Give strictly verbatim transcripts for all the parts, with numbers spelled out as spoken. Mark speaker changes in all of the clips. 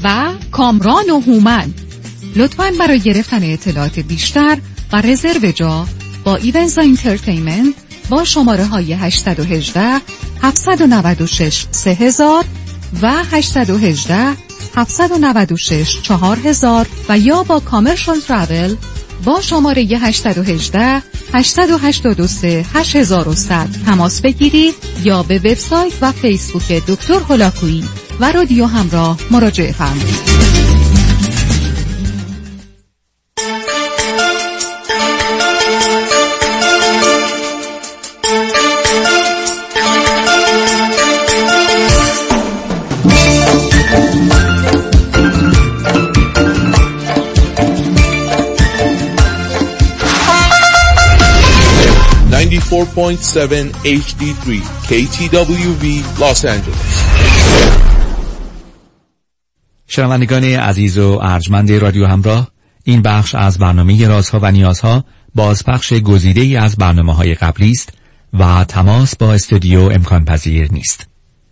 Speaker 1: و کامران و هومن. لطفاً برای گرفتن اطلاعات بیشتر و رزرو جا با ایونز انترتینمنت با شماره های هشت یک هشت، هفت نه شش، سه هزار و هشت یک هشت، هفت نه شش، چهار هزار و یا با کامرشال ترافل با شماره هشت یک هشت، هشت هشت دو سه، هشت یک صفر صفر تماس بگیرید یا به وبسایت و فیسبوک دکتر هولاکویی و رادیو همراه مراجعه فرمایید.
Speaker 2: ninety-four point seven H D three K T W V Los Angeles.
Speaker 3: شنوندگان عزیز و ارجمند رادیو همراه، این بخش از برنامه رازها و نیازها بازپخش گزیده‌ای از برنامه‌های قبلی است و تماس با استودیو امکان پذیر نیست.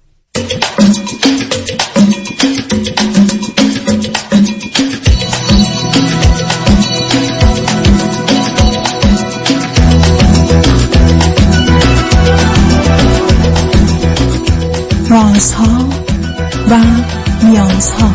Speaker 4: رازها و نیازها.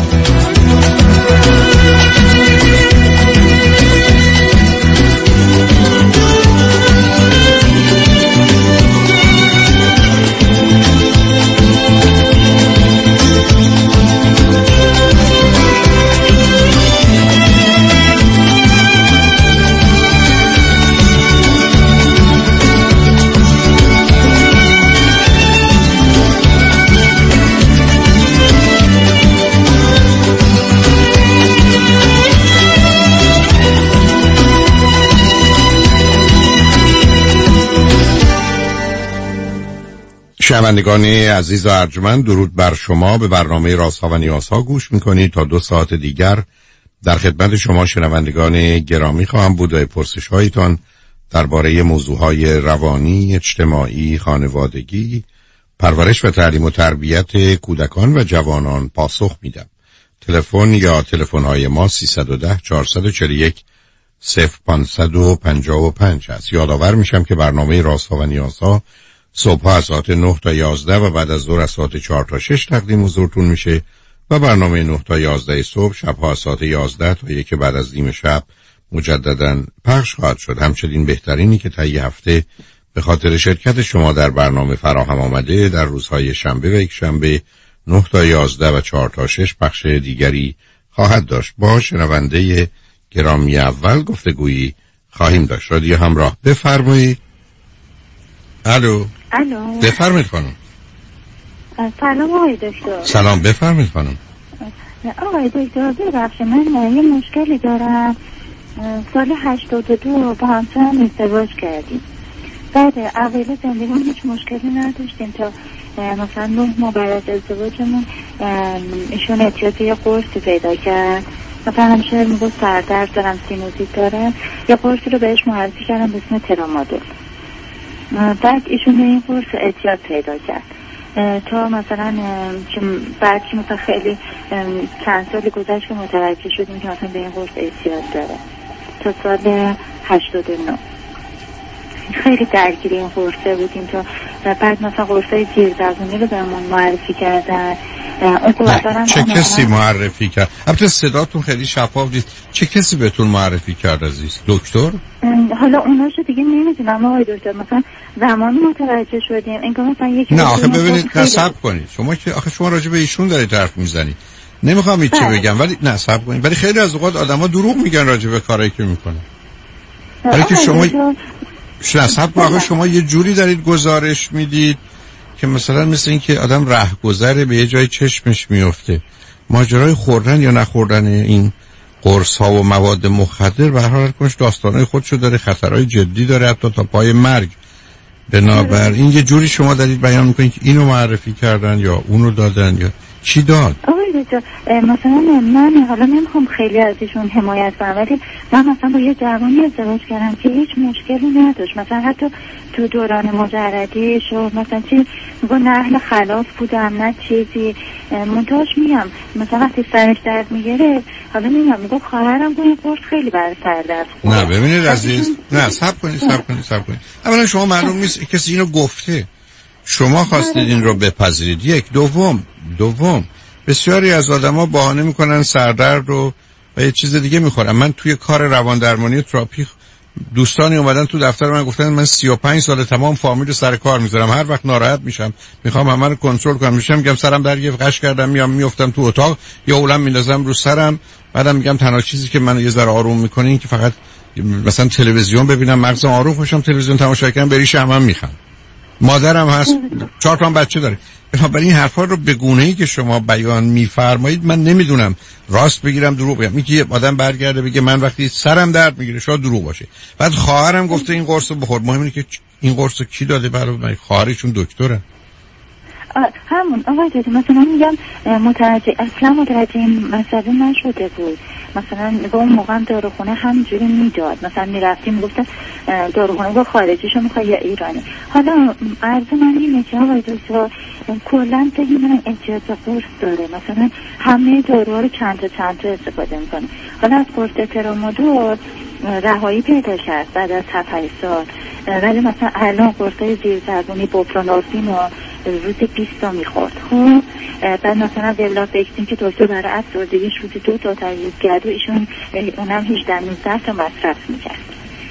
Speaker 5: شنوندگان عزیز و ارجمند، درود بر شما. به برنامه رازها و نیازها گوش میکنید. تا دو ساعت دیگر در خدمت شما شنوندگان گرامی خواهم بود و پرسش هایتان درباره موضوعهای روانی، اجتماعی، خانوادگی، پرورش و تعلیم و تربیت کودکان و جوانان پاسخ میدم. تلفن یا تلفن های ما سیصد و ده چهارصد و چهل و یک صفر پانصد و پنجاه و پنج است. یادآور میشم که برنامه رازها و نیازها صبح از ساعت نه تا یازده و بعد از ظهر از ساعت چهار تا شش تقدیم حضورتون میشه و برنامه نه تا یازده صبح شبها از ساعت یازده تا یک بعد از نیم شب مجددا پخش خواهد شد. همچنین بهترینی که طی هفته به خاطر شرکت شما در برنامه فراهم آمده در روزهای شنبه و یک شنبه نه تا یازده و چهار تا شش پخش دیگری خواهد داشت. با شنونده گرامی اول گفتگویی خواهیم داشت. رادیو همراه، بفرمایید. الو.
Speaker 6: الو.
Speaker 5: بفرمایید خانم.
Speaker 6: سلام آقای دکتر.
Speaker 5: سلام، بفرمایید خانم.
Speaker 6: آقای دکتر ببخشید، من یه مشکلی دارم. سال هشتاد و دو با همسرم ازدواج کردیم. بعد اوایل زندگیمون هیچ مشکلی نداشتیم تا مثلا نه ماه بعد از ازدواجمون ایشون احتیاج یه قرصی پیدا کرد. مثلا همیشه میگفت سردرد دارم، سینوزیت دارم. یه قرصی رو بهش معرفی کردم به اسم ترامادول. بعد ایشون به این قرص اعتیاد پیدا کرد تا مثلا بعد که مثلا خیلی چند سالی گذشت که متوجه شدیم که مثلا به این قرص اعتیاد داره. تا سال هشتاد و نه خیلی درگیر این قرصه بودیم تا بعد مثلا قرصای زیرزبونی رو بهمون معرفی کردن.
Speaker 5: چه کسی معرفی کرد؟ البته صداتون خیلی شفاف نیست. چه کسی بهتون معرفی کرد عزیز؟ دکتر؟
Speaker 6: حالا اوناشو دیگه نمیدونم آقای دکتر. مثلا زمانی متوجه شدیم انگار مثلا یکی
Speaker 5: نه آخه ببینید، نصب کنید شما که آخه شما راجع به ایشون دارید حرف میزنید. نمیخوام هیچ چی بگم ولی نصب کنید. ولی خیلی از اوقات آدما دروغ میگن راجع به کارایی که میکنن. ولی که شما نصب واقعا شما یه جوری دارید گزارش میدید که مثلا مثل این که آدم رهگذر به یه جای چشمش میفته. ماجرای خوردن یا نخوردن این قرص ها و مواد مخدر به هر حال کنش داستانای خودشو داره، خطرهای جدی داره حتی تا پای مرگ. بنابراین یه جوری شما دارید بیان میکنید که اینو معرفی کردن یا اونو دادن یا چی داد؟
Speaker 6: آقای دکتر مثلا من حالا نمیخوام خیلی از ایشون حمایت کنم، ولی من مثلا با یه جوانی ازدواج کردم که هیچ مشکلی نداشت، مثلا حتی تو دوران مجردیش و مثلا چی با نه اهل خلاف بودم نه چیزی، منتهاش میگم مثلا وقتی سرش درد میگیره حالا میگم میگم خواهرم با این قرص خیلی برای سر درد خوبه.
Speaker 5: نه ببینید عزیز، نه صبر کنید صبر کنید صبر کنید. اولا شما معلوم نیست کسی اینو گفته، شما خواستید این رو بپذیرید. یک دوم دوم بسیاری از آدما بهانه میکنن سردرد رو و یه چیز دیگه میخورن. من توی کار روان درمانی تراپی دوستانی اومدن تو دفتر من گفتن من سی و پنج سال تمام فامیل رو سر کار میذارم، هر وقت ناراحت میشم میخوام همه رو کنترل کنم، میشم میگم سرم درد گرفت قش کردم میام میافتم تو اتاق یا اولم میندازم رو سرم، بعدم میگم تنها چیزی که منو یه ذره آروم میکنه این که فقط مثلا تلویزیون ببینم مغزم آروم باشم، تلویزیون تماشا کنم بریش همم میخوام. مادرم هست چهار تا بچه داره. بنابراین این حرفا رو به گونه‌ای که شما بیان می‌فرمایید من نمیدونم راست بگیرم دروغ بگم. میگه آدم برگرده بگه من وقتی سرم درد میگیره شاید دروغ باشه، بعد خواهرم گفته این قرصو بخور. مهم اینه که این قرصو کی داده برای من؟ خواهرشون دکتره.
Speaker 6: همون آقای دکتر مثلا میگم متوجه اصلا متوجه این مسئله نشده بود. مثلا با اون موقع داروخونه همینجوری میداد، مثلا میرفتیم میگفتن داروخونه با خارجیشو میخوای یا ایرانی. حالا عرض من اینه که آقای دکتر کلا بگی من احتیاج قرص داره، مثلا همه داروها رو چند تا چند تا استفاده میکنه. حالا از قرص ترامادول رهایی پیدا کرد بعد از هفت سال، ولی مثلا الان قرصای زیرزبونی بوپرونورفین و روز بیست تا میخورد. خب بعد مثلا ولافکسین که دکتر برای افسردگیش روزی دو تا تجویز کرد و ایشون اونم هجده نوزده تا مصرف میکرد.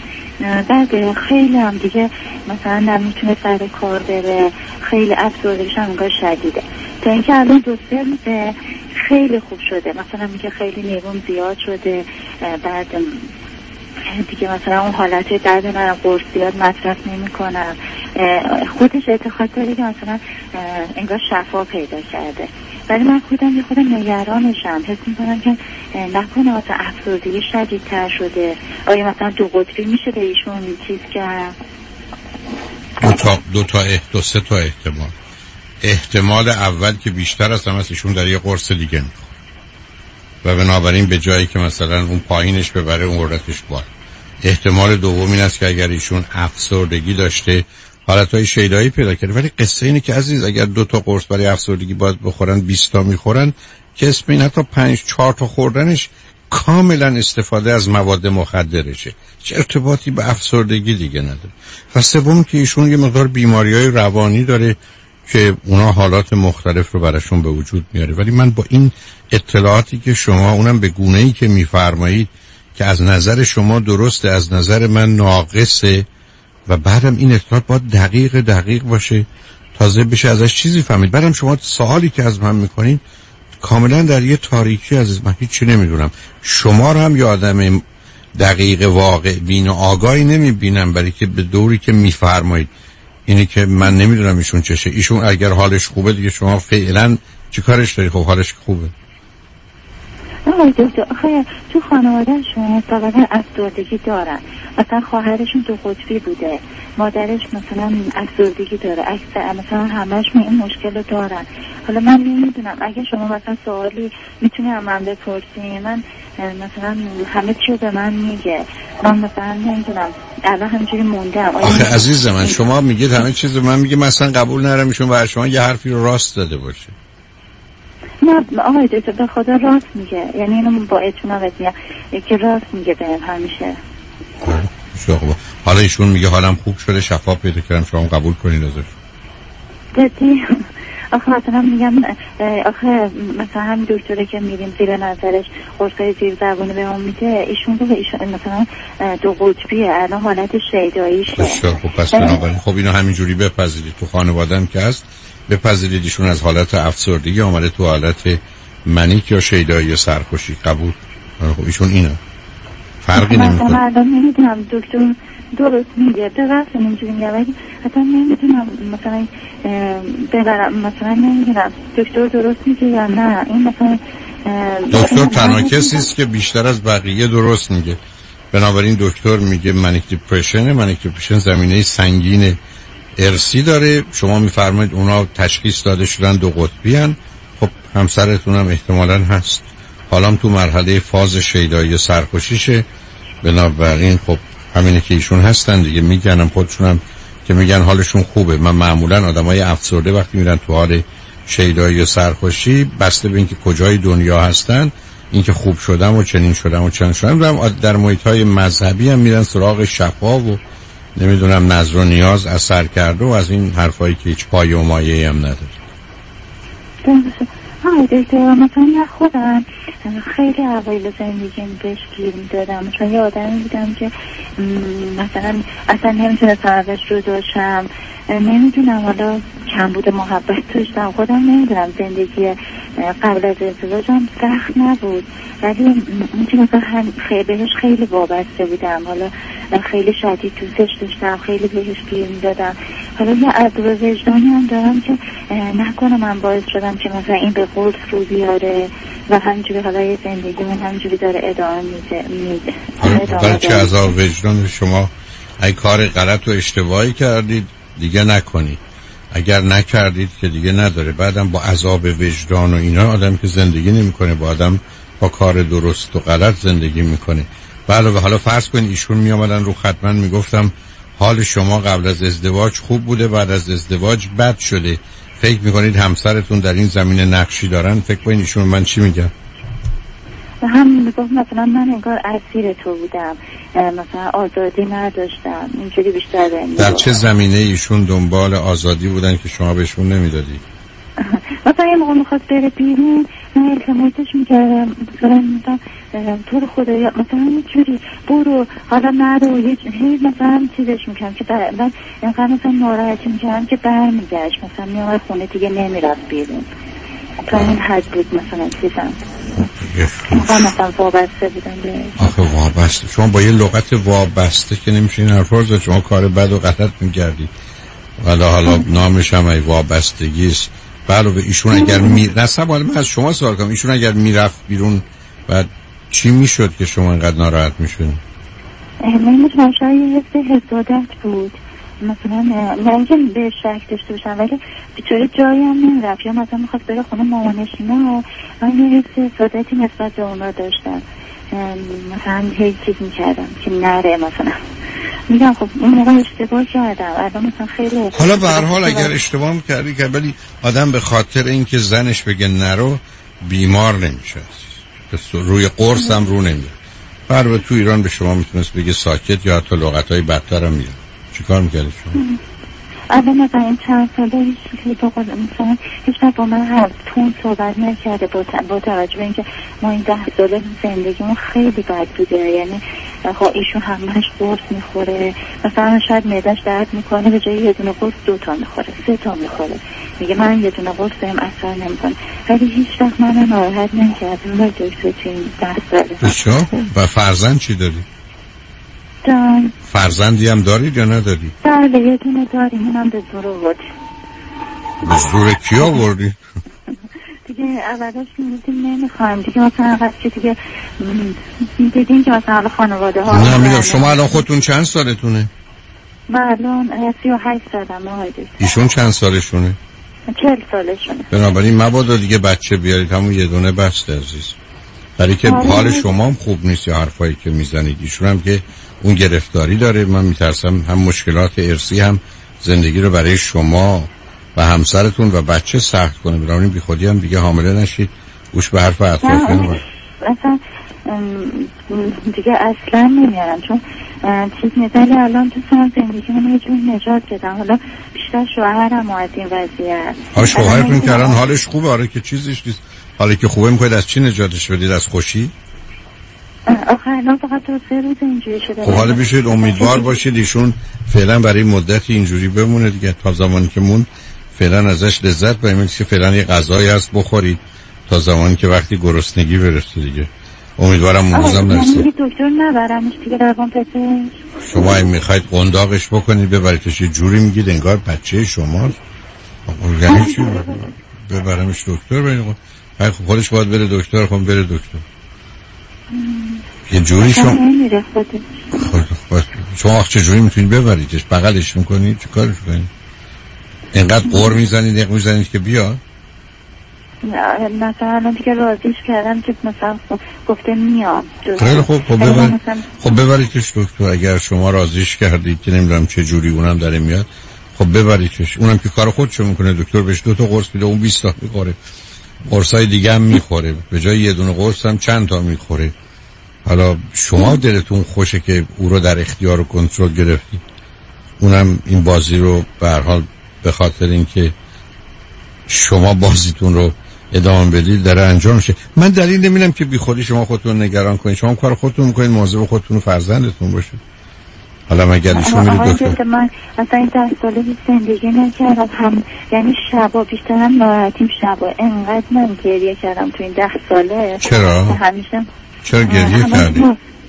Speaker 6: بعد خیلی هم دیگه مثلا نمیتونه سر کار بره، خیلی افسردگیش هم انگار شدیده، تا اینکه الان دو سه روزه خیلی خوب شده. مثلا میگه خیلی نیروم زیاد شده، بعد دیگه مثلا اون حالت درد من قرص زیاد مصرف نمی کنم، خودش اعتقاد داره که مثلا انگار شفا پیدا کرده. ولی من خودم یه خود نگرانشم، حس میکنم که نکنه مثلا افسردگی شدیدتر شده. آیا مثلا دو قطبی میشه به ایشون چیز کرد؟
Speaker 5: دو تا دو تا دو سه تا احتمال. احتمال اول که بیشتر از همه ایشون در یه قرص دیگه میخوره و بنابراین به جایی که مثلا اون پایینش ببره اون قدرتش بالا. احتمال دوم این است که اگر ایشون افسردگی داشته حالتهای شیدایی پیدا کرده. ولی قصه اینه که عزیز اگر دو تا قرص برای افسردگی باید بخورن بیست تا میخورن که اسم این حتی پنج چهار تا خوردنش کاملا استفاده از مواد مخدرشه، چه ارتباطی به افسردگی دیگه نداره. و سوم که ایشون یه مقدار بیماریهای روانی داره که اونا حالات مختلف رو براشون به وجود میاره. ولی من با این اطلاعاتی که شما اونم به گونه‌ای که میفرمایید که از نظر شما درسته از نظر من ناقصه و بعدم این اطلاعات باید دقیق دقیق باشه تازه بشه ازش چیزی فهمید. بعدم شما سوالی که از من میکنین کاملا در یه تاریکی از من هیچی نمیدونم. شما رو هم یه آدم دقیق واقع بین و آگاهی نمیبینم، برای که به دوری که میفرمایید اینه که من نمیدونم ایشون چشه. ایشون اگر حالش خوبه دیگه شما فعلا چی کارش داری؟ خب حالش خوبه.
Speaker 6: آقای دکتر آخه تو خانوادهشون سابقه افسردگی دارن، مثلا خواهرشون دو قطبی بوده، مادرش مثلا افسردگی داره، اکثر مثلا همشون این مشکل رو دارن. حالا من نمیدونم اگه شما مثلا سوالی میتونی هم من بپرسی، من مثلا همه چی رو به من میگه، من مثلا نمیدونم الان همینجوری موندم.
Speaker 5: آخه عزیز من شما میگید همه چیز رو من میگه مثلا قبول ندارم ایشون برای شما یه حرفی رو راست داده باشه.
Speaker 6: نه آقای دکتر به خدا راست میگه، یعنی اینو با اطمینان بهت میگم که راست میگه بهم همیشه.
Speaker 5: حالا ایشون میگه حالم خوب شده شفا پیدا کردم، شما قبول کنید ازش؟
Speaker 6: جدی آخه مثلا میگم آخه مثلا همین دکتره که میریم زیر نظرش قرصای زیر زبونی به اون میده، ایشون رو ایشون مثلا دو قطبیه الان حالت شیداییشه.
Speaker 5: خب پس بنابراین خب اینو همینجوری بپذیرید. تو خانواده‌ام که هست بپذیرید ایشون از حالت افسردگی آمده تو حالت منیک یا شیدایی یا سرخوشی. قبول؟ خب ایشون اینه فرقی نمیکنه.
Speaker 6: من الان نمیدونم دکتر درست میگه درست اینجوری میگه، ولی حتی نمیدونم مثلا ببرم مثلا نمیدونم دکتر درست میگه یا نه. این مثلا
Speaker 5: دکتر تنها کسی است که بیشتر از بقیه درست میگه. بنابراین دکتر میگه منیک دیپرشن، منیک دیپرشن زمینه سنگین ارسی داره. شما میفرمایید اونا تشخیص داده شدن دو قطبی هن. خب همسرتون هم احتمالاً هست، حالا تو مرحله فاز شیدایی سرخوشیشه. بنابراین خب همینه که ایشون هستن دیگه، میگنم خودشونم که میگن حالشون خوبه. من معمولاً آدمای افسرده وقتی میرن تو حال شیدایی و سرخوشی، بسته به اینکه کجای دنیا هستن، اینکه خوب شدم و چنین شدم و چنین شدم، در محیط‌های مذهبی هم میرن سراغ شفا و نمیدونم نظر و نیاز اثر کرده و از این حرفایی که هیچ پای و مایه‌ای هم نداره.
Speaker 6: های دکتر، مثلا خودم خیلی اوایل زندگیم بهش گیر میدادم. مثلا یه آدمی بودم که مثلا اصلا نمیتونستم ازش جدا شم، نمیدونم حالا کمبود محبت داشتم، خودم نمیدونم. زندگی قبل از ازدواجم سخت نبود، ولی اینکه مثلا خیلی بهش خیلی وابسته بودم، حالا خیلی شدید دوستش داشتم، خیلی بهش گیر میدادم. حالا یه عذاب وجدانی هم دارم که نکنه من باعث شدم که مثلا این به قول رو بیاره و همینجوری حالا یه زندگی من همینجوری داره ادامه میده.
Speaker 5: حالا چه عذاب وجدان شما؟ ای کار غلط و اشتباهی کردید دیگه نکنید، اگر نکردید که دیگه نداره. بعدم با عذاب وجدان و اینا آدم که زندگی نمیکنه، با آدم با کار درست و غلط زندگی میکنه. بله و حالا فرض کنید ایشون میامدن رو خط، من میگفتم حال شما قبل از ازدواج خوب بوده، بعد از ازدواج بد شده، فکر میکنید همسرتون در این زمینه نقشی دارن؟ فکر کنید ایشون من چی میگم؟
Speaker 6: هم میگفت مثلا من انگار اسیر تو بودم، مثلا آزادی نداشتم، اینجوری بیشتر بهم.
Speaker 5: در چه زمینه ایشون دنبال آزادی بودن که شما بهشون نمیدادی؟
Speaker 6: مثلا یه موقع میخواد بره بیرون، من التماسش میکردم، مثلا میگفتم تو رو خدا یا مثلا یه جوری برو، حالا نرو، یه جوری مثلا چیزش میکنم که من اینقدر مثلا ناراحتی میکردم که برمیگشت، مثلا میامد خونه دیگه نمیرفت بیرون. تا این حد بود مثلا چیزم مثلا وابسته بودم به
Speaker 5: آخه وابسته. شما با یه لغت وابسته که نمیشه این حرف رو، شما کار بد و غلط میکردی، ولی حالا نامش هم ای وابستگیست. علاوه ایشون اگر می نصب حالا من از شما سوال کنم، ایشون اگر میرفت بیرون بعد چی میشد که شما اینقدر ناراحت میشدین؟
Speaker 6: نمیدونم، شاید یه حس حسادت بود، مثلا من که به شک داشته باشم ولی بیچاره جایی هم نمیرفت، یا مثلا میخواست بره خونه مامانش اینا، من یه حس حسادتی نسبت به اونا داشتم، مثلا هیچ چیز میکردم که نره. مثلا میگم خب اون موقع اشتباه کردم، الان مثلا خیلی
Speaker 5: حالا به هر حال اگر اشتباه میکردی که ولی آدم به خاطر اینکه زنش بگه نرو بیمار نمیشه، روی قرص هم رو نمیره. برای تو ایران به شما میتونست بگه ساکت یا حتی لغتهای بدتر هم میره. چی کار میکردی شما؟
Speaker 6: اول مثلا این چند ساله هیچ با مثلا هیچ با من هم تون صحبت نکرده، با توجه به اینکه ما این ده ساله زندگیمون خیلی بد بوده، یعنی ها ایشون همش قرص میخوره، مثلا شاید معده‌اش درد میکنه به جای یه دونه قرص دو تا میخوره، سه تا میخوره، میگه من یه دونه قرص بهم اثر نمیکنه، ولی هیچ وقت منو ناراحت نکرد. من دکتر تو این ده ساله.
Speaker 5: بسیار. و فرزند چی داری؟
Speaker 6: جان
Speaker 5: فرزندی هم دارید یا نداری؟
Speaker 6: بله یه دونه داریم، اونم به زور آوردی.
Speaker 5: به زور کی آوردی؟
Speaker 6: دیگه اولش میگفتیم نمیخوایم دیگه، مثلا وقتی که دیگه دیدیم که مثلا خانواده ها
Speaker 5: نه میگم شما الان خودتون چند سالتونه؟
Speaker 6: من الان سی و هشت سالم آقایده.
Speaker 5: ایشون چند سالشونه؟
Speaker 6: چهل سالشونه.
Speaker 5: بنابراین مبادا دیگه بچه بیارید، همون یه دونه بسته عزیز، برای که حال شما هم خوب نیست یا حرفایی که میزنید. ایشون هم که اون گرفتاری داره، من میترسم هم مشکلات ارثی هم زندگی رو برای شما و همسرتون و بچه سخت کنه. بنابراین بی خودی هم دیگه حامله نشید، گوش به حرف اطرافیان نبرید.
Speaker 6: اصلا دیگه اصلا نمیارم، چون چیز میزنی الان تو سن زندگی من یه جور نجات بدم. حالا بیشتر شوهرم از این وضعیت.
Speaker 5: ها شوهرتون که الان حالش خوبه؟ آره که چیزیش نیست. حالا که خوبه میکنید از چی نجاتش بدید؟ از خوشی؟
Speaker 6: آخه الان فقط دو سه روز اینجوری شده.
Speaker 5: خب حالا بشید امیدوار باشید ایشون فعلا برای مدتی اینجوری بمونه دیگه، تا زمانی که مون فعلا ازش لذت ببرید که فعلا یه غذایی هست بخورید تا زمانی که وقتی گرسنگی برسه دیگه. امیدوارم موزم نرسه.
Speaker 6: یعنی دکتر نبرمش دیگه روان پزشک؟
Speaker 5: شما این میخواید قنداقش بکنید ببریدش، یه جوری میگید انگار بچه شماست. یعنی چی ببرمش دکتر؟ ببینید خب خودش باید بره دکتر، خب بره دکتر. یه جوری شما
Speaker 6: نمیره خودش.
Speaker 5: خب شما چه جوری میتونید ببریدش؟ بغلش میکنید؟ چه کارش کنید؟ اینقدر قور میزنید یک میزنید که بیا؟
Speaker 6: مثلا الان دیگه راضیش کردم که مثلا گفته میام.
Speaker 5: خیلی خوب، خب ببر خب ببریدش دکتر. اگر شما راضیش کردید که نمیدونم چه جوری اونم داره میاد، خب ببریدش. اونم که کار خودشو میکنه، دکتر بهش دو تا قرص میده، اون بیست تا میخوره، قرصای دیگه هم میخوره، به جای یه دونه قرص هم چند تا میخوره. حالا شما دلتون خوشه که او رو در اختیار و کنترل گرفتید، اونم این بازی رو به هر حال به خاطر اینکه شما بازیتون رو ادامه بدید داره انجام میشه. من دلیل نمیدونم که بی خودی شما خودتون نگران کنید. شما کار خودتون میکنید، مواظب خودتون و فرزندتون باشید. حالا مگر ایشون میرید دکتر؟
Speaker 6: من اصلا این ده ساله زندگی نکردم، هم یعنی شبا بیشترم ناراحتیم، شبا انقدر من گریه کردم تو این ده ساله.
Speaker 5: چرا؟
Speaker 6: همیشه
Speaker 5: چرا گریه کردی؟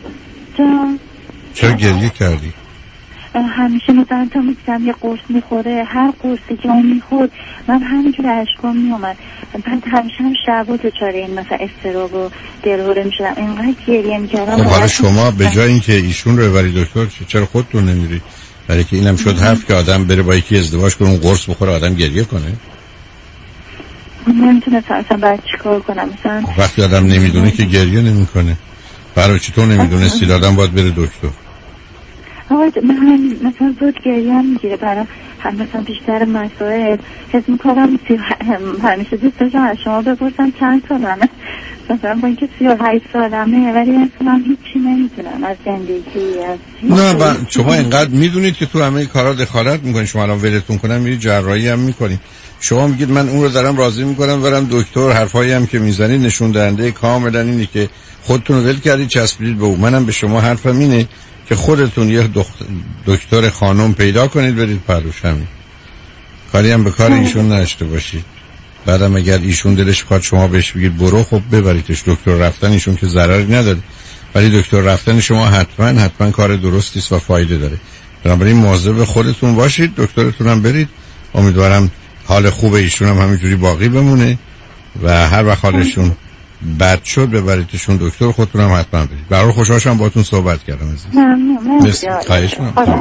Speaker 5: چرا گریه کردی؟
Speaker 6: همیشه مثلا تا میگم یه قرص میخوره، هر قرصی که اون میخورد من همینجور عشقام میومد. من همیشه هم شبا دچار این مثلا استراب و دلهوره میشدم، اینقدر گریه میکردم.
Speaker 5: خب حالا شما به جای اینکه ایشون رو ببری دکتر چرا خودتون نمیری؟ برای که اینم شد حرف که آدم بره با یکی ازدواج کنه، اون قرص بخوره آدم گریه کنه.
Speaker 6: نمیتونستم اصلا باید چیکار کنم مثلا.
Speaker 5: وقتی آدم نمیدونه که گریه نمیکنه. برای چی تو نمیدونستی آدم باید بره دکتر؟
Speaker 6: آقای من مثلا زود گریه هم میگیره برای هم مثلا بیشتر مسائل حس میکنم همیشه دوست داشتم از شما بپرسم چند سالمه، مثلا با اینکه سی و هشت سالمه ولی من هیچی نمیتونم از زندگی از
Speaker 5: نه با شما اینقدر میدونید که تو همه کارا دخالت میکنید. شما الان ولتون کنم میرید جراحی هم میکنید، شما میگید من اون رو دارم راضی میکنم برم دکتر. حرفایی هم که میزنید نشون دهنده کاملا اینه که خودتون رو ول کردید چسبیدید به اون. منم به شما حرفم اینه که خودتون یه دکتر خانم پیدا کنید برید پروش. همین کاری هم به کار ایشون نشته باشید. بعدم اگر ایشون دلش بخواد شما بهش بگید برو، خب ببریدش. دکتر رفتن ایشون که ضرری نداره، ولی دکتر رفتن شما حتما حتما کار درستی است و فایده داره. بنابراین مواظب خودتون باشید، دکترتون هم برید. امیدوارم حال خوب ایشون هم همینجوری باقی بمونه و هر وقت حالشون بد شد ببریدشون دکتر. خودتون هم حتما برید. برای خوشحالم باهاتون صحبت کردم عزیز.
Speaker 6: ممنون.
Speaker 5: مرسی. خواهش می‌کنم.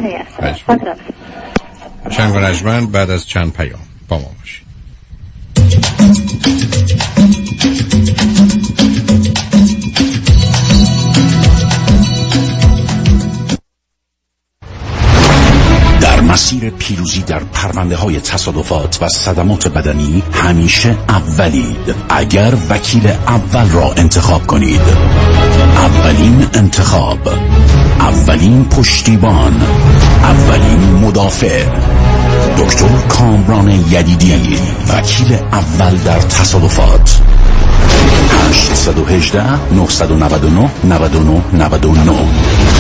Speaker 5: چند گنجمن بعد از چند پیام با ما باشید.
Speaker 7: در مسیر پیروزی در پرونده های تصادفات و صدمات بدنی همیشه اولید. اگر وکیل اول را انتخاب کنید، اولین انتخاب، اولین پشتیبان، اولین مدافع، دکتر کامران یدیدی، وکیل اول در تصادفات. هشت یک هشت نه نه نه نه نه نه نه.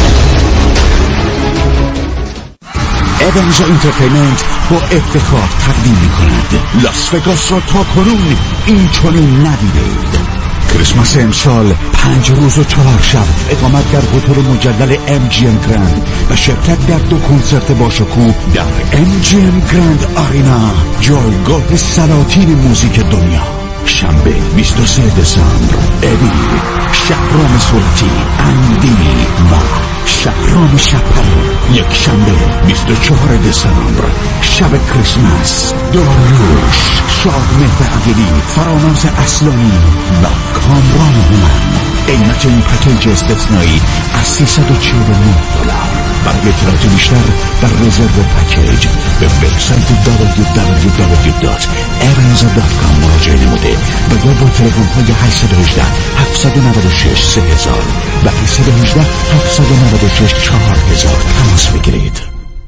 Speaker 7: ایونز انترتینمنت با افتخار تقدیم می‌کند لاس وگاس را تا کنون این چنین ندیدید. کریسمس امسال پنج روز و چهار شب اقامت در هتل مجلل ام جی ام گراند و شرکت در دو کنسرت باشکوه در ام جی ام گراند آرینا، جایگاه سلاطین موزیک دنیا. شنبه بیست و سه دسامبر ابی، شهرام سلطی، اندی و شهرام شپر. یک شنبه بیست و چهار دسامبر شب کریسمس، داریوش، شادمهر عقیلی، فرامرز اصلانی و کامران هومن. قیمت این پکیج استثنایی از سیصد و چهل و نه دلار. برای اطلاعات بیشتر در رزرو پکیج به وبسایت دبلیو دبلیو دبلیو دات ایونز دات کام مراجعه نموده و یا با تلفن های هشت یک هشت هفت نه شش سه هزار و هشت یک هشت هفت نه شش چهار هزار تماس بگیرید.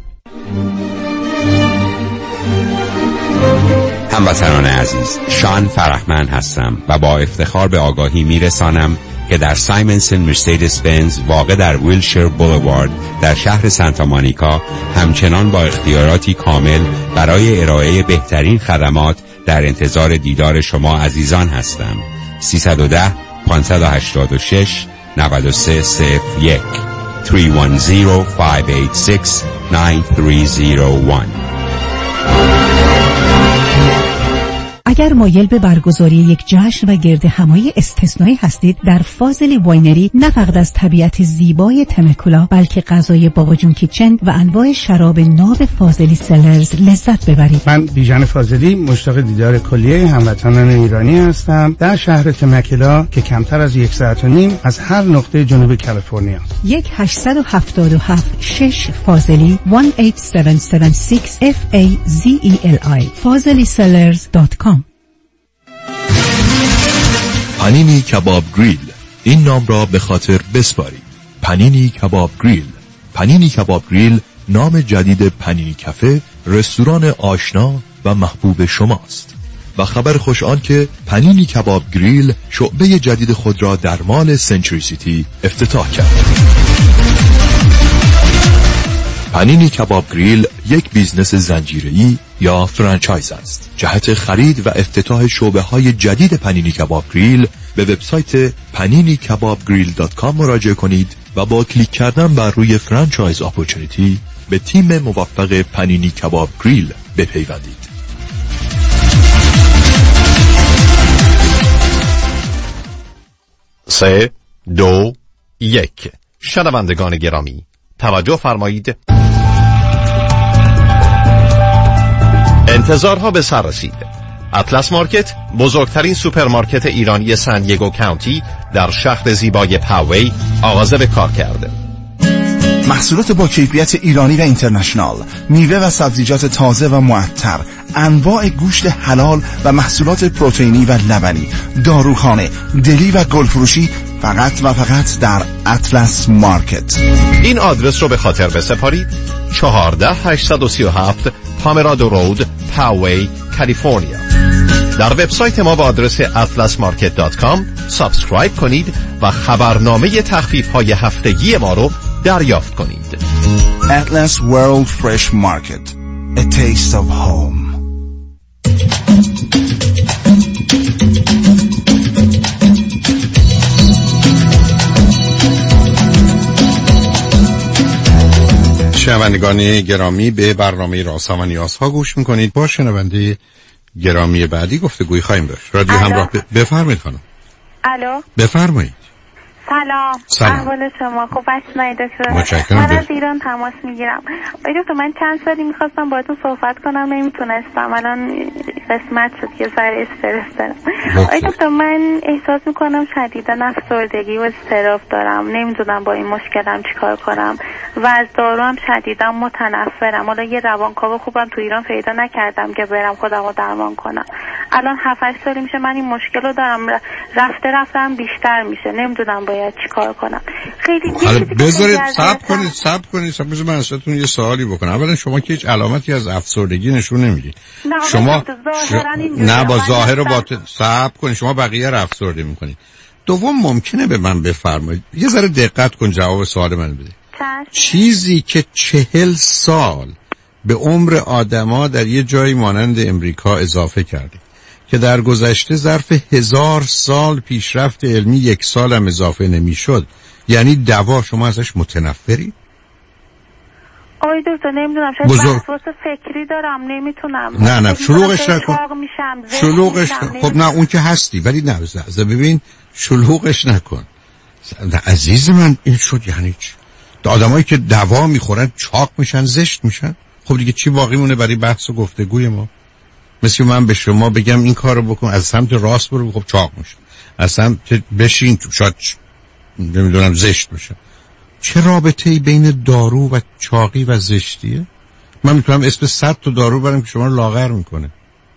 Speaker 8: هموطنان عزیز، شان فرحمند هستم و با افتخار به آگاهی میرسانم که در سایمنسن مرسدس بنز واقع در ویلشیر بولوارد در شهر سانتا مونیکا همچنان با اختیاراتی کامل برای ارائه بهترین خدمات در انتظار دیدار شما عزیزان هستم. سیصد و ده پانصد و هشتاد و شش نود و سه صفر یک سه یک صفر پنج هشت شش نه سه صفر یک
Speaker 4: اگر مایل به برگزاری یک جشن و گرد همایی استثنایی هستید، در فاضلی واینری نه فقط از طبیعت زیبای تمکولا بلکه غذای بابا جون کیچن و انواع شراب ناب فاضلی سلرز لذت ببرید.
Speaker 9: من بیژن فاضلی مشتاق دیدار کلیه هموطنان ایرانی هستم در شهر تمکولا که کمتر از یک ساعت و نیم از هر نقطه جنوب کالیفرنیا.
Speaker 4: یک هشت هفت هفت شش فاضلی یک هشت هفت هفت شش اف ای زی ای ال آی فاضلی سلرز دات کام.
Speaker 10: پنینی کباب گریل، این نام را به خاطر بسپارید. پنینی کباب گریل. پنینی کباب گریل نام جدید پنینی کافه، رستوران آشنا و محبوب شماست. و خبر خوش آن که پنینی کباب گریل شعبه جدید خود را در مال سنچری سیتی افتتاح کرد. پنینی کباب گریل یک بیزنس زنجیره‌ای یا فرانچایز است. جهت خرید و افتتاح شعبه های جدید پنینی کباب گریل به وبسایت پنینی کباب گریل دات کام مراجعه کنید و با کلیک کردن بر روی فرانچایز اپورتونیتی به تیم موفق پنینی کباب گریل بپیوندید.
Speaker 11: سه دو یک. شنوندگان گرامی توجه فرمایید. انتظارها به سر رسید. اطلس مارکت، بزرگترین سوپرمارکت ایرانی سن دیگو کانتی در شهر زیبای پاوی آغاز به کار کرده.
Speaker 12: محصولات با کیفیت ایرانی و اینترنشنال، میوه و سبزیجات تازه و معطر، انواع گوشت حلال و محصولات پروتئینی و لبنی، داروخانه، دلی و گلفروشی، فقط و فقط در اطلس مارکت.
Speaker 11: این آدرس رو به خاطر بسپارید: چهارده هشتصد و سی و هفت پامرادو رود، پاوی، کالیفرنیا. در وبسایت ما با آدرس اطلس مارکت دات کام سابسکرایب کنید و خبرنامه تخفیف‌های هفتگی ما رو دریافت کنید.
Speaker 12: Atlas World Fresh Market. A taste of home.
Speaker 5: شنوندگان گرامی، به برنامه رازها و نیازها گوش میکنید. با شنونده گرامی بعدی گفتگوی خواهیم داشت. رادیو همراه ب... بفرمایید خانم.
Speaker 13: الو،
Speaker 5: بفرمایید.
Speaker 13: سلام.
Speaker 5: سلام.
Speaker 13: احوال شما خوب است؟ نه دکتر،
Speaker 5: متشکرم.
Speaker 13: من از ایران تماس میگیرم. آقای دکتر، من چند سالی میخواستم باهاتون صحبت کنم، نمیتونستم. الان قسمت شد که سر استرس دارم. آقای دکتر، من احساس میکنم شدیدا افسردگی و اضطراب دارم. نمیدونم با این مشکلم چیکار کنم و از دارو هم شدیدا متنفرم. حالا یه روانکاو خوبم تو ایران پیدا نکردم که برم خودم رو درمان کنم. الان هفت هشت سالی میشه من این مشکل رو دارم، رفته رفتم بیشتر میشه. نمیدونم باید چیکار کنم. خیلی
Speaker 5: حالا بذارید صبر کنید صبر کنید صبر کنید من ازتون یه سوالی بکنم. اولا شما که هیچ علامتی از افسردگی نشون نمیدید. شما ش... نه با ظاهر و باطن صبر کنید. شما بقیه رو افسرده میکنید. دوم، ممکنه به من بفرمایید یه ذره دقت کن جواب سوال من بده. چیزی که چهل سال به عمر آدما در یه جایی مانند امریکا اضافه کرده که در گذشته ظرف هزار سال پیشرفت علمی یک سال هم اضافه نمیشد، یعنی دوا، شما ازش متنفری؟
Speaker 13: آقای دکتر نمیدونم، شاید وسواس فکری دارم، نمیتونم.
Speaker 5: نه نه شلوغش نکن. شلوغش خب نه اون که هستی، ولی نه ببین شلوغش نکن. عزیز من این شد یعنی چی؟ آدمایی که دوا میخورن چاق میشن، زشت میشن. خب دیگه چی باقی مونه برای بحث و گفتگوی ما؟ مثل من به شما بگم این کارو بکن، از سمت راست برو، خب چاق میشه. از سمت بشین تو شاید نمیدونم زشت میشه. چه رابطه‌ای بین دارو و چاقی و زشتیه؟ من میتونم اسم صد تا دارو برم که شما رو لاغر میکنه.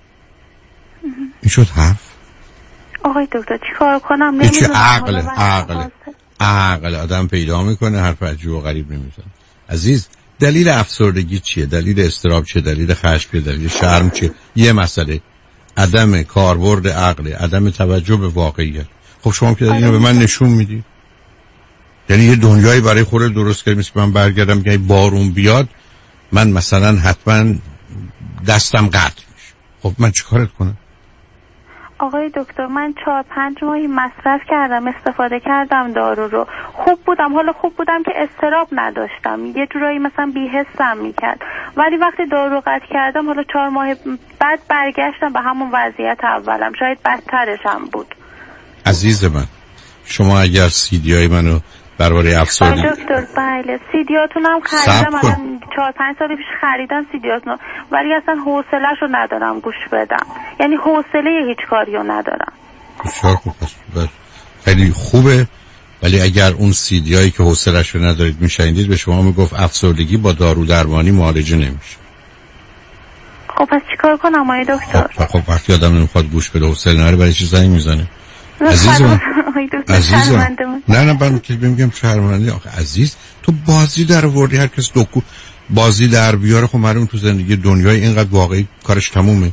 Speaker 5: این شد حرف؟
Speaker 13: آقای دکتر چیکار کنم؟ نمیدونم.
Speaker 5: چه عقل عقل عقل آدم پیدا میکنه، حرف عجیب و غریب نمیزنه. عزیز، دلیل افسردگی چیه؟ دلیل اضطراب چیه؟ دلیل خشم چیه؟ دلیل شرم چیه؟ یه مسئله عدم کاربرد عقل، عدم توجه به واقعیت. خب شما که اینو به من نشون میدی، یعنی یه دنیایی برای خود درست کردی. مثل من برگردم که بارون بیاد من مثلا حتما دستم قطع میشه. خب من چیکارت کنم؟
Speaker 13: آقای دکتر من چهار پنج ماهی مصرف کردم، استفاده کردم دارو رو، خوب بودم، حالا خوب بودم که اضطراب نداشتم، یه جورایی مثلا بی‌حسم میکرد، ولی وقتی دارو قطع کردم حالا چهار ماه بعد برگشتم به همون وضعیت اولم، شاید بدترش هم بود.
Speaker 5: عزیز من شما اگر سیدی های منو درباره افسردگی
Speaker 13: دکتر بله سیدیاتون هم خریدم، من چهار پنج سال پیش خریدم سیدیاتون، ولی اصلا حوصله‌شو ندارم گوش بدم، یعنی حوصله هیچ کاریو ندارم.
Speaker 5: بسیار خوب است، خیلی خوبه، ولی اگر اون سیدی هایی که حوصله‌شو ندارید میشنیدید به شما میگفت افسردگی با دارو درمانی معالجه نمیشه.
Speaker 13: خب پس چیکار کنم آقای دکتر؟
Speaker 5: خب, خب وقتی آدم نمیخواد گوش بده حوصله نداره برای چی زنگ میزنه؟ عزیزم عزیزم نه نه من که میگم شرمنده. آخه عزیز تو بازی در آوردی، هر کس دکو بازی در بیاره، خب معلوم تو زندگی دنیای اینقدر واقعی کارش تمومه.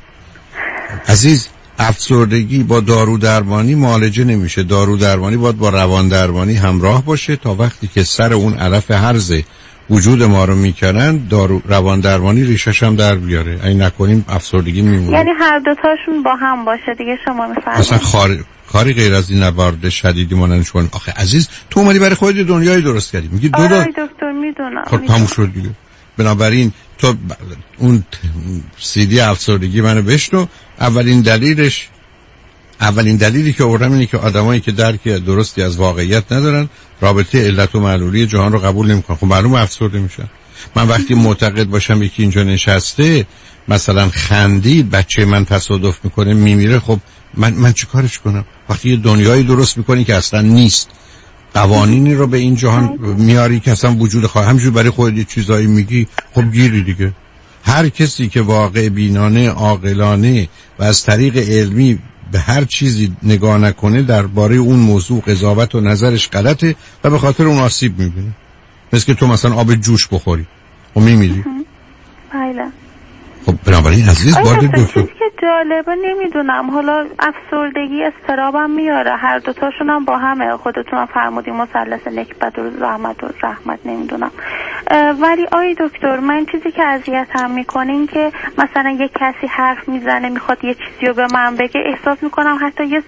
Speaker 5: عزیز افسردگی با دارو درمانی معالجه نمیشه، دارو درمانی باید با روان درمانی همراه باشه تا وقتی که سر اون علف هرز وجود ما رو میکنن دارو روان درمانی ریشش هم در بیاره، این نکنیم افسردگی میمونه.
Speaker 13: یعنی هر دو تاشون با هم باشه دیگه. شما مثلا
Speaker 5: اصلا خار... کاری غیر از این نبرد شدیدی مانند شما. آخه عزیز تو اومدی برای خودت دنیای درست کردی، میگی دو
Speaker 13: آره دکتر میدونم.
Speaker 5: خب تموم شد دیگه. بنابراین تو اون سیدی افسردگی منو بشنو. اولین دلیلش اولین دلیلی که آوردم اینه که آدمایی که درک درستی از واقعیت ندارن رابطه علت و معلولی جهان رو قبول نمیکنن، خب معلومه افسرده میشن. من وقتی معتقد باشم یکی اینجا نشسته مثلا خندید بچه من تصادف میکنه میمیره، خب من من چیکارش کنم؟ وقتی یه دنیایی درست میکنی که اصلا نیست، قوانینی رو به این جهان میاری که اصلا وجود خواه، همجور برای خودت یه چیزایی میگی، خب گیری دیگه. هر کسی که واقع بینانه عاقلانه و از طریق علمی به هر چیزی نگاه نکنه درباره اون موضوع قضاوت و نظرش غلطه و به خاطر اون آسیب میبینه. مثل که تو مثلا آب جوش بخوری و میمیری.
Speaker 13: بله.
Speaker 5: خب بنابراین عزیز باید دکتر
Speaker 13: چیزی که جالبه نمیدونم، حالا افسردگی استرابم میاره، هر دوتاشون هم با همه، خودتون هم فرمودین مثلث نکبت و رحمت و رحمت نمیدونم. ولی آی دکتر من چیزی که اذیتم میکنه این که مثلا یک کسی حرف میزنه میخواد یه چیزی رو به من بگه، احساس میکنم حتی یه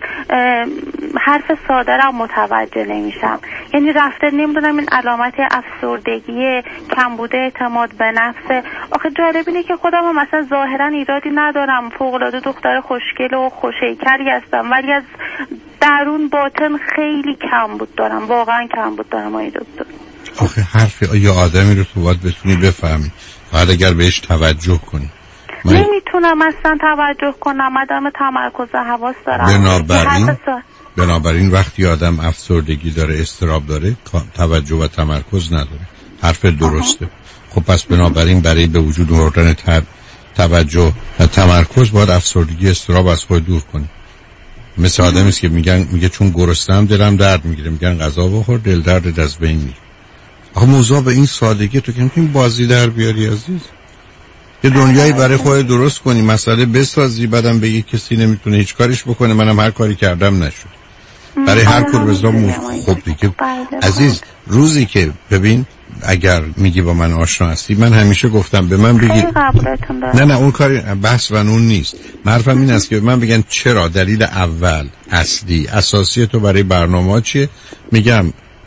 Speaker 13: حرف ساده رو متوجه نمیشم، یعنی رفته نمیدونم این علامت افسردگی، کمبود اعتماد به نفس. آخه جالب اینه که خودم هم مثلا ظاهرا ایرادی ندارم، فوق‌العاده دختر خوشگل و خوشیکری هستم، ولی از درون باطن خیلی کمبود دارم، واقعا کمبود دارم آی دکتر.
Speaker 5: آخه حرف یه آدمی رو تو باید بتونی بفهمی، باید اگر بهش توجه کنی. من...
Speaker 13: نمیتونم اصلا توجه کنم، عدم تمرکز حواس دارم.
Speaker 5: بنابراین بنابراین وقتی آدم افسردگی داره، اضطراب داره، توجه و تمرکز نداره. حرف درسته. آه. خب پس بنابراین برای به وجود آوردن تب... توجه و تمرکز باید افسردگی اضطراب از خود دور کنی. مثل آدمی است که میگن میگه چون گرسنه‌ام دلم درد میگیره، میگن غذا بخور دل درد از بین میره. آخه موضوع به این سادگی تو که میتونی بازی در بیاری عزیز. یه دنیایی برای خودت درست کنی، مسئله بسازی، بعدم بگی کسی نمیتونه هیچ کاریش بکنه، منم هر کاری کردم نشد. برای هر کار بزرگ خوب دیگه عزیز. روزی که ببین اگر میگی با من آشنا هستی، من همیشه گفتم به من بگی نه نه اون کاری بحث و اون نیست. حرفم این است که به من بگن چرا، دلیل اول اصلی اساسی تو برای برنامه چیه، میگم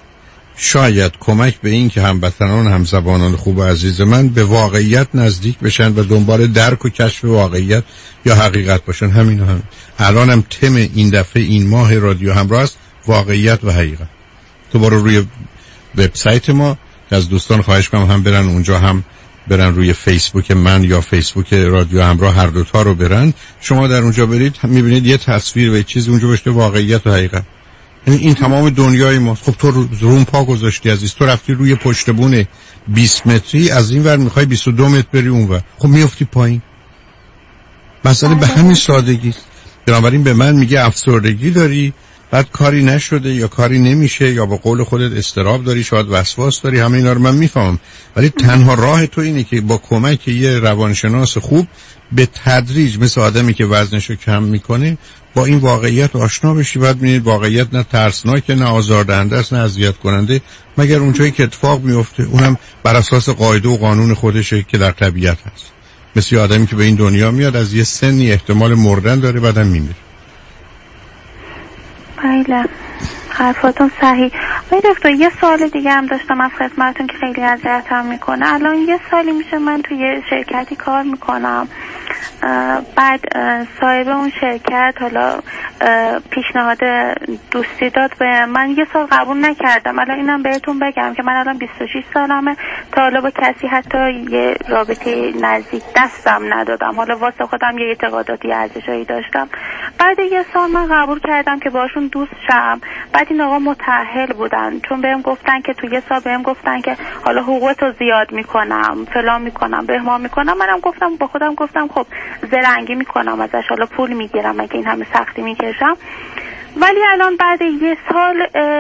Speaker 5: شاید کمک به این که هموطنان همزبانان خوب و عزیز من به واقعیت نزدیک بشن و دنبال درک و کشف واقعیت یا حقیقت باشن. همین و همین. الانم تم این دفعه این ماه رادیو همراه است، واقعیت و حقیقت. تو برو روی وبسایت ما، از دوستان خواهش کنم هم برن اونجا، هم برن روی فیسبوک من یا فیسبوک رادیو همراه، هر دوتا رو برن. شما در اونجا برید میبینید یه تصویر و چیزی اونجا باشه واقعیت و حقیقت. یعنی این تمام دنیای ما. خب تو روم پا گذاشتی عزیز، تو رفتی روی پشت بون بیست متری، از این ور میخوای بیست و دو متر بری اون ور، خب میافتی پایین. مسئله به همین سادگی است. بنابراین به من میگه افسردگی داری، بعد کاری نشده یا کاری نمیشه یا به قول خودت اضطراب داری، شاید وسواس داری، همه اینا رو من میفهمم، ولی تنها راه تو اینه که با کمک یه روانشناس خوب به تدریج مثل آدمی که وزنشو کم میکنه با این واقعیت آشنا بشی. بعد میبینید واقعیت نه ترسناکه، نه آزاردهنده است، نه اذیت کننده، مگر اونجایی که اتفاق میفته اونم بر اساس قاعده و قانون خودشه که در طبیعت هست. مثل آدمی که به این دنیا میاد از یه سنی احتمال مردن داره، بعدم میمیره.
Speaker 13: بله حرفاتون صحیح. ولی دکتر یه سوال دیگه هم داشتم از خدمتتون که خیلی اذیتم میکنه. الان یه سالی میشه من توی یه شرکتی کار میکنم، بعد صاحب اون شرکت حالا پیشنهاد دوستی داد به من، یه سال قبول نکردم. الان اینم بهتون بگم که من الان بیست و شش سالمه، تا حالا با کسی حتی یه رابطه نزدیک دستم ندادم. حالا واسه خودم یه اعتقاداتی ارزشایی داشتم. بعد یه سال من قبول کردم که باشون دوست شم. بعد این آقا متأهل بودن، چون بهم گفتن که تو یه سال بهم گفتن که حالا حقوقتو زیاد میکنم، فلان میکنم، بهمان میکنم. منم گفتم با خودم گفتم خب زرنگی میکنم ازش، حالا پول میگیرم اگه این همه سختی میکشم. ولی الان بعد یه سال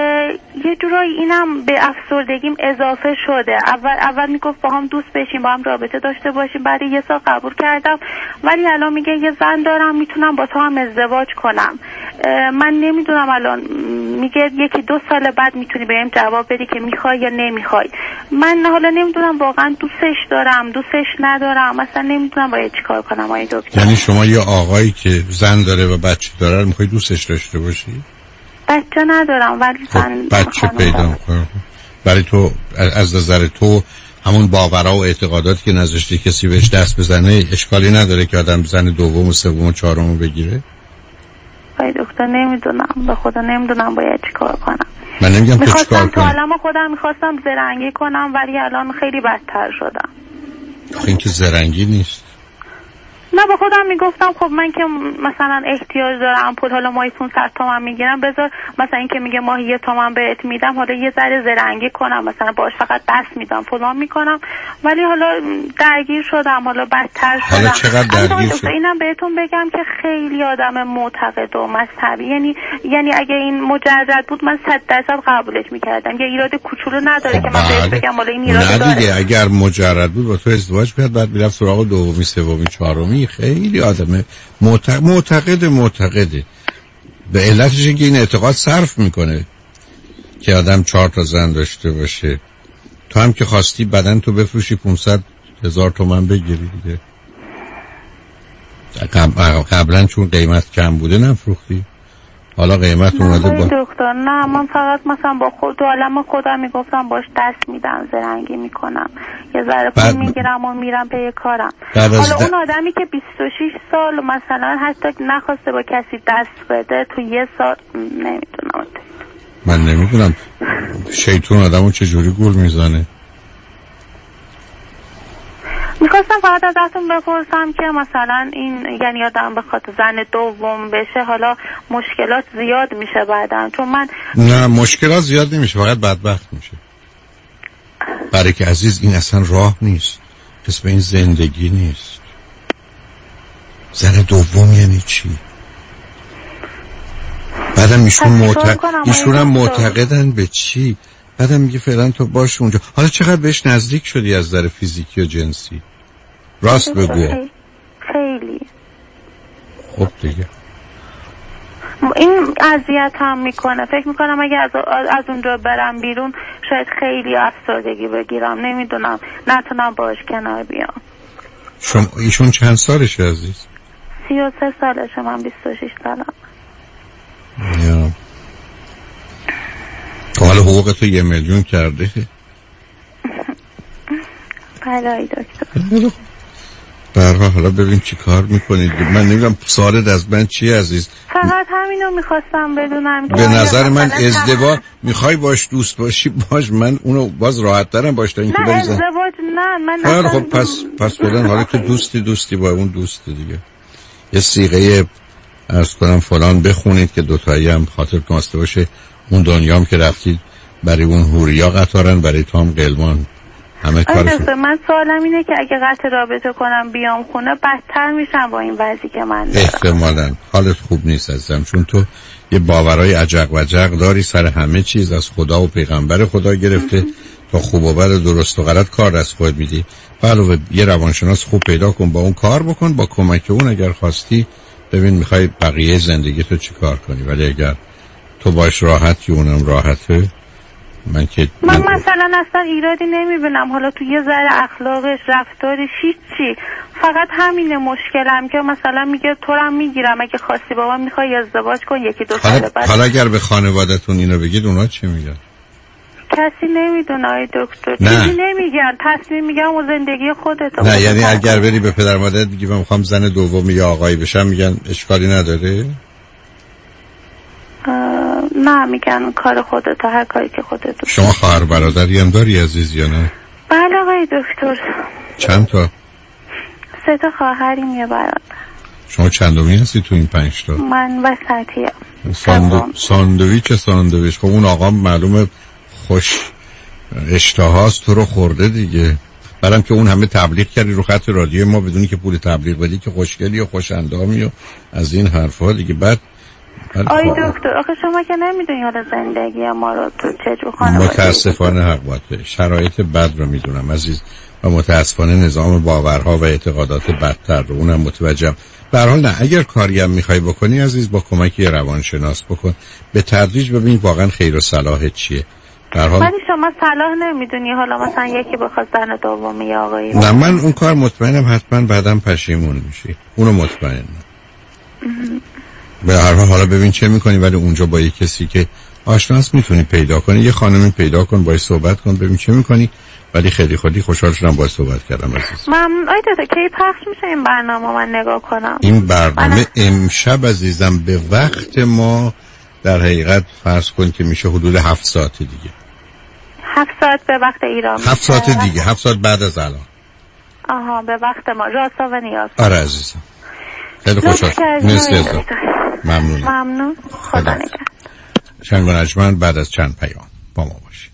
Speaker 13: یه جورایی اینم به افسردگیم اضافه شده. اول اول میگفت با هم دوست بشیم، با هم رابطه داشته باشیم، بعد یه سال قبول کردم. ولی الان میگه یه زن دارم، میتونم با تو هم ازدواج کنم. من نمیدونم الان میگه یکی دو سال بعد میتونی بهم جواب بدی که میخوای یا نمیخوای. من حالا نمیدونم واقعا دوستش دارم دوستش ندارم، اصلا نمیدونم باید چیکار کنم. آقای دکتر
Speaker 5: یعنی شما یه آقایی که زن داره و بچه داره رو میخوای دوستش داشته باشی؟
Speaker 13: بچه ندارم ولی زن
Speaker 5: بچه پیدا کنم. برای تو از نظر تو همون باورها و اعتقاداتی که نذاشتی کسی بهش دست بزنه اشکالی نداره که آدم زن دوم و سوم و چهارم رو بگیره؟
Speaker 13: آقای دکتر نمیدونم، به خدا نمیدونم باید چیکار کنم.
Speaker 5: من نمیگم تو چیکار کنی.
Speaker 13: میخواستم تو عالم خودم میخواستم زرنگی کنم ولی الان خیلی بدتر شدم.
Speaker 5: آخه این که زرنگی نیست.
Speaker 13: نه با خودم میگفتم خب من که مثلا احتیاج دارم پول، حالا ماهی پانصد تومن میگیرم، بذار مثلا این که میگه ماهی یه تومن بهت میدم، حالا یه ذره زرنگی کنم، مثلا باش فقط دست میدم فلان میکنم. ولی حالا درگیر شدم، حالا بدتر شدم.
Speaker 5: حالا چقدر درگیر شد؟
Speaker 13: اینم بهتون بگم که خیلی آدم معتقد و مذهبی، یعنی یعنی اگه این مجرد بود من صد درصد قبولش میکردم. یه ایراد کوچولو نداره که من بهش بگم حالا این ایراد داره.
Speaker 5: نه دیگه اگر مجرد بود با تو ازدواج کرد، بعد میرفت سراغ دومی سومی چهارمی. خیلی آدم معتقد معتقد معتقده. به علتش اینکه این اعتقاد صرف میکنه که آدم چهار تا زن داشته باشه. تو هم که خواستی بدن تو بفروشی پونصد هزار تومن بگیری دیگه. قبلا چون قیمت کم بوده نفروختی، حالا قیمت اومده با
Speaker 13: دکتر. نه من فقط مثلا با خود تو عالم خودم میگفتم باش دست میدم، زرنگی میکنم، یه ذره پول میگیرم و میرم پی کارم. حالا اون آدمی که بیست و شش سال مثلا حتی نخواسته با کسی دست بده تو یه سال، نمیدونم.
Speaker 5: من نمیدونم شیطون آدمو چجوری گول میزنه.
Speaker 13: میخواستم فقط ازتون بپرسم که مثلا این یعنی آدم بخواد زن دوم بشه حالا مشکلات زیاد میشه بعدن؟ چون من
Speaker 5: نه مشکلات زیاد نمیشه، فقط بدبخت میشه. برای که عزیز این اصلا راه نیست، اسم این زندگی نیست. زن دوم یعنی چی؟ بعدم ایشون معتقد ایشون هم معتقدن به چی؟ بعدم میگه فعلا تو باش اونجا. حالا چقدر بهش نزدیک شدی از نظر فیزیکی و جنسی؟ راست بگو.
Speaker 13: خیلی.
Speaker 5: خب دیگه
Speaker 13: این اذیت هم میکنه. فکر میکنم اگه از, از اونجا برم بیرون شاید خیلی افسردگی بگیرم، نمیدونم، نتونم باش کنار بیام.
Speaker 5: شما ایشون چند سالشه عزیز؟
Speaker 13: سی و سه سالشه، من بیست و شش سالم.
Speaker 5: یا حالا حقوق تو یه میلیون کرده؟
Speaker 13: بله دکتر.
Speaker 5: برها حالا ببین چی کار میکنید. من نمیدونم سوالت از من چیه عزیز؟
Speaker 13: فقط همینو میخواستم بدونم.
Speaker 5: به نظر من ازدواج میخوای باش دوست باشی باش، من اونو باز راحت دارم باش تا اینکه
Speaker 13: بریزم. نه ازدواج نه من
Speaker 5: اصلا خب پس پس بدن حالا که دوستی دوستی با اون دوست دیگه یه صیغه عرض کنم فلان بخونید که دوتایی هم خاطر کناسته باشه. اون دنیام که رفتید برای اون هوریا قطارن، برای تو هم قلمان. همه کارشون.
Speaker 13: من سوالم اینه که اگه قطع رابطه کنم بیام خونه بدتر میشم با این وضعی که من دارم.
Speaker 5: احتمالاً حالت خوب نیست عزیزم، چون تو یه باورای عجق و عجق داری سر همه چیز، از خدا و پیغمبر خدا گرفته تا خوب و بد درست و غلط کار از خود میدی. علاوه یه روانشناس خوب پیدا کن، با اون کار بکن، با کمک اون اگر خواستی ببین میخوای بقیه زندگی تو چی کار کنی. ولی اگر تو باش راحتی اونم راحته، من که
Speaker 13: من, من مثلا اصلا ایرادی نمیبینم. حالا تو یه ذره اخلاقش، رفتارش، هیچی فقط همینه مشکلم که مثلا میگه تو رو میگیرم اگه خواستی بابا میخوای ازدواج کن یکی دو سال بعد.
Speaker 5: حالا اگر به خانواده‌تون اینو بگید اونا چی میگن؟
Speaker 13: کسی نمیدونه آی دکتر.
Speaker 5: نه.
Speaker 13: چیزی نمیگن، تصمیم میگم و زندگی خودت.
Speaker 5: نه یعنی اگر بری به پدر مادر دیگه من میخوام زن دوم یا آقایی بشم میگن اشکالی نداره؟
Speaker 13: نه میگن کار خودت، هر کاری که خودت.
Speaker 5: شما خواهر برادری هم داری عزیز یا نه؟
Speaker 13: بله آقای دکتر.
Speaker 5: چند تا؟
Speaker 13: سه تا خواهریم یه برادر.
Speaker 5: شما چندمی هستی تو این پنج تا؟
Speaker 13: من وسطیم.
Speaker 5: ساندو... ساندویچ ساندویچ. خب اون آقا معلومه خوش اشتهاست تو رو خورده دیگه. برام که اون همه تبلیغ کردی رو خط رادیو ما بدونی که پول تبلیغ بدی که خوشگلی و خوش اندامی و از این حرفا دیگه. بعد
Speaker 13: آی دکتر آخه شما که نمیدونی حالا زندگی ما رو تو چه جو خانواده.
Speaker 5: متاسفانه حق باید شرایط بد رو میدونم عزیز و متاسفانه نظام باورها و اعتقادات بدتر رو اونم متوجهم. به هر حال نه اگر کاری هم میخوای بکنی عزیز با کمک یه روانشناس بکن، به تدریج ببین واقعا خیر و صلاح چیه. در حال
Speaker 13: ولی شما صلاح نمیدونی حالا مثلا یکی بخواد زن دومی یا آقایی.
Speaker 5: نه من اون کار مطمئنم حتما بعدم پشیمون میشی، اونو مطمئنم. به هر حال حالا ببین چه میکنی، ولی اونجا با یه کسی که آشناس میتونی پیدا کنی، یه خانمی پیدا کن باهاش صحبت کن ببین چه میکنی. ولی خیلی خودی خوشحال شدم باهاش صحبت کردم عزیز.
Speaker 13: ممنون. آیدا کی پخش میشه این برنامه من نگاه کنم؟
Speaker 5: این برنامه من... امشب عزیزم به وقت ما در حقیقت فرض کن که میشه حدود هفت ساعت دیگه.
Speaker 13: هفت ساعت به وقت ایران.
Speaker 5: هفت ساعت دیگه، هفت ساعت بعد از الان.
Speaker 13: آها به وقت ما. راستا و نیاز.
Speaker 5: آره عزیزم. خیلی خوشحال. مرسی عزیزم. ممنون.
Speaker 13: ممنون. خدا نگهدار.
Speaker 5: شنگ و نجمن بعد از چند پیام با ما باشید.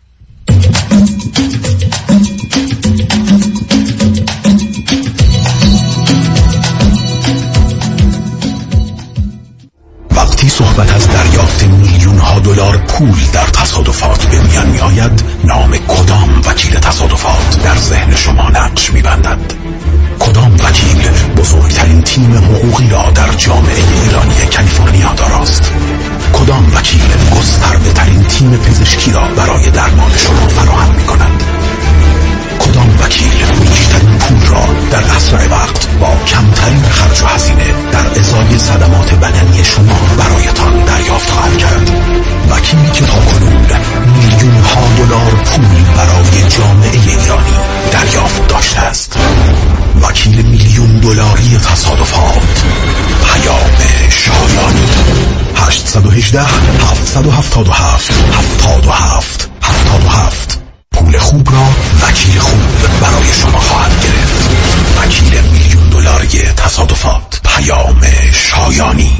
Speaker 7: وقتی صحبت از دریافت میلیون ها دلار پول در تصادفات به میان می آید، نام کدام وکیل تصادفات در ذهن شما نقش می بندد؟ کدام وکیل بزرگترین تیم حقوقی را در جامعه ایرانی کالیفرنیا داراست؟ کدام وکیل گسترده ترین تیم پزشکی را برای درمان شما فراهم می کند؟ کدام وکیل بیشترین پول را در اسرع وقت با کمترین خرج و هزینه در ازای صدمات بدنی شما برایتان دریافت خواهد کرد؟ وکیلی که تا کنون میلیون ها دلار پول برای جامعه ایرانی دریافت داشته است. وکیل میلیون دلاری تصادفات، پیام شایانی. هشت یک هشت هفت هفت هفت هفت هفت هفت هفت. پول خوب را وکیل خوب برای شما خواهد گرفت. وکیل میلیون دلاری تصادفات، پیام شایانی.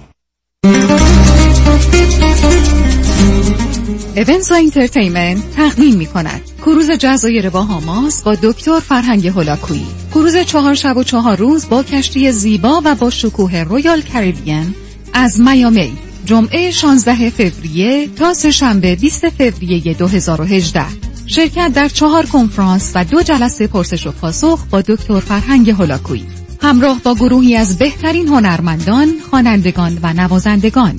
Speaker 1: ایونزا اینترتینمنت تقدیم می کند کروز جزایر باهاماس با دکتر فرهنگ هولاکویی. کروز چهار شب و چهار روز با کشتی زیبا و با شکوه رویال کریبیان از میامی، جمعه شانزده فوریه تا سه‌شنبه بیست فوریه دو هزار و هجده. شرکت در چهار کنفرانس و دو جلسه پرسش و پاسخ با دکتر فرهنگ هولاکویی، همراه با گروهی از بهترین هنرمندان، خوانندگان و نوازندگان.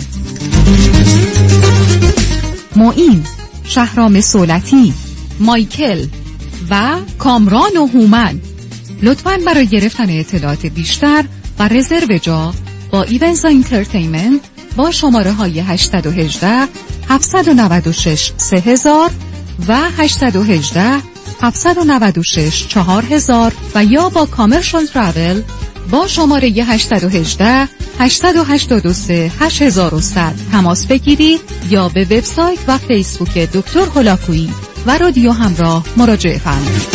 Speaker 1: معین، شهرام سولتی، مایکل و کامران و هومن. لطفاً برای گرفتن اطلاعات بیشتر و رزرو جا با ایونزا اینترتینمنت با شماره های هشت یک هشت هفت نه شش سه هزار و هشت یک هشت هفت نه شش چهار هزار و یا با کامرشال ترافل با شماره هشت یک هشت هشت هشت دو سه هشت صفر صفر تماس بگیرید یا به وبسایت و فیسبوک دکتر هولاکویی و رادیو همراه مراجعه فرمایید.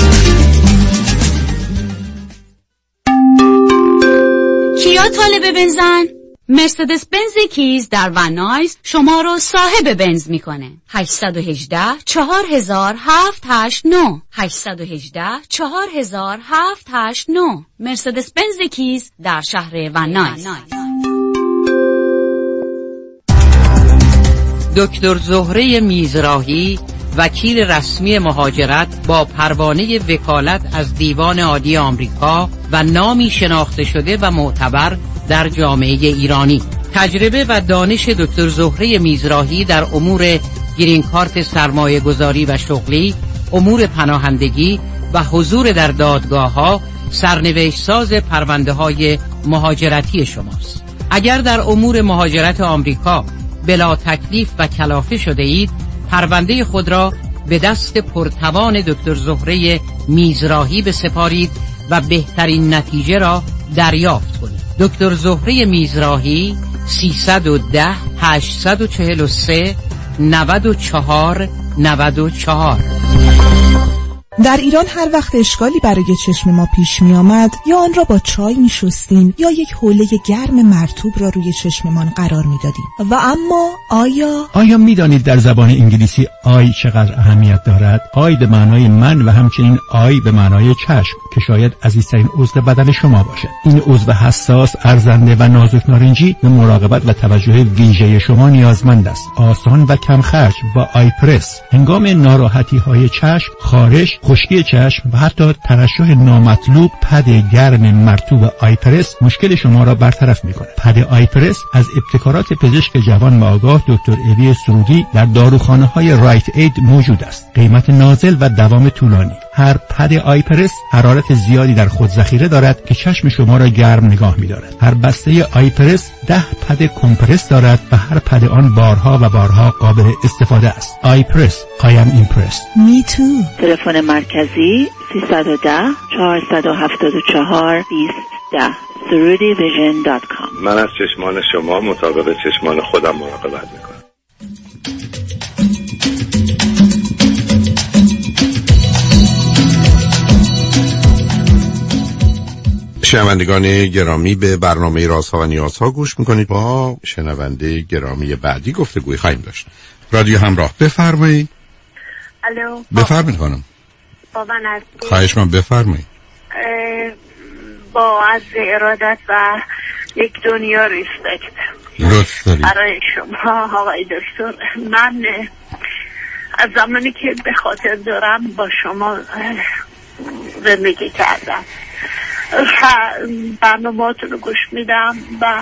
Speaker 14: کیا طالب بنزن؟ مرسدس بنز کیز در ونایز شما رو صاحب بنز میکنه. هشت یک هشت چهار هزار هفت هشت نه هشت یک هشت چهار هزار هفت هشت نه. مرسدس بنز کیز در شهر ونایز.
Speaker 15: دکتر زهره میزراهی، وکیل رسمی مهاجرت با پروانه وکالت از دیوان عالی آمریکا و نامی شناخته شده و معتبر در جامعه ایرانی. تجربه و دانش دکتر زهره میزراهی در امور گرین کارت سرمایه گذاری و شغلی، امور پناهندگی و حضور در دادگاه‌ها سرنوشت ساز پرونده های مهاجرتی شماست. اگر در امور مهاجرت آمریکا بلا تکلیف و کلافه شده اید، پرونده خود را به دست پرتوان دکتر زهره میزراهی بسپارید و بهترین نتیجه را دریافت کنید. دکتر زهره میزراهی سیصد و ده هشتصد و چهل و سه نود و چهار نود و چهار.
Speaker 16: در ایران هر وقت اشکالی برای چشم ما پیش می آمد، یا آن را با چای می شستیم یا یک حوله گرم مرطوب را روی چشممان قرار می دادیم. و اما آیا
Speaker 17: آیا می دانید در زبان انگلیسی آی چقدر اهمیت دارد؟ آی به معنای من و همچنین آی به معنای چشم که شاید عزیزترین عضو بدن شما باشد. این عضو حساس، ارزنده و نازک نارنجی به مراقبت و توجه ویژه شما نیازمند است. آسان و کم خرج با آی پرس هنگام ناراحتی های چشم، خارش، خشکی چشم و حتی ترشح نامطلوب، پد گرم مرطوب آی پرس مشکل شما را برطرف می‌کند. پد آی پرس از ابتکارات پزشک جوان و آگاه دکتر ایوی سرودی در داروخانه‌های رایت اید موجود است. قیمت نازل و دوام طولانی. هر پد آی پرس حرارت زیادی در خود ذخیره دارد که چشم شما را گرم نگاه می‌دارد. هر بسته آی پرس ده پد کمپرس دارد و هر پد آن بارها و بارها قابل استفاده است. آی پرس I am impressed.
Speaker 16: Me too.
Speaker 18: تلفن مرکزی سیصد و ده چهارصد و هفتاد و چهار بیست ده سرودی ویژن دات کام.
Speaker 19: من از چشمان شما مطابق چشمان خودم مراقبت میکنم.
Speaker 5: شنوندگان گرامی، به برنامه رازها و نیازها گوش میکنید. با شنونده گرامی بعدی گفتگوی خواهیم داشت. رادیو همراه، بفرمایید.
Speaker 20: الو،
Speaker 5: بفرمایید خانم.
Speaker 20: با من هستی؟
Speaker 5: خواهش من، بفرمایید.
Speaker 20: با از ارادت و یک دنیا ریسپکت
Speaker 5: لطف دارید
Speaker 20: برای شما آقای دکتر. من از زمانی که به خاطر دارم با شما زندگی کردم، برنامه‌هاتون رو گوش میدم و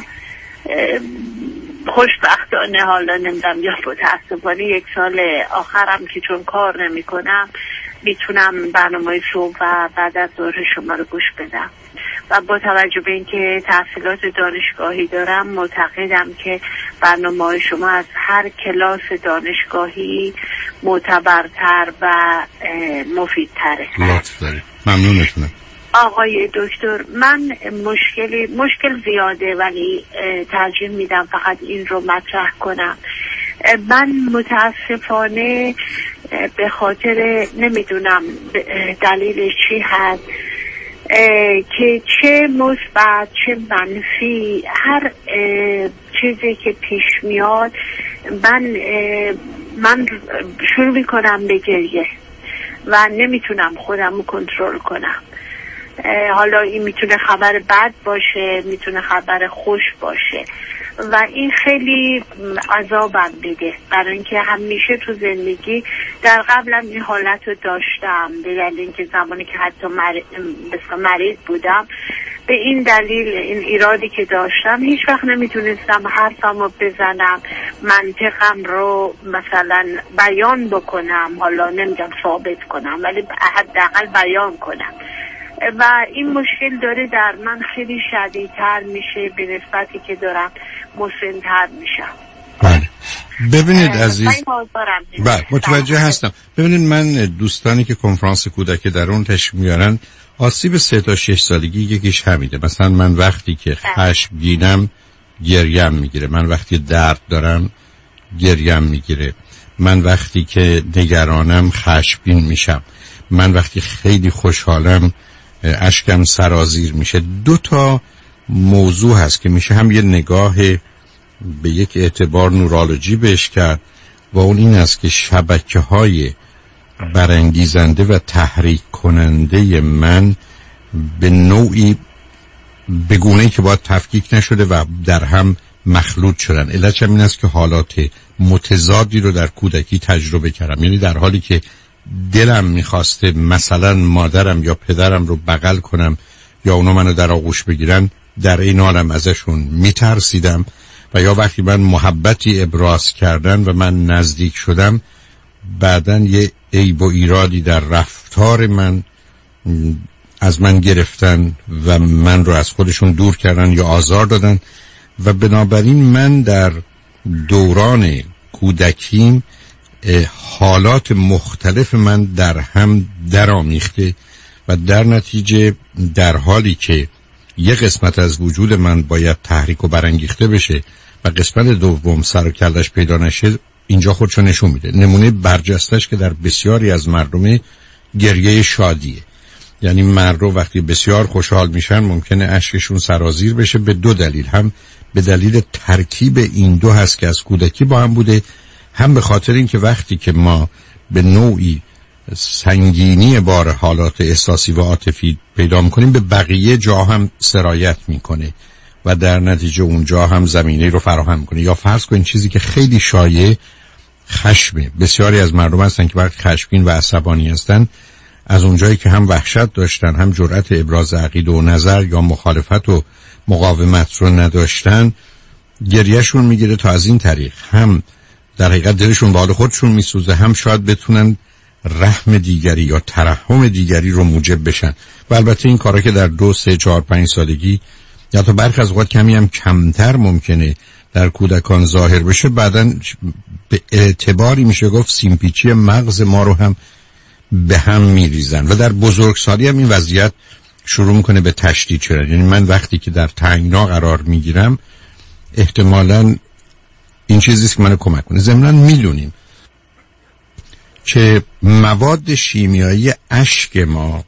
Speaker 20: خوشبختانه حالا نمیدونم یا متاسفانه یک سال آخرم که چون کار نمی کنم میتونم برنامه صبح و بعد از ظهر شما رو گوش بدم و با توجه به اینکه تحصیلات دانشگاهی دارم معتقدم که برنامه شما از هر کلاس دانشگاهی معتبرتر و مفیدتره.
Speaker 5: لطف دارید، ممنونتونم.
Speaker 20: آقای دکتر، من مشکلی مشکل زیاده ولی ترجیح میدم فقط این رو مطرح کنم. من متاسفانه به خاطر نمیدونم دلیلش چی هست که چه مثبت چه منفی هر چیزی که پیش میاد من من شروع میکنم به گریه و نمیتونم خودم رو کنترل کنم. حالا این میتونه خبر بد باشه، میتونه خبر خوش باشه و این خیلی عذابم میده، برای اینکه همیشه تو زندگی در قبلم این حالت رو داشتم، به دلیل اینکه زمانی که حتی مریض, مریض بودم به این دلیل این ایرادی که داشتم هیچ وقت نمیتونستم حرفم رو بزنم، منطقم رو مثلا بیان بکنم، حالا نمیگم ثابت کنم ولی حداقل بیان کنم و این مشکل داره در من خیلی شدیدتر میشه به نسبتی که دارم مسن‌تر میشم.
Speaker 5: بله ببینید عزیز، بله متوجه هستم. ببینید من دوستانی که کنفرانس کودک در اون تشریف میارن آسیب سه تا شش سالگی یکیش همیده. مثلا من وقتی که خشمگینم گریم میگیره، من وقتی درد دارم گریم میگیره، من وقتی که نگرانم خشمگین میشم، من وقتی خیلی خوشحالم اشکم سرازیر میشه. دو تا موضوع هست که میشه هم یه نگاه به یک اعتبار نورولوژی بهش کرد و اون این است که شبکه های برانگیزنده و تحریک کننده من به نوعی به گونه‌ای که باید تفکیک نشده و در هم مخلوط شدن. علتش این است که حالات متضادی رو در کودکی تجربه کردم. یعنی در حالی که دلم میخواسته مثلا مادرم یا پدرم رو بغل کنم یا اونا منو در آغوش بگیرن، در این حالم ازشون میترسیدم و یا وقتی من محبتی ابراز کردن و من نزدیک شدم بعدن یه عیب و ایرادی در رفتار من از من گرفتن و من رو از خودشون دور کردن یا آزار دادن و بنابراین من در دوران کودکیم حالات مختلف من در هم درآمیخته و در نتیجه در حالی که یک قسمت از وجود من باید تحریک و برانگیخته بشه و قسمت دوم سر و کلش پیدا نشه، اینجا خودشو نشون میده. نمونه برجستش که در بسیاری از مردم گریه شادیه. یعنی مردم وقتی بسیار خوشحال میشن ممکنه اشکشون سرازیر بشه به دو دلیل، هم به دلیل ترکیب این دو هست که از کودکی با هم بوده، هم به خاطر اینکه وقتی که ما به نوعی سنگینی بار حالات احساسی و عاطفی پیدا میکنیم به بقیه جا هم سرایت میکنه و در نتیجه اونجا هم زمینه رو فراهم میکنه. یا فرض کنید چیزی که خیلی شایع خشمه. بسیاری از مردم هستن که وقتی خشمگین و عصبانی هستن از اونجایی که هم وحشت داشتن، هم جرأت ابراز عقیده و نظر یا مخالفت و مقاومت رو نداشتن، گریهشون میگیره تا از این طریق هم در حقیقت دلشون به حال خودشون میسوزه، هم شاید بتونن رحم دیگری یا ترحم دیگری رو موجب بشن. و البته این کارا که در دو سه چهار پنج سالگی یا تا برخی از اوقات کمی هم کمتر ممکنه در کودکان ظاهر بشه، بعداً به اعتباری میشه گفت سیمپیچی مغز ما رو هم به هم میریزن و در بزرگسالی هم این وضعیت شروع میکنه به تشدید شدن. یعنی من وقتی که در تنگنا قرار میگیرم احتمالاً این چیزیست که منو کمک کنه. ضمناً میدونیم که مواد شیمیایی اشک ما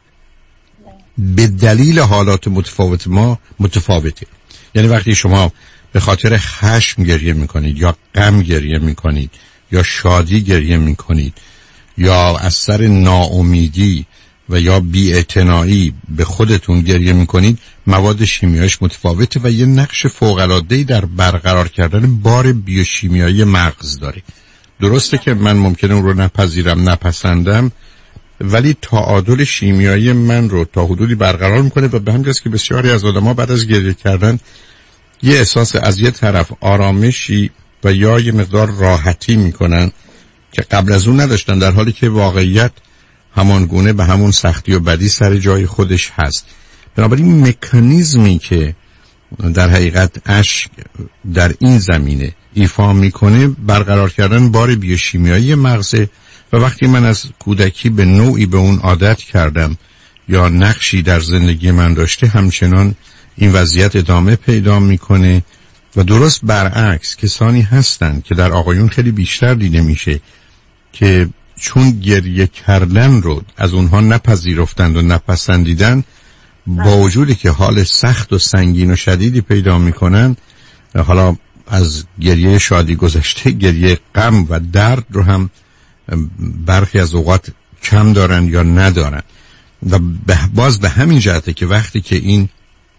Speaker 5: به دلیل حالات متفاوت ما متفاوته. یعنی وقتی شما به خاطر خشم گریه میکنید یا غم گریه میکنید یا شادی گریه میکنید یا از سر ناامیدی و یا بی‌اعتنایی به خودتون گریه میکنید، مواد شیمیاییش متفاوته و یه نقش فوق‌العاده‌ای در برقرار کردن بار بیوشیمیایی مغز داره. درسته که من ممکنه اون رو نپذیرم نپسندم، ولی تعادل شیمیایی من رو تا حدودی برقرار میکنه و به همین جاست که بسیاری از آدم‌ها بعد از گریه کردن یه احساس از یه طرف آرامشی و یا یه مقدار راحتی میکنن که قبل از اون نداشتن، در حالی که واقعیت همان گونه به همون سختی و بدی سر جای خودش هست. بنابراین مکانیزمی که در حقیقت اشک در این زمینه ایفا میکنه برقرار کردن بار بیوشیمیایی مغزه و وقتی من از کودکی به نوعی به اون عادت کردم یا نقشی در زندگی من داشته، همچنان این وضعیت ادامه پیدا میکنه. و درست برعکس کسانی هستن که در آقایون خیلی بیشتر دیده میشه که چون گریه کردن رو از اونها نپذیرفتند و نپسندیدن، با وجودی که حال سخت و سنگین و شدیدی پیدا میکنن، حالا از گریه شادی گذشته گریه غم و درد رو هم برخی از اوقات کم دارن یا ندارن. و باز به همین جهته که وقتی که این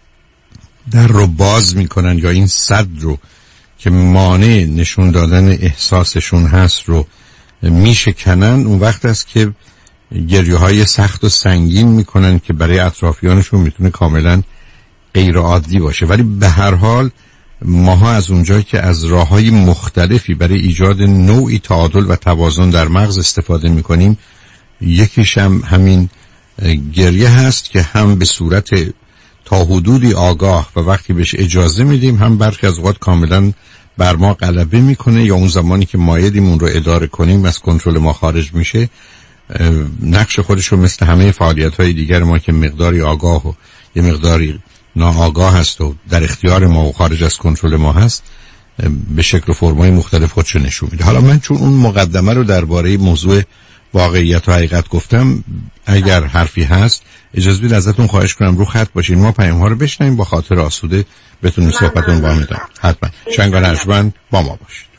Speaker 5: در رو باز میکنن یا این سد رو که مانع نشون دادن احساسشون هست رو میشکنن، اون وقت است که گریه های سخت و سنگین میکنن که برای اطرافیانشون میتونه کاملا غیر عادی باشه. ولی به هر حال ماها از اونجایی که از راههای مختلفی برای ایجاد نوعی تعادل و توازن در مغز استفاده میکنیم، یکیش هم همین گریه هست که هم به صورت تا حدودی آگاه و وقتی بهش اجازه میدیم، هم برخی از اوقات کاملا بر ما غلبه میکنه، یا اون زمانی که مایلیم اون رو اداره کنیم از کنترل ما خارج میشه، نقش خودش رو مثل همه فعالیت های دیگر ما که مقداری آگاه و یه مقداری ناآگاه هست و در اختیار ما و خارج از کنترل ما هست، به شکل و فرمای مختلف خودشو نشون میده. حالا من چون اون مقدمه رو درباره موضوع واقعیت و حقیقت گفتم، اگر حرفی هست اجازه بدید ازتون خواهش کنم رو خط باشین، ما پیام ها رو بشنویم با خاطر آسوده بتونیم صحبتون با میدم. حتما چنگ و نجمن با ما باشید.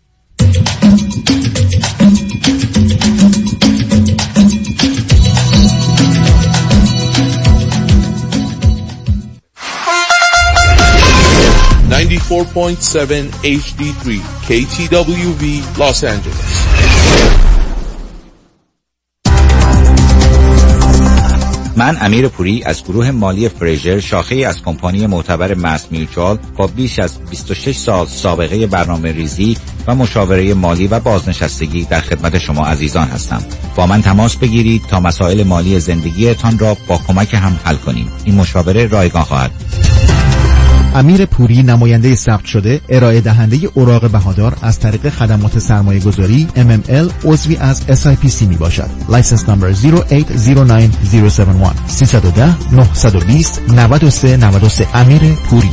Speaker 2: ninety-four point seven H D three K T W V Los Angeles.
Speaker 21: من امیر پوری از گروه مالی فریزر، شاخه از کمپانی معتبر ماس میوچوال با بیش از بیست و شش سال سابقه برنامه ریزی و مشاوره مالی و بازنشستگی در خدمت شما عزیزان هستم. با من تماس بگیرید تا مسائل مالی زندگیتان را با کمک هم حل کنیم. این مشاوره رایگان خواهد.
Speaker 22: امیر پوری، نماینده ثبت شده، ارائه دهنده اوراق بهادار از طریق خدمات سرمایه گذاری ام ام ال، عضوی از اس آی پی سی می باشد. لایسنس نمبر صفر هشت صفر نه صفر هفت یک سه یک صفر نه دو صفر نه سه نه سه. امیر پوری.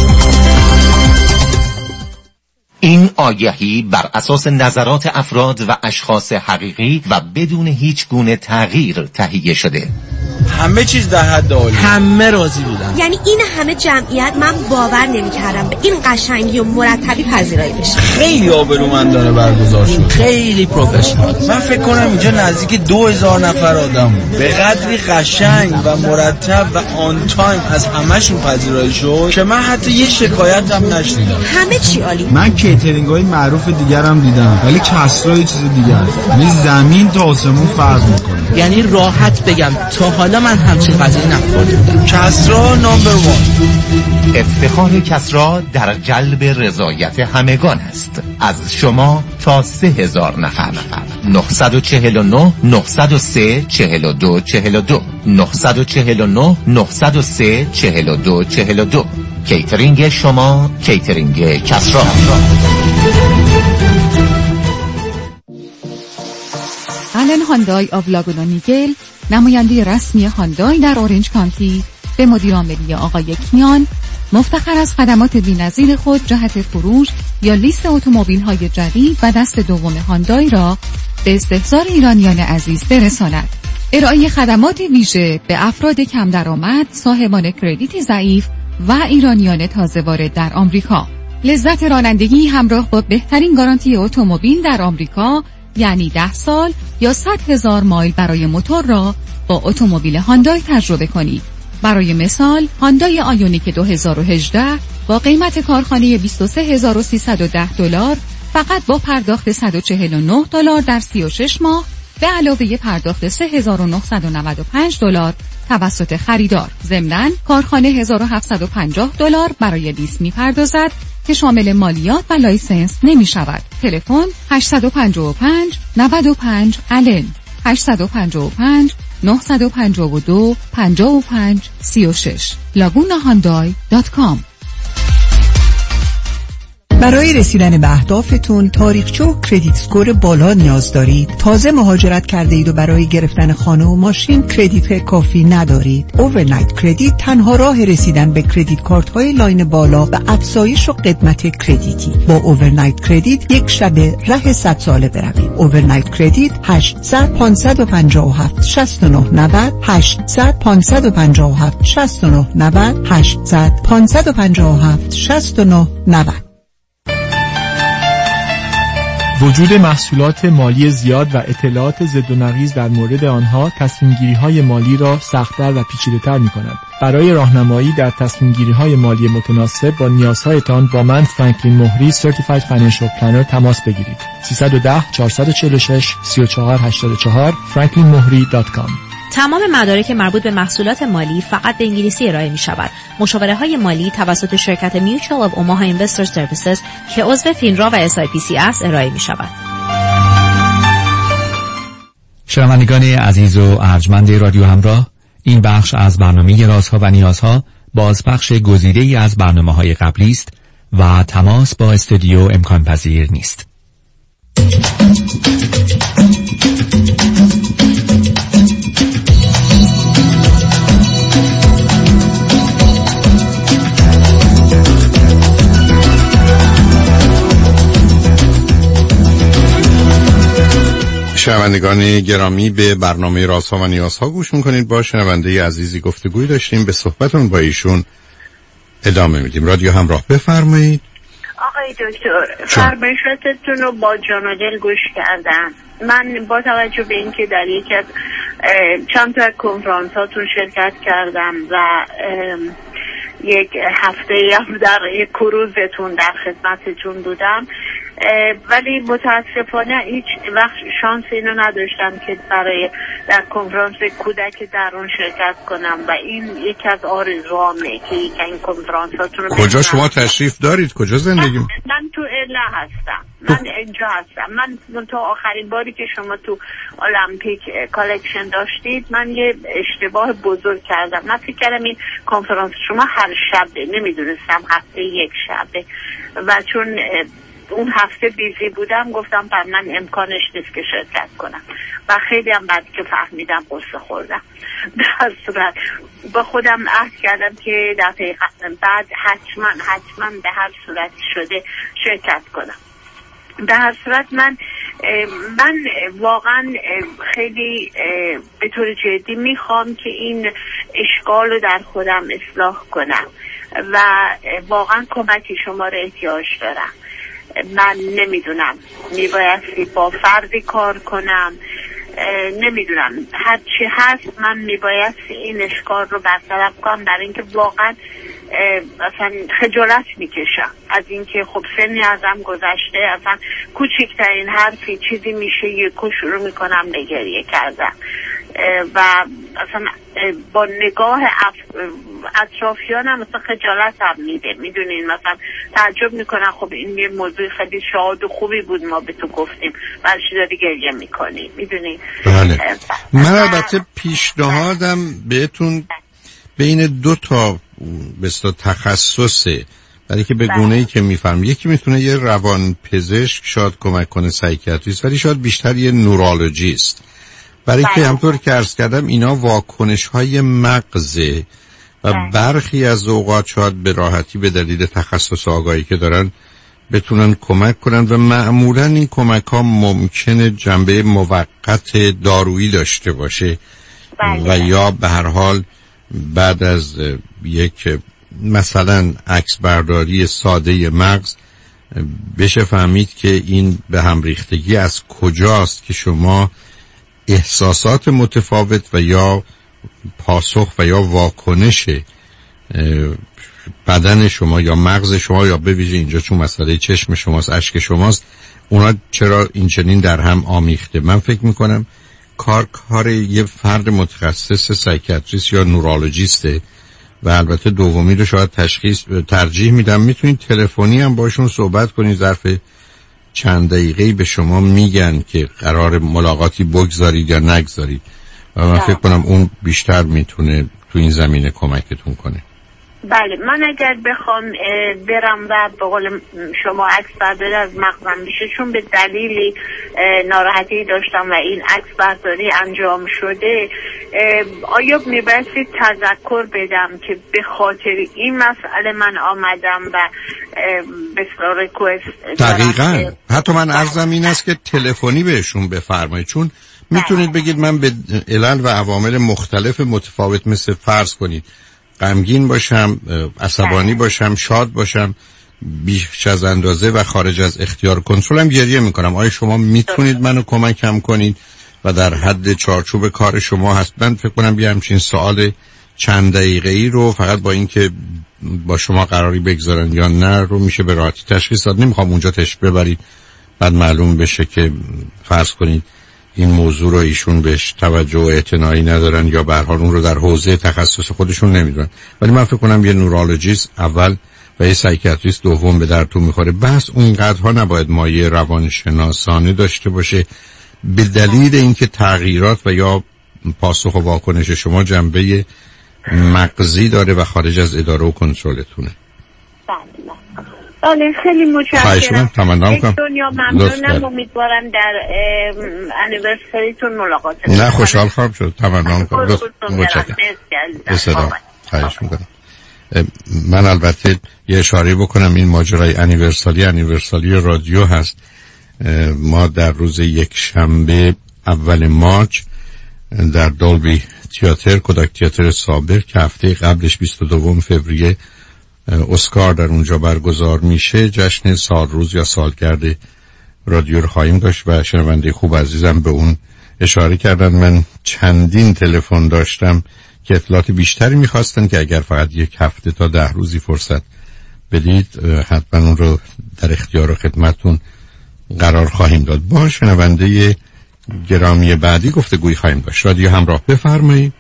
Speaker 23: این آگهی بر اساس نظرات افراد و اشخاص حقیقی و بدون هیچ گونه تغییر تهیه شده.
Speaker 24: همه چیز در حد عالی، همه راضی بودن.
Speaker 25: یعنی این همه جمعیت، من باور نمی‌کردم به این قشنگی و مرتبی پذیرایی بشه.
Speaker 24: خیلی آبرومندانه برگزار شد، خیلی پروفشنال. من فکر کنم اینجا نزدیک دو هزار نفر آدم بود. به قدری قشنگ و مرتب و آن تایم از همه‌شون پذیرایی شد که من حتی یه شکایت هم نشنیدم.
Speaker 25: همه چی عالی.
Speaker 24: من کیترینگ‌های معروف دیگرم دیدم، ولی کسرا یه چیز دیگه است. یعنی زمین تا آسمون فرق می‌کنه. یعنی راحت بگم تا حالا من همچین غذایی نخوردم. کسرا نمبر وان.
Speaker 23: افتخار کسرا در جلب رضایت همگان است. از شما تا سه هزار نفر. نه چهار نه نه صفر سه چهار دو چهار دو نه چهار نه نه صفر سه چهار دو چهار دو. کیترینگ شما، کیترینگ کسرا.
Speaker 1: آلن هاندای آف لاگونا نیگل، نماینده رسمی هاندای در اورنج کانتی، به مدیر عاملی آقای کیان مفتخر از خدمات بی‌نظیر خود جهت فروش یا لیست اتومبیل‌های جدید و دست دوم هاندای را به استحضار ایرانیان عزیز برساند. ارائه خدمات ویژه به افراد کم درآمد، صاحبان کردیت ضعیف و ایرانیان تازه وارد در آمریکا. لذت رانندگی همراه با بهترین گارانتی اتومبیل در آمریکا، یعنی ده سال یا صد هزار مایل برای موتور را با اتومبیل هاندای تجربه کنید. برای مثال، هاندای آیونیک دو هزار و هجده با قیمت کارخانه بیست و سه هزار و سیصد و ده دلار فقط با پرداخت صد و چهل و نه دلار در سی و شش ماه به علاوه پرداخت سه هزار و نهصد و نود و پنج دلار توسط خریدار. ضمناً کارخانه هزار و هفتصد و پنجاه دلار برای لیز می‌پردازد که شامل مالیات و لایسنس نمی شود. تلفن هشت پنج پنج نه پنج آلن هشت پنج پنج نه پنج دو پنج پنج سه شش لاگونا هاندای دات کام.
Speaker 26: برای رسیدن به اهدافتون تاریخچه و کردیت اسکور بالا نیاز دارید. تازه مهاجرت کرده اید و برای گرفتن خانه و ماشین کردیت کافی ندارید. اوورنایت کردیت تنها راه رسیدن به کردیت کارت های لاین بالا و افزایش و قدمت کردیتی. با اوورنایت کردیت یک شب ره صد ساله بروید. اوورنایت کردیت هشت صفر صفر پنج پنج هفت شش نه نه صفر هشت صفر صفر پنج پنج هفت شش نه نه صفر هشت صفر صفر پنج پنج هفت شش نه نه صفر.
Speaker 27: وجود محصولات مالی زیاد و اطلاعات ضد و نقیض در مورد آنها تصمیم‌گیری‌های مالی را سخت‌تر و پیچیده‌تر می‌کند. برای راهنمایی در تصمیم‌گیری‌های مالی متناسب با نیازهایتان با من فرانکلین مهری Certified Financial Planner تماس بگیرید. سه یک صفر چهار چهار شش سه چهار هشت چهار فرانکلین مهری دات کام.
Speaker 28: تمام مدارک مربوط به محصولات مالی فقط به انگلیسی ارائه می شود. مشاوره های مالی توسط شرکت میوچوال آف اوماها اینوستر سرویسز که عضو فینرا و اس آی پی سی است ارائه می شود.
Speaker 3: شنوندگان عزیز و ارجمند رادیو همراه، این بخش از برنامه رازها و نیازها بازپخش گزیده‌ای از برنامه‌های قبلی است و تماس با استودیو امکان پذیر نیست.
Speaker 5: شنوندگان گرامی، به برنامه رازها و نیازها گوش میکنید. با شنونده عزیزی گفتگوی داشتیم، به صحبتون با ایشون ادامه میدیم. رادیو همراه، بفرمایید.
Speaker 20: آقای دکتر، فرمایشاتتون رو با جان و دل گوش کردم. من با توجه به اینکه در یکی از چند تا کنفرانساتون شرکت کردم و یک هفته هم در یک کروزتون در خدمتتون بودم، ولی متاسفانه هیچ وقت شانس اینو نداشتم که برای در کنفرانس کودک درون شرکت کنم و این یکی از آرزوامه که یک این کنفرانساتون رو
Speaker 5: کجا شما تشریف دارید؟ کجا زندگی؟
Speaker 20: من, من تو ارلا هستم، من اینجا هستم. من تا آخرین باری که شما تو المپیک کالکشن داشتید من یه اشتباه بزرگ کردم. من فکر کردم این کنفرانس شما هر شبه، نمیدونستم هفته یک شبه و چون اون هفته بیزی بودم گفتم پر من امکانش نیست که شرکت کنم و خیلی هم بعد که فهمیدم قصه خوردم. در صورت با خودم عهد کردم که دفعه بعد حتما حتما به هر صورت شده شرکت کنم. به هر صورت من من واقعا خیلی به طور جدی میخوام که این اشکال رو در خودم اصلاح کنم و واقعا کمک شما رو احتیاج دارم. من نمیدونم میبایستی با فردی کار کنم، نمیدونم هر چی هست من میبایستی این اشکال رو برطرف کنم، برای اینکه واقعا اصلا خجالت میکشم از اینکه خب سنی ازم گذشته، اصلا کوچکترین حرفی چیزی میشه یکو شروع میکنم نگریه کردن و اصلا با نگاه اطرافیانم مثلا خجالت هم میده. میدونین مثلا تعجب میکنن خب این یه موضوع خیلی شاد و خوبی بود ما به تو گفتیم برای چی داری گریه میکنی. میدونین
Speaker 5: بله. من البته پیشنهادم بهتون بین دو تا بسیار تخصصه، برای که به گونه‌ای که میفهم یکی میتونه یه روان پزشک شاید کمک کنه، سایکیاتریست، ولی شاید بیشتر یه نورولوژیست، برای که همطور که عرض کردم اینا واکنش های مغزه و برخی از اوقات شاید به راحتی به دلیل تخصص آگاهی که دارن بتونن کمک کنن و معمولا این کمک ها ممکنه جنبه موقت دارویی داشته باشه و یا به هر حال بعد از یک مثلا عکس برداری ساده مغز بشه فهمید که این به هم ریختگی از کجاست که شما احساسات متفاوت و یا پاسخ و یا واکنش بدن شما یا مغز شما یا به ویژه اینجا چون مسئله چشم شماست، اشک شماست، اونا چرا این چنین در هم آمیخته. من فکر میکنم کار کار یه فرد متخصص سایکیاتریست یا نورولوژیسته و البته دومی رو شاید تشخیص ترجیح میدم میتونید تلفنی هم باشون صحبت کنید، ظرف چند دقیقه‌ای به شما میگن که قرار ملاقاتی بگذارید یا نگذارید و من فکر کنم اون بیشتر میتونه تو این زمینه کمکتون کنه.
Speaker 20: بله، من اگر بخوام برم و به قول شما عکس برداری از مغزم بشه، چون به دلیلی ناراحتی داشتم و این عکس برداری انجام شده، آیا میبایستی تذکر بدم که به خاطر این مسئله من آمدم و به اصطلاح ریکوست
Speaker 5: دقیقاً. حتی من عرضم این است که تلفنی بهشون بفرمایید، چون میتونید بگید من به علل و عوامل مختلف متفاوت مثل فرض کنید غمگین باشم، عصبانی باشم، شاد باشم، بیش از اندازه و خارج از اختیار کنترلم گریه میکنم. آیا شما میتونید منو کمکم کنید و در حد چارچوب کار شما هست؟ من فکر کنم یه همچین سوال چند دقیقه‌ای رو فقط با اینکه با شما قراری بگذارن یا نه رو میشه به راحتی تشخیص داد. نمیخوام اونجا تشریف ببرید بعد معلوم بشه که فرض کنید این موضوع رو ایشون بهش توجه و اعتنایی ندارن یا به هر حال اون رو در حوزه تخصص خودشون نمیدونن. ولی من فکر کنم یه نورولوژیست اول و یه سایکیاتریست دوم به درتون میخوره. بس اونقدرها نباید مایه روانشناسانه داشته باشه، به دلیل اینکه تغییرات و یا پاسخ و واکنش شما جنبه مغزی داره و خارج از اداره و کنترلتونه.
Speaker 20: بله، خیلی متشکرم.
Speaker 5: تمنا میکنم.
Speaker 20: دنیا ممنونم. امیدوارم در انیورسریتون ملاقات کنم.
Speaker 5: نه، خوشحال خواهم شد. تمنا میکنم. متشکرم. بسیار خواهش میکنم. من البته یه اشاره بکنم، این ماجرای انیورساری انیورساری رادیو هست. ما در روز یک شنبه اول مارچ در دولبی تئاتر، کودک تئاتر سابق که هفته قبلش بیست و دوم فوریه اسکار در اونجا برگزار میشه، جشن سال روز یا سالگرد رادیو رو خواهیم داشت و شنونده خوب عزیزم به اون اشاره کردن. من چندین تلفن داشتم که اطلاعات بیشتری میخواستن که اگر فقط یک هفته تا ده روزی فرصت بدید حتما اون رو در اختیار و خدمتون قرار خواهیم داد. با شنونده گرامی بعدی گفتگوی خواهیم داشت. رادیو همراه، بفرمایید.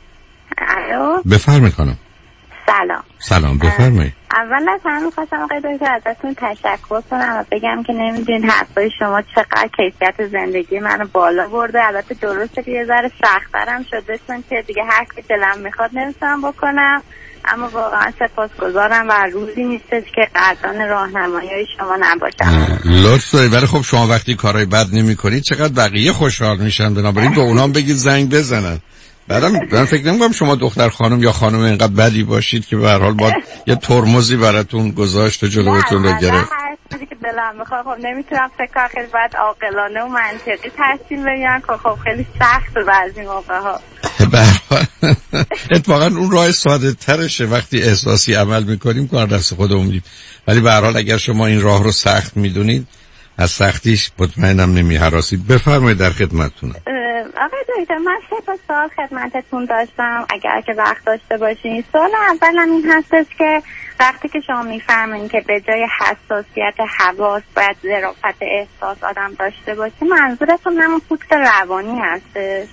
Speaker 4: الو،
Speaker 5: بفرمایید خانم.
Speaker 4: سلام.
Speaker 5: سلام، بفرمایید.
Speaker 4: اول از همه می‌خواستم آقای دکتر ازتون تشکر کنم و بگم که نمیدونید حرفای شما چقدر کیفیت زندگی منو بالا برده. البته درسته که یه ذره سخت‌ترم شده چون که دیگه هر کی دلم میخواد نمیتونم بکنم، اما واقعا سپاسگزارم و روزی نیستش که قدردان راهنمایی شما نباشم.
Speaker 5: لطف دارید، ولی خب شما وقتی کارهای بد نمی‌کنید چقدر بقیه خوشحال میشن، بنابراین به اونام بگید زنگ بزنن. بعدم من فکر نمی‌کنم شما دختر خانم یا خانم اینقدر بدی باشید که به هر حال با یه ترمزی براتون گذاشت و جلوتون رو گرفت.
Speaker 4: هر چیزی که دلم می‌خواد خب نمیتونم فکر کنم، خیلی باید عاقلانه و منطقی تصمیم بگیرم که خب خیلی سخته بعضی موقع‌ها. به هر حال
Speaker 5: اتفاقا اون راه ساده ترشه، وقتی احساسی عمل می‌کنیم کار دست خودمون می‌دیم، ولی به هر حال اگر شما این راه رو سخت می‌دونید از سختیش مطمئنم نمی‌هراسید. بفرمایید در خدمتتونم.
Speaker 4: آقای دکتر من سه تا سوال خدمتتون داشتم اگر که وقت داشته باشین. سوال اولم این هستش که وقتی که شما میفرمایید که به جای حساسیت حواس باید ظرافت احساس آدم داشته باشه، منظورتون همون پوست روانی هستش؟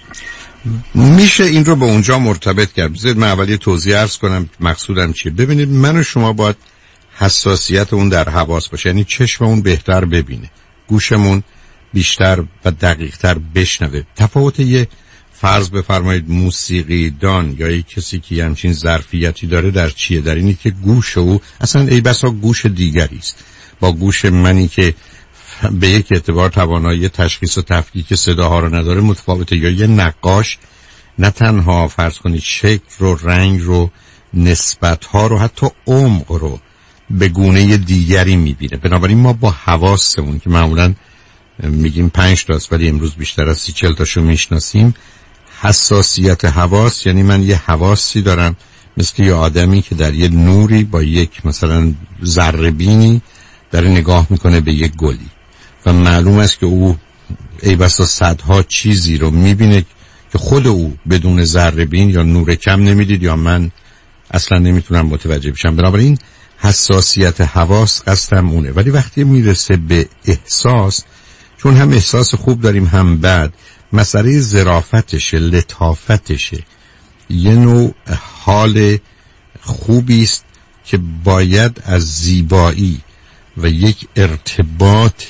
Speaker 5: میشه این رو به اونجا مرتبط کرد. بذارید من اولی توضیح عرض کنم مقصودم چیه. ببینید من و شما باید حساسیت اون در حواس باشه، یعنی چشممون بهتر ببینه، گوشمون بیشتر و دقیق‌تر بشنوه. تفاوت یه فرض بفرمایید موسیقی دان یا یک کسی که همچین ظرفیتی داره در چیه؟ در اینی که گوش او اصلا ای بسا گوش دیگری است با گوش منی که به یک اعتبار توانایی تشخیص و تفکیک صداها رو نداره متفاوته. یا یه نقاش نه تنها فرض کنید شکل رو، رنگ رو، نسبت‌ها رو، حتی عمق رو به گونه دیگری می‌بینه. بنابراین ما با حواسمون که معمولاً میگیم پنج تاست ولی امروز بیشتر از سی چل تاشو میشناسیم، حساسیت حواس یعنی من یه حواسی دارم مثل یه آدمی که در یه نوری با یک مثلا ذره بینی داره نگاه میکنه به یک گلی و معلوم است که او ای بسا صدها چیزی رو میبینه که خود او بدون ذره بین یا نور کم نمیدید یا من اصلا نمیتونم متوجه بشم. بنابراین حساسیت حواس قصدم اونه. ولی وقتی میرسه به احساس، چون هم احساس خوب داریم هم بد، مسئله ظرافتشه، لطافتشه، یه نوع حال خوبی است که باید از زیبایی و یک ارتباط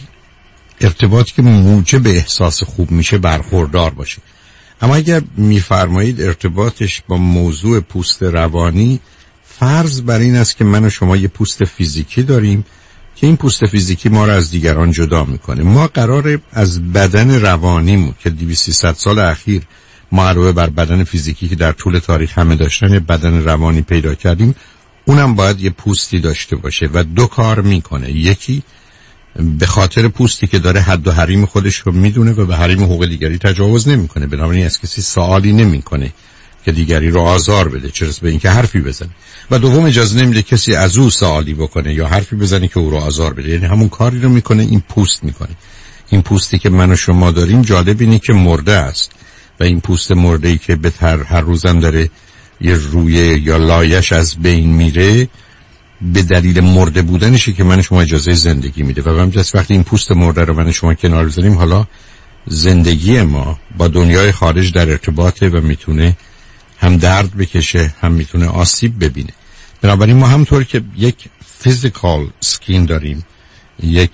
Speaker 5: ارتباطی که موجب احساس خوب میشه برخوردار باشه. اما اگر میفرمایید ارتباطش با موضوع پوست روانی، فرض بر این است که من و شما یه پوست فیزیکی داریم که این پوست فیزیکی ما رو از دیگران جدا میکنه. ما قراره از بدن روانیمون که دویست سیصد سال اخیر ما علاوه بر بدن فیزیکی که در طول تاریخ همه داشتن یه بدن روانی پیدا کردیم، اونم باید یه پوستی داشته باشه و دو کار میکنه. یکی به خاطر پوستی که داره حد و حریم خودش رو میدونه و به حریم حقوق دیگری تجاوز نمیکنه، بنابراین از کسی سوالی نمیکنه که دیگری رو آزار بده، چه رسه به این که حرفی بزنه. و دوم اجازه نمیده کسی از او سوالی بکنه یا حرفی بزنه که او رو آزار بده. یعنی همون کاری رو میکنه این پوست میکنه. این پوستی که من و شما داریم جالب اینه که مرده است و این پوست مرده‌ای که به هر هر روزم داره یه رویه یا لایش از بین میره، به دلیل مرده بودنشه که من شما اجازه زندگی میده. و همین جاست وقتی این پوست مرده رو من شما کنار بذاریم، حالا زندگی ما با دنیای خارج در ارتباطه و میتونه هم درد بکشه هم میتونه آسیب ببینه. بنابراین ما همطور که یک فیزیکال سکین داریم، یک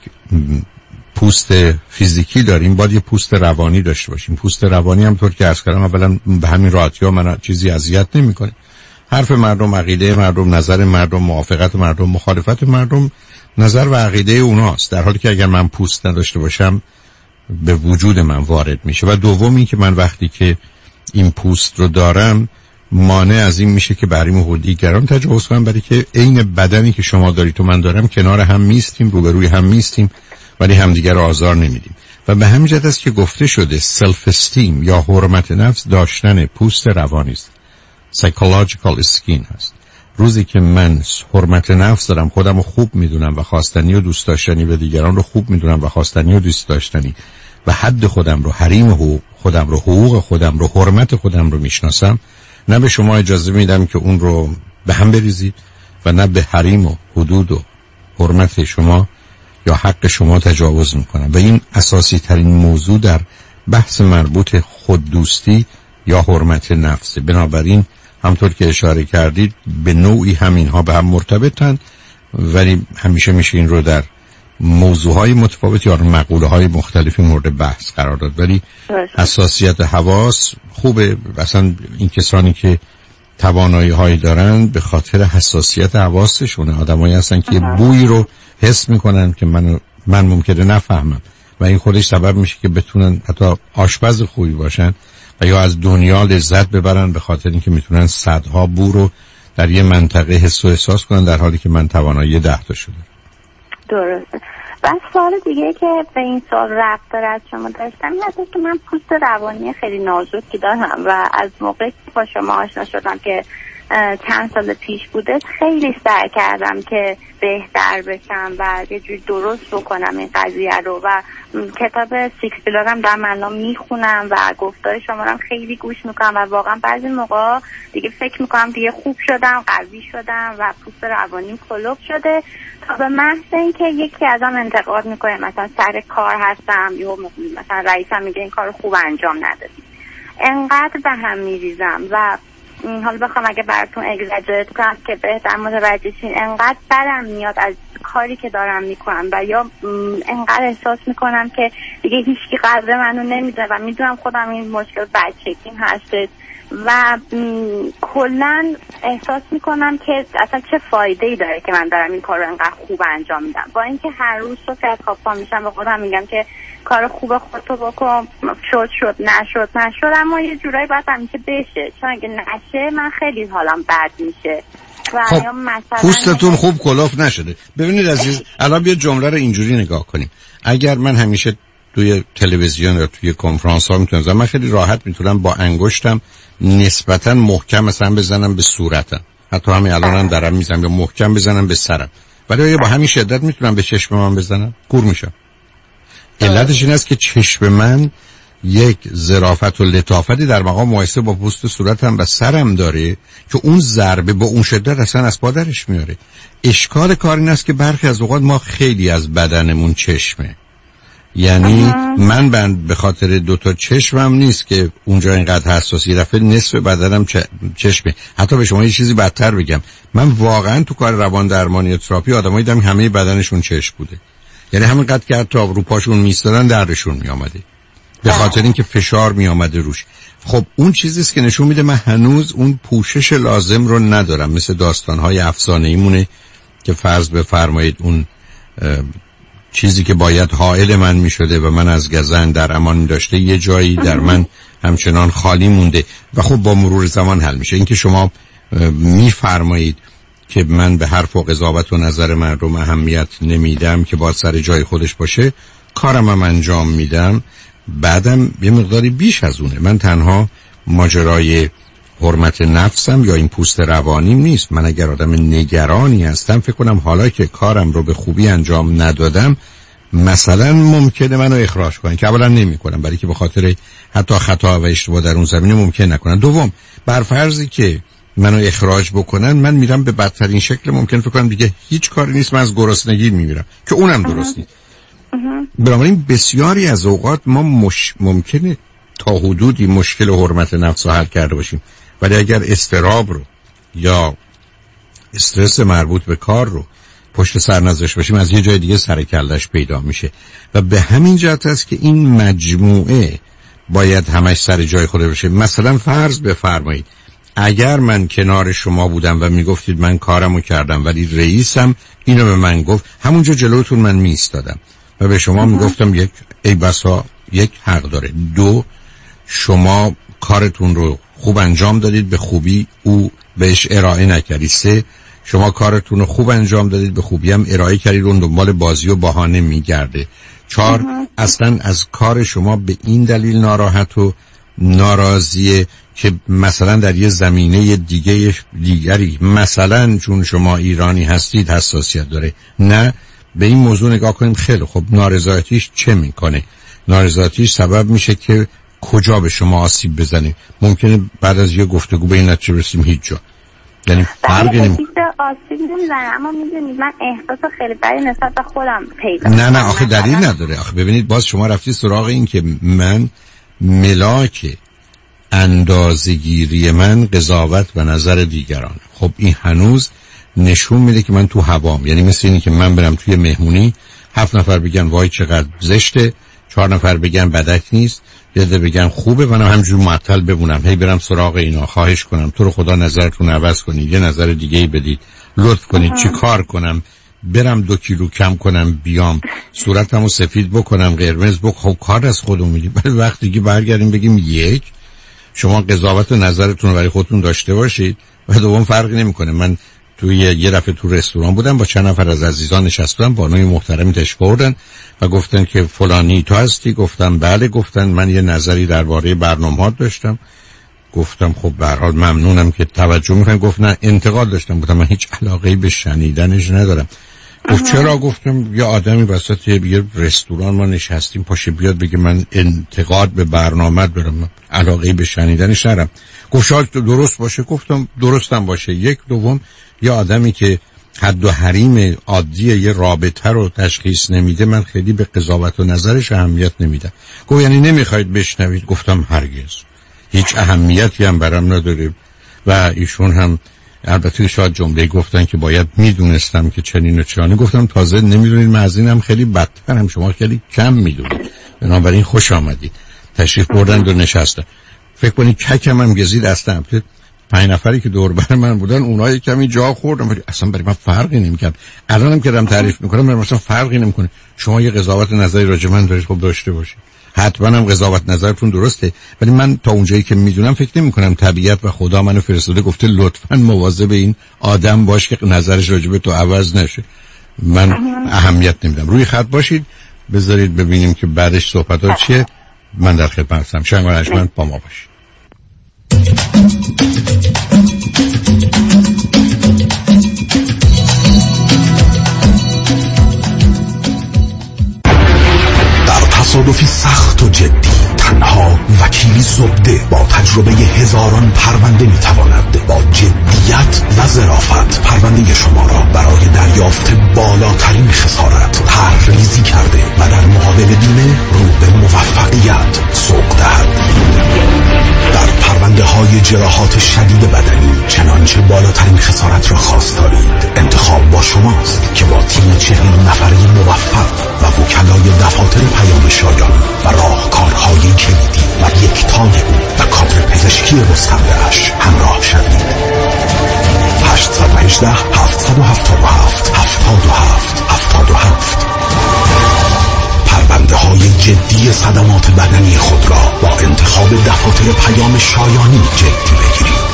Speaker 5: پوست فیزیکی داریم، باید یه پوست روانی داشته باشیم. پوست روانی همطور که عرض کردم اولا به همین راحتی ها من چیزی اذیت نمیکنه. حرف مردم، عقیده مردم، نظر مردم، موافقت مردم، مخالفت مردم، نظر و عقیده اوناست، در حالی که اگر من پوست نداشته باشم به وجود من وارد میشه. و دوم این که من وقتی که این پوست رو دارم مانع از این میشه که بریم حقوق دیگران تجاوز کنم، برای که عین بدنی که شما دارید و من دارم کنار هم میستیم، روبروی هم میستیم، ولی همدیگر رو آزار نمیدیم. و به همین جهت است که گفته شده سلف استیم یا حرمت نفس داشتن پوست روانی است، psychological skin هست. روزی که من حرمت نفس دارم، خودم رو خوب میدونم و خواستنی و دوست داشتنی و دیگران رو خوب میدونم و خواستنی و دوست داشتنی و حد خودم رو، حریم حقوق خودم رو، حقوق خودم رو، حرمت خودم رو میشناسم، نه به شما اجازه میدم که اون رو به هم بریزید و نه به حریم و حدود و حرمت شما یا حق شما تجاوز میکنم. و این اساسی ترین موضوع در بحث مربوط خوددوستی یا حرمت نفسه. بنابراین همطور که اشاره کردید به نوعی همینها به هم مرتبطن، ولی همیشه میشه این رو در موضوعهای متفاوت یا مقوله های مختلفی مورد بحث قرار داد. ولی حساسیت حواس خوبه، اصلا این کسانی که توانایی هایی دارن به خاطر حساسیت حواسشونه. آدمایی هستن که بوی رو حس میکنن که من من ممکنه نفهمم و این خودش سبب میشه که بتونن حتی آشپز خوبی باشن و یا از دنیا لذت ببرن به خاطر اینکه میتونن صدها بو رو در یه منطقه حس و احساس کنن، در حالی که من توانایی ده تا شده.
Speaker 4: درسته. و سوال دیگه که به این سوال ربط داره از شما داشتم این هست که من پوست روانی خیلی نازکی دارم و از موقعی که با شما آشنا شدم که چند سال پیش بوده خیلی سعی کردم که بهتر بشم و یه جوری درست بکنم این قضیه رو و کتاب سیکس پیلار هم در الان میخونم و گفتار شما هم خیلی گوش میکنم و واقعا بعضی موقع دیگه فکر میکنم دیگه خوب شدم، قوی شدم و پوست روانیم کلوب شده تا به محض اینکه یکی ازم انتقاد میکنه، مثلا سر کار هستم یا مثلا رئیسم میگه این کار خوب انجام ندادی، انقدر به هم میریزم و حالا بخوام اگه براتون اگزاجرت کنم که بهتر متوجه شین، انقدر بدم میاد از کاری که دارم میکنم و یا انقدر احساس میکنم که دیگه هیچکی قدر منو نمیده و میدونم خودم این مشکل بچگیم هست و کلا احساس میکنم که اصلا چه فایده ای داره که من دارم این کار رو انقدر خوب انجام میدم، با اینکه هر روز صبح از خواب پا میشم به خودم میگم که کار خوب خودتو بکن، شد شد نشد نشد، اما یه جورایی باید همیشه بشه، چون اگه نشه من خیلی حالم بد میشه.
Speaker 5: خب پوستتون خوب کلوف نشده. ببینید عزیز، الان یه جمله رو اینجوری نگاه کنیم. اگر من همیشه توی تلویزیون یا توی کنفرانس ها میتونم، من خیلی راحت میتونم با انگشتم نسبتا محکم مثلا بزنم به صورتم، حتی همین الانم هم دارم میزنم، یا محکم بزنم به سرم، ولی آیا با همین شدت میتونم به چشم من بزنم؟ کور میشم. علتش این است که چشم من یک ظرافت و لطافتی در مقام مقایسه با پوست صورتم و سرم داره که اون ضربه با اون شدت اصلا از پادرش میاره. اشکال کار این است که برخی از اوقات ما خیلی از بدنمون چشمه، یعنی آه. من بند به خاطر دوتا چشمم نیست که اونجا اینقدر حساسی، رفته نصف بدنم چشمه. حتی به شما یه چیزی بدتر بگم، من واقعا تو کار روان درمانی و تراپی آدمایی دیدم همه بدنشون چشم بوده، یعنی همینقدر که حتی رو پاشون میستادن دردشون میامده به خاطر اینکه فشار میامده روش. خب اون چیزیست که نشون میده من هنوز اون پوشش لازم رو ندارم، مثل داستانهای افسانه‌ای مونه که فرض بفرمایید اون چیزی که باید حائل من میشده و من از گزند در امان داشته یه جایی در من همچنان خالی مونده و خب با مرور زمان حل میشه. اینکه شما میفرمایید که من به حرف و قضاوت و نظر مردم اهمیت نمیدم که باید سر جای خودش باشه، کارم هم انجام میدم، بعدم یه مقداری بیش از اونه. من تنها ماجرای حرمت نفسم یا این پوست روانیم نیست. من اگر آدم نگرانی هستم فکر کنم حالا که کارم رو به خوبی انجام ندادم مثلا ممکنه منو اخراج کنن، که اولا نمی کنم برای که به خاطر حتی خطا و اشتباه در اون زمینه ممکن نکنن. دوم، بر فرضی که منو اخراج بکنن من میرم به بدترین شکل ممکن، فکر کنم دیگه هیچ کاری نیست، من از گرسنگی میمیرم که اونم درست نیست. بنابراین بسیاری از اوقات ما مش... ممکنه تا حدودی مشکل حرمت نفس رو حل کرده باشیم، ولی اگر اضطراب رو یا استرس مربوط به کار رو پشت سر نذاشته باشیم از یه جای دیگه سر کلش پیدا میشه و به همین جهت است که این مجموعه باید همش سر جای خود باشه. مثلا فرض بفرمایید اگر من کنار شما بودم و میگفتید من کارمو کردم ولی رئیسم اینو به من گفت، همونجا جلوتون من میایستادم و به شما میگفتم یک ای بسا یک حق داره، دو شما کارتون رو خوب انجام دادید به خوبی او بهش ارائه نکردید، سه شما کارتون رو خوب انجام دادید به خوبی هم ارائه کردید اون دنبال بازی و بهانه میگرده، چهار اصلا از کار شما به این دلیل ناراحت و ناراضیه که مثلا در یه زمینه دیگه دیگری مثلا چون شما ایرانی هستید حساسیت داره. نه، به این موضوع نگاه کنیم خیلی خب نارضایتیش چه میکنه؟ نارضایتیش سبب میشه که کجا به شما آسیب بزنه؟ ممکنه بعد از یه گفتگو به این نتیجه برسیم هیچ جا، یعنی فرقی نمیکنه.
Speaker 4: آسیب نمیزنه، اما میدونید من احساس خیلی بدی نسبت به خودم پیدا
Speaker 5: نه نه آخه دلیل نداره. آخه ببینید باز شما رفتید سراغ این که من ملاک اندازه‌گیری من قضاوت و نظر دیگران. خب این هنوز نشون میده که من تو هوام، یعنی مثل اینی که من برم توی مهمونی هفت نفر بگن وای چقدر زشته، چهار نفر بگن بدک نیست، یه ده بگن خوبه، منم همجور معطل بمونم هی برم سراغ اینا. خواهش کنم تو رو خدا نظرتون عوض کنید، یه نظر دیگه ای بدید، لطف کنید. چی کار کنم؟ برم دو کیلو کم کنم بیام، صورتمو سفید بکنم، قرمز بکنم؟ خب کار از خودم میدیم. ولی وقتی که برگردیم بگیم یک، شما قضاوت و نظرتون رو برای خودتون داشته باشید و دوم فرقی نمیکنه. من توی یه دفعه تو رستوران بودم با چند نفر از عزیزان نشستم، بانوی محترمی تشریف بردن و گفتن که فلانی تو هستی؟ گفتم بله. گفتن من یه نظری درباره برنامه‌ها داشتم. گفتم خب به هر حال ممنونم که توجه میکنن. گفت نه انتقاد داشتم. گفتم من هیچ علاقه‌ای به شنیدنش ندارم. گفت چرا؟ گفتم یه آدمی وسط یه رستوران ما نشستیم پاشه بیاد بگه من انتقاد به برنامه دارم، علاقه‌ای به شنیدنش ندارم. گفت شاید درست باشه. گفتم درستم باشه. یک. دوم یه آدمی که حد و حریم عادی یه رابطه رو تشخیص نمیده، من خیلی به قضاوت و نظرش اهمیت نمیدم. گفت یعنی نمیخواید بشنوید؟ گفتم هرگز، هیچ اهمیتی هم برام نداره. و ایشون هم البته شاید جمله گفتن که باید میدونستم که چنین و چنانی. گفتم تازه نمیدونید، من از اینم خیلی بدترم، شما خیلی کم میدونید، بنابراین خوش آمدید. تشریف بردن و نشستن. فکر کنید ککم هم گزید اصلا. پنج نفری که دور بر من بودن اونایی کمی جا خوردن ولی اصلا برای من فرقی نمی‌کرد. الانم که دارم تعریف میکنم برای مثلا فرقی نمیکنه. شما یه قضاوت نظری راجع من دارید، خب داشته باشید. حتما هم قضاوت نظرتون درسته، ولی من تا اونجایی که میدونم فکر نمی‌کنم طبیعت و خدا منو فرستاده گفته لطفاً مواظب این آدم باش که نظرش راجع به تو عوض نشه. من اهمیت نمیدم. روی خط باشید، بذارید ببینیم که بعدش صحبت‌ها چیه. من در خدمتم. شنگ و رجمند با ما باشید.
Speaker 6: تصادفی سخت و جدی تنها وکیلی زبده با تجربه هزاران پرونده میتواند با جدیت و ظرافت پرونده شما را برای دریافت بالاترین خسارت طرح‌ریزی کرده و در مقابل بیمه رو به موفقیت سوق دهد. در پرونده های جراحات شدید بدنی چنانچه بالاترین خسارت را خواستارید، انتخاب با شماست که با تیم چهل نفره موفق و وکلای دفاتر پیام شایانی و راهکارهای کلیدی و یک تان او و کادر پزشکی گسترده‌اش همراه شوید. هشت یک هشت هفت هفت هفت هفت هفت هفت هفت پرونده های جدی صدمات بدنی خود را با انتخاب دفاتر پیام شایانی جدی بگیرید.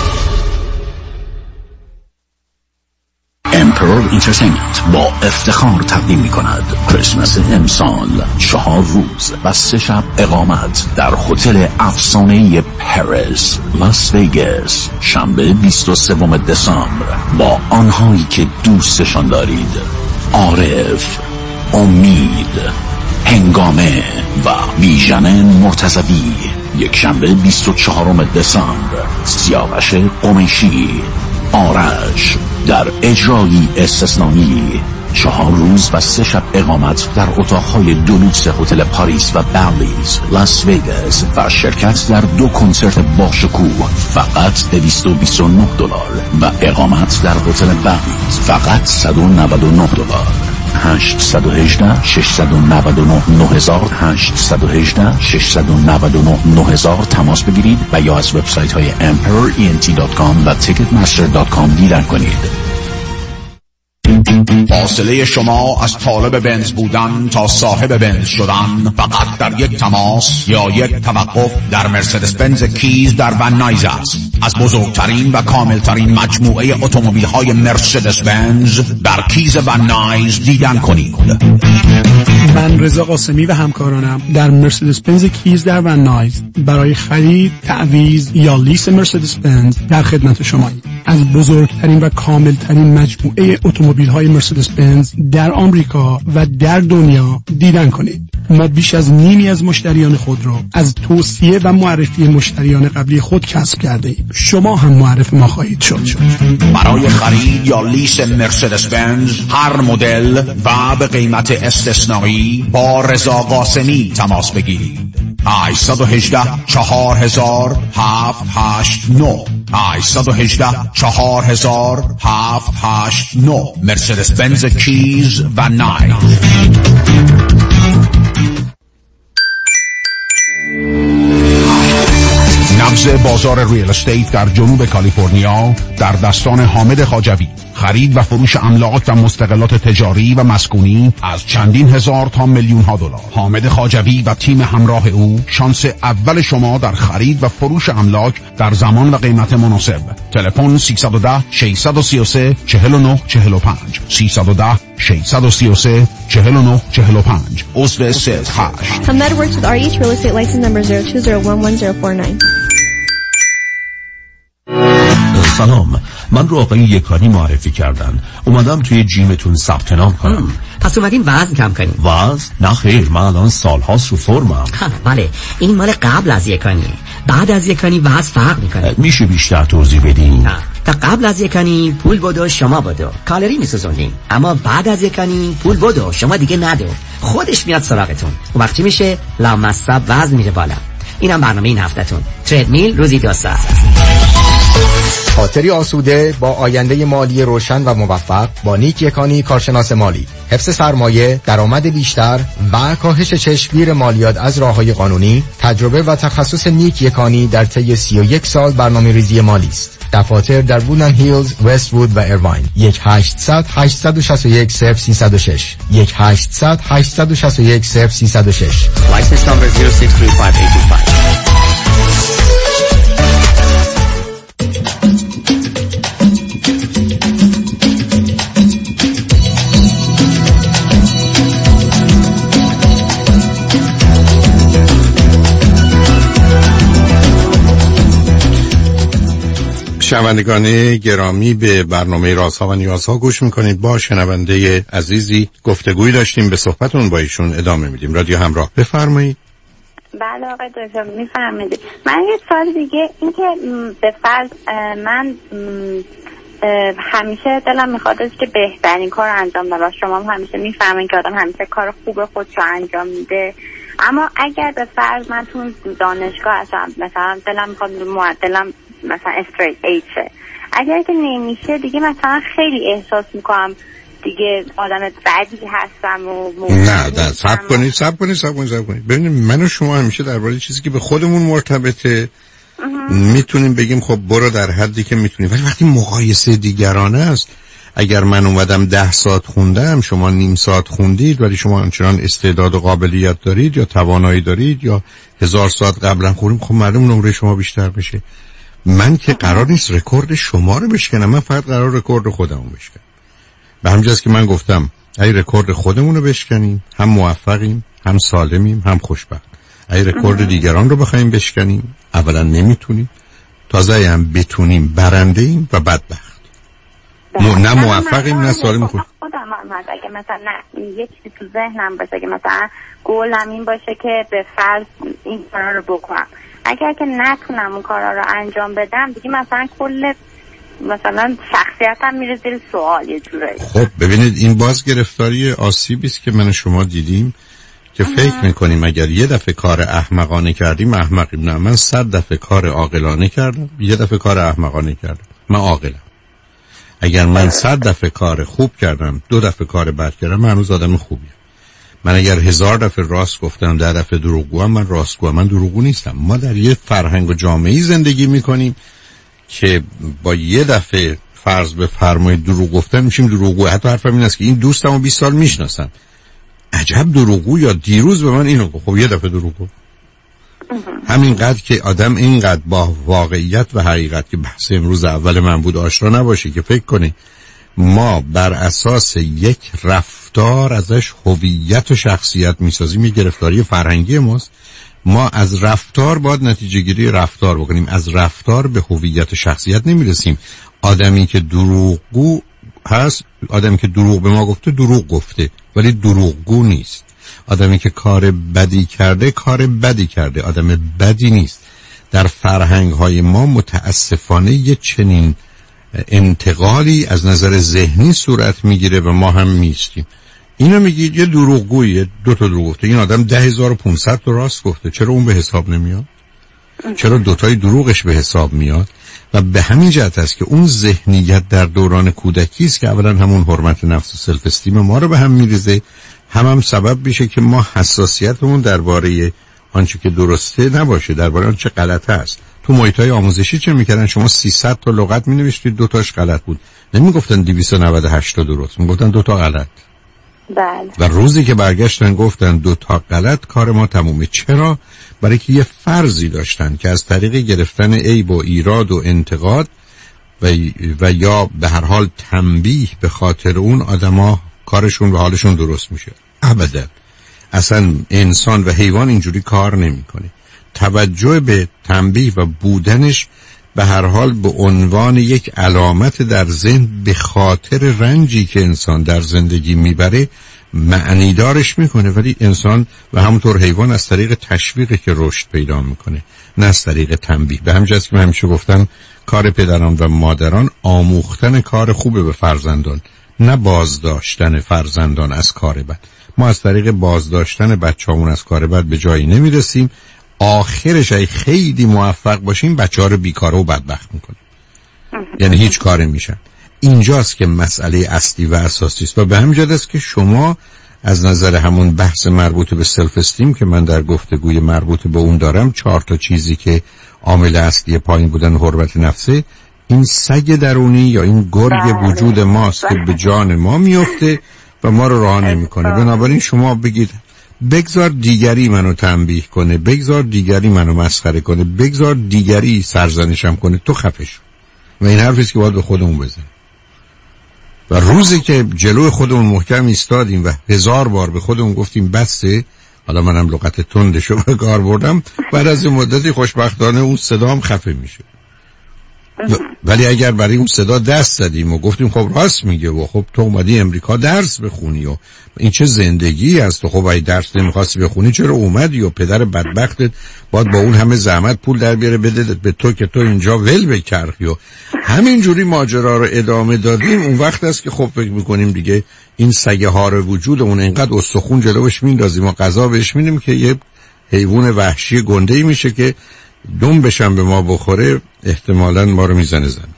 Speaker 6: امپرور اینترتینمنت با افتخار تقدیم می کند کریسمس امسال چهار روز و سه شب اقامت در هتل افسانه‌ای پاریس لاس وگاس شنبه بیست و سوم دسامبر با آنهایی که دوستشان دارید: عارف، امید، هنگامه و بیژن مرتضوی. یک شنبه بیست و چهارم دسامبر سیاوش قمیشی، آرش در اجرایی استثنایی. چهار روز و سه شب اقامت در اتاقهای دولوکس هتل پاریس و برلیز لاس وگاس و شرکت در دو کنسرت باشکوه فقط دویست و بیست و نه دلار و اقامت در هتل برلیز فقط صد و نود و نه دلار. هشت یک هشت شش نه نه نه هزار هشت یک هشت شش نه نه نه هزار تماس بگیرید و یا از وبسایت های امپرور ای ان تی دات کام و تیکت مستر دات کام دیدن کنید.
Speaker 7: فاصله شما از طالب بنز بودن تا صاحب بنز شدن فقط در یک تماس یا یک توقف در مرسدس بنز کیز در ون نایز است. از بزرگترین و کاملترین مجموعه اتومبیل های مرسدس بنز در کیز ون نایز دیدن کنید.
Speaker 8: من رضا قاسمی و همکارانم در مرسدس بنز کیز در ون نایز برای خرید، تعویض یا لیس مرسدس بنز در خدمت شماییم. از بزرگترین و کاملترین مجموعه اتومبیل های مرسدس بنز در آمریکا و در دنیا دیدن کنید. ما بیش از نیمی از مشتریان خود را از توصیه و معرفی مشتریان قبلی خود کسب کرده ایم. شما هم معرف ما خواهید شد.
Speaker 7: برای خرید یا لیس مرسدس بنز هر مدل و به قیمت استثنایی با رضا قاسمی تماس بگیرید. هشت یک هشت چهار هزار هفت هشت نه هشت یک هشت چهار هزار هفت هشت نه مرسدس بنز کیز و نایت. نبض بازار ریل استیت در جنوب کالیفرنیا در دستان حامد خواجوی. خرید و فروش املاک و مستقلات تجاری و مسکونی از چندین هزار تا میلیون ها دلار. حامد خواجوی و تیم همراه او شانس اول شما در خرید و فروش املاک در زمان و قیمت مناسب. تلفن سیصد و ده ششصد و سی و سه چهل و نه چهل و پنج سیصد و ده ششصد و سی و سه چهل و نه چهل و پنج. عضو سیز هشت.
Speaker 9: Hamed works with R H Real Estate license number zero two zero one one zero four nine.
Speaker 10: سلام، من رو آقای یکانی معرفی کردن. اومدم توی جیمتون ثبت نام کنم.
Speaker 11: پس اومدین وزن کم کنیم؟
Speaker 10: وزن؟ نه خیر، من الان سالهاست رو فرمم.
Speaker 11: بله، این مال قبل از یکانی. بعد از یکانی وزن فرق میکنه.
Speaker 10: میشه بیشتر توضیح بدین؟
Speaker 11: تا قبل از یکانی پول بدو شما بدو، کالری میسوزونیم. اما بعد از یکانی پول بدو شما دیگه ندو، خودش میاد سراغتون. اون وقتی میشه لامصب وزن میره بالا. اینم برنامه این هفتهتون. تردمیل روزی دو ساعت.
Speaker 12: خاطری آسوده با آینده مالی روشن و موفق با نیک یکانی کارشناس مالی. حفظ سرمایه، درآمد بیشتر و کاهش چشمگیر مالیات از راه‌های قانونی. تجربه و تخصص نیک یکانی در طی سی و یک سال برنامه‌ریزی مالی است. دفاتر در وودن هیلز، وست وود و ایرواین. یک هشتصد هشتصد و شصت و یک صفر سیصد و شش یک هشتصد هشتصد و شصت و یک صفر سیصد و شش.
Speaker 11: لایسنس نمبر zero six three five eight two five.
Speaker 5: شنوندگان گرامی، به برنامه رازها و نیازها گوش میکنید. با شنونده عزیزی گفتگوی داشتیم، به صحبتون با ایشون ادامه میدیم. رادیو همراه، بفرمایید.
Speaker 4: بله آقای دکتر، میفرمایید. من یه سوال دیگه، این که به فرض من همیشه دلم میخواد که بهترین کار انجام بدم. شما هم همیشه میفهمین که آدم همیشه کار خوب خودش رو انجام میده. اما اگر به فرض من تو دانشگاه هستم، مثلا دلم میخواد معدلم مثلا استریت ایچه، اگر که نمیشه دیگه مثلا خیلی احساس میکنم دیگه آدم بدی هستم و
Speaker 5: نه نه صبر کنید صبر کنید صبر کنید صبر کنید ببینید، من و شما همیشه درباره چیزی که به خودمون مرتبطه میتونیم بگیم خب برو در حدی که میتونیم، ولی وقتی مقایسه دیگرانه است، اگر من اومدم ده ساعت خوندم، شما نیم ساعت خوندید، ولی شما آنچنان استعداد و قابلیت دارید یا توانایی دارید یا هزار ساعت قبلا خوندیم، خب معلوم نمره شما بیشتر بشه. من که قرار نیست رکورد شما رو بشکنم، من فقط قرار رکورد خودمو بشکنم. به همین جاست که من گفتم اگه رکورد خودمون رو بشکنیم هم موفقیم، هم سالمیم، هم خوشبخت. اگه رکورد دیگران رو بخوایم بشکنیم، اولا نمیتونیم، تازه هم بتونیم برنده ایم و بدبخت. مو نه موفقیم نه سالم. خود
Speaker 4: خودم هم هست اگه مثلا نه یه چیزی تو ذهنم باشه که مثلا گولم این باشه که به فرض این کارا رو بکنم، اگر که نتونم اون کارا رو انجام بدم دیگه مثلا کل مثلا شخصیتم میره زیر سوال یه جورایی.
Speaker 5: خب ببینید، این باز گرفتاری آسیبی است که من و شما دیدیم که فکر میکنیم اگر یه دفعه کار احمقانه کردیم احمقیم. نه، من صد دفعه کار عاقلانه کردم، یه دفعه کار احمقانه کردم، من عاقلم. اگر من صد دفعه کار خوب کردم، دو دفعه کار بد کردم، من هنوز آدم خوبیم. من اگر هزار دفعه راست گفتم، ده دفعه دروغگوام، من راستگوام، من دروغگو نیستم. ما در یه فرهنگ و جامعه‌ای زندگی میکنیم که با یه دفعه فرض بفرمایید دروغ گفتن میشیم دروغگو. حتی حرفم این است که این دوستمو بیست سال میشناسم، عجب دروغگو، یا دیروز به من اینو گفت، خب یه دفعه دروغگو. همینقدر که آدم اینقدر با واقعیت و حقیقت که بحث امروز اول من بود آشنا نباشه که فکر کنی ما بر اساس یک رفتار ازش هویت و شخصیت میسازیم. یه گرفتاری فرهنگی ماست. ما از رفتار باید نتیجه گیری رفتار بکنیم، از رفتار به هویت و شخصیت نمیرسیم. آدمی که دروغگو هست، آدمی که دروغ به ما گفته دروغ گفته ولی دروغگو نیست. آدمی که کار بدی کرده کار بدی کرده، آدم بدی نیست. در فرهنگ های ما متاسفانه یه چنین انتقالی از نظر ذهنی صورت میگیره و ما هم میستیم. اینو میگید یه دروغگویه، دو تا دروغ گفته، این آدم ده هزار و پونصد تا راست گفته، چرا اون به حساب نمیاد؟ چرا دوتای دروغش به حساب میاد؟ و به همین جهت است که اون ذهنیت در دوران کودکی است که اولا همون حرمت نفس و سلف استیم ما رو به هم میریزه، هم هم سبب میشه که ما حساسیتمون درباره آنچه که درسته نباشه، درباره آنچه غلطه است. تو محیط‌های آموزشی چه میکردن؟ شما سیصد تا لغت مینوشتید، دو تاش غلط بود، نمیگفتن دویست و نود و هشت تا درست، میگفتن دو تا غلط.
Speaker 4: بله.
Speaker 5: و روزی که برگشتن گفتن دو تا غلط، کار ما تمومه. چرا؟ برای که یه فرضی داشتن که از طریق گرفتن عیب و ایراد و انتقاد و, و یا به هر حال تنبیه به خاطر اون آدما کارشون و حالشون درست میشه. ابدا. اصلا انسان و حیوان اینجوری کار نمیکنه. توجه به تنبیه و بودنش به هر حال به عنوان یک علامت در ذهن به خاطر رنجی که انسان در زندگی میبره معنی دارش میکنه، ولی انسان و همونطور حیوان از طریق تشویقی که رشد پیدا میکنه، نه از طریق تنبیه. به همین جهت که من همیشه گفتم کار پدران و مادران آموختن کار خوبه به فرزندان، نه بازداشتن فرزندان از کار بد. ما از طریق بازداشتن بچه‌مون از کار بد به جایی نمیرسیم، آخرش ای خیلی موفق باشیم بچه‌ها رو بیکاره و بدبخت میکنیم، یعنی هیچ کاری میشن. اینجاست که مسئله اصلی و اساسی است و به همین جهت است که شما از نظر همون بحث مربوط به سلف استیم که من در گفتگوی مربوط به اون دارم، چهار تا چیزی که عامل اصلی پایین بودن حرمت نفسه، این سگ درونی یا این گرگ وجود ماست که به جان ما میفته و ما رو راه نمیکنه. بنابراین شما بگید بگذار دیگری منو تنبیه کنه، بگذار دیگری منو مسخره کنه، بگذار دیگری سرزنشم کنه، تو خفه شو. و این حرفی است که باید به خودمون بزنیم. و روزی که جلوی خودمون محکم ایستادیم و هزار بار به خودمون گفتیم بسه، حالا منم لغت تندشو به کار بردم، بعد از این مدتی خوشبختانه اون صدام خفه میشه. ولی اگر برای اون صدا دست زدیم و گفتیم خب راست میگه و خب تو اومدی امریکا درس بخونی و این چه زندگی است، خب اگه درس نمیخواستی بخونی چرا اومدی و پدر بدبختت باید با اون همه زحمت پول در بیاره بده به تو که تو اینجا ول بچرخی و همینجوری ماجرا رو ادامه دادیم. اون وقت است که خب فکر میکنیم دیگه این سگه ها رو وجودمون اینقدر استخون جلوش میندازیم و غذا بهش میدیم که یه حیوان وحشی گنده‌ای میشه که دوم بشن به ما بخوره، احتمالاً ما رو میزنه زن.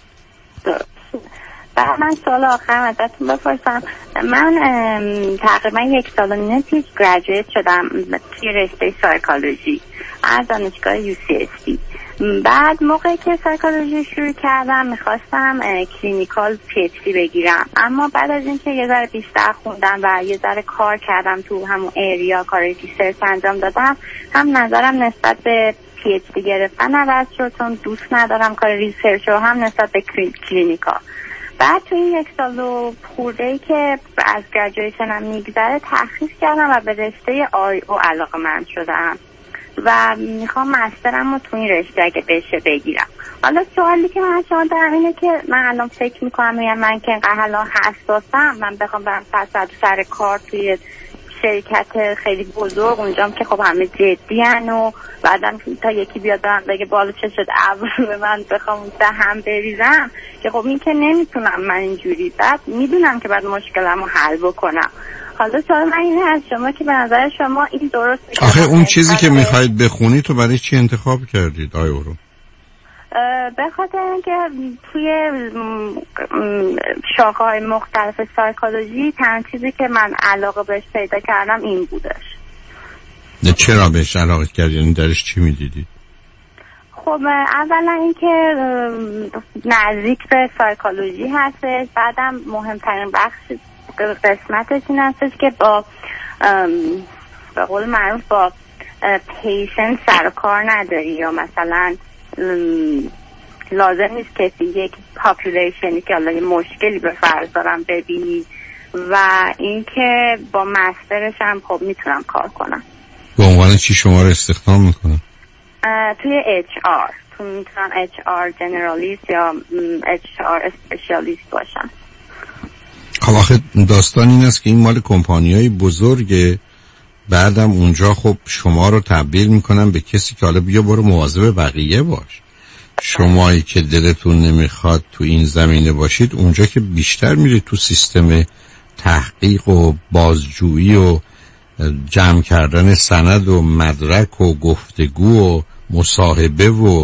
Speaker 4: من سوال آخر ازتون بپرسم. من تقریبا یک سال و نیم پیش گریجویت شدم توی رشته سایکولوژی از دانشگاه یو سی اس دی. بعد موقعی که سایکولوژی شروع کردم میخواستم کلینیکال پی اچ دی بگیرم، اما بعد از اینکه یه ذره بیشتر خوندم و یه ذره کار کردم تو همون ایریا، کار ریسرچ انجام دادم، هم نظرم نسبت به پی اچ دی گرفتن عوض شد چون دوست ندارم کار ریسرچ رو، هم نسبت به کلینیکال. بعد تو این یک سال و خورده‌ای که از گریجویشنم میگذره تحقیق کردم و به رشته آی او علاقه‌مند شدم و میخوام مسترم رو تو این رشته اگه بشه بگیرم. حالا سوالی که من شما دارم اینه که من الان فکر میکنم میگم من که اینقدر الان حساسم، من بخوام برم سر سر کار توی شرکت خیلی بزرگ اونجام که خب همه جدی هن و بعدم تا یکی بیاد برم بگه بالا چه شد اول به من بخوام به هم بریزم که خب این که نمیتونم من اینجوری. بعد میدونم که بعد مشکلمو حل بکنم. حالا سوال من اینه از شما که به نظر شما این درست
Speaker 5: آخه اون چیزی که میخواید بخونی تو برای چی انتخاب کردید آیا رو؟
Speaker 4: به خاطر اینکه توی شاخه‌های مختلف سایکولوژی تنها چیزی که من علاقه بهش پیدا کردم این بودش.
Speaker 5: نه چرا بهش علاقه کردین؟ درش چی میدیدید؟
Speaker 4: خب اولا اینکه نزدیک به سایکولوژی هستش، بعدم مهمترین بخش قسمتش این هستش که با به قول معروف با پیشنت سر و کار نداری، یا مثلا لازم نیست کسی یک پاپولیشنی که الان مشکلی به فرض دارم ببینی و اینکه با مسترش هم خب میتونم کار کنم.
Speaker 5: به عنوان چی شما رو استخدام میکنم؟
Speaker 4: توی اچ آر، تو میتونم اچ آر جنرالیست یا اچ آر اسپشیالیست باشم.
Speaker 5: خب آخه داستان این است که این مال کمپانی‌های بزرگه، بعدم اونجا خب شما رو تبدیل میکنن به کسی که حالا بیا برو مواظب بقیه باش. شمایی که دلتون نمیخواد تو این زمینه باشید، اونجا که بیشتر میرید تو سیستم تحقیق و بازجویی و جمع کردن سند و مدرک و گفتگو و مصاحبه و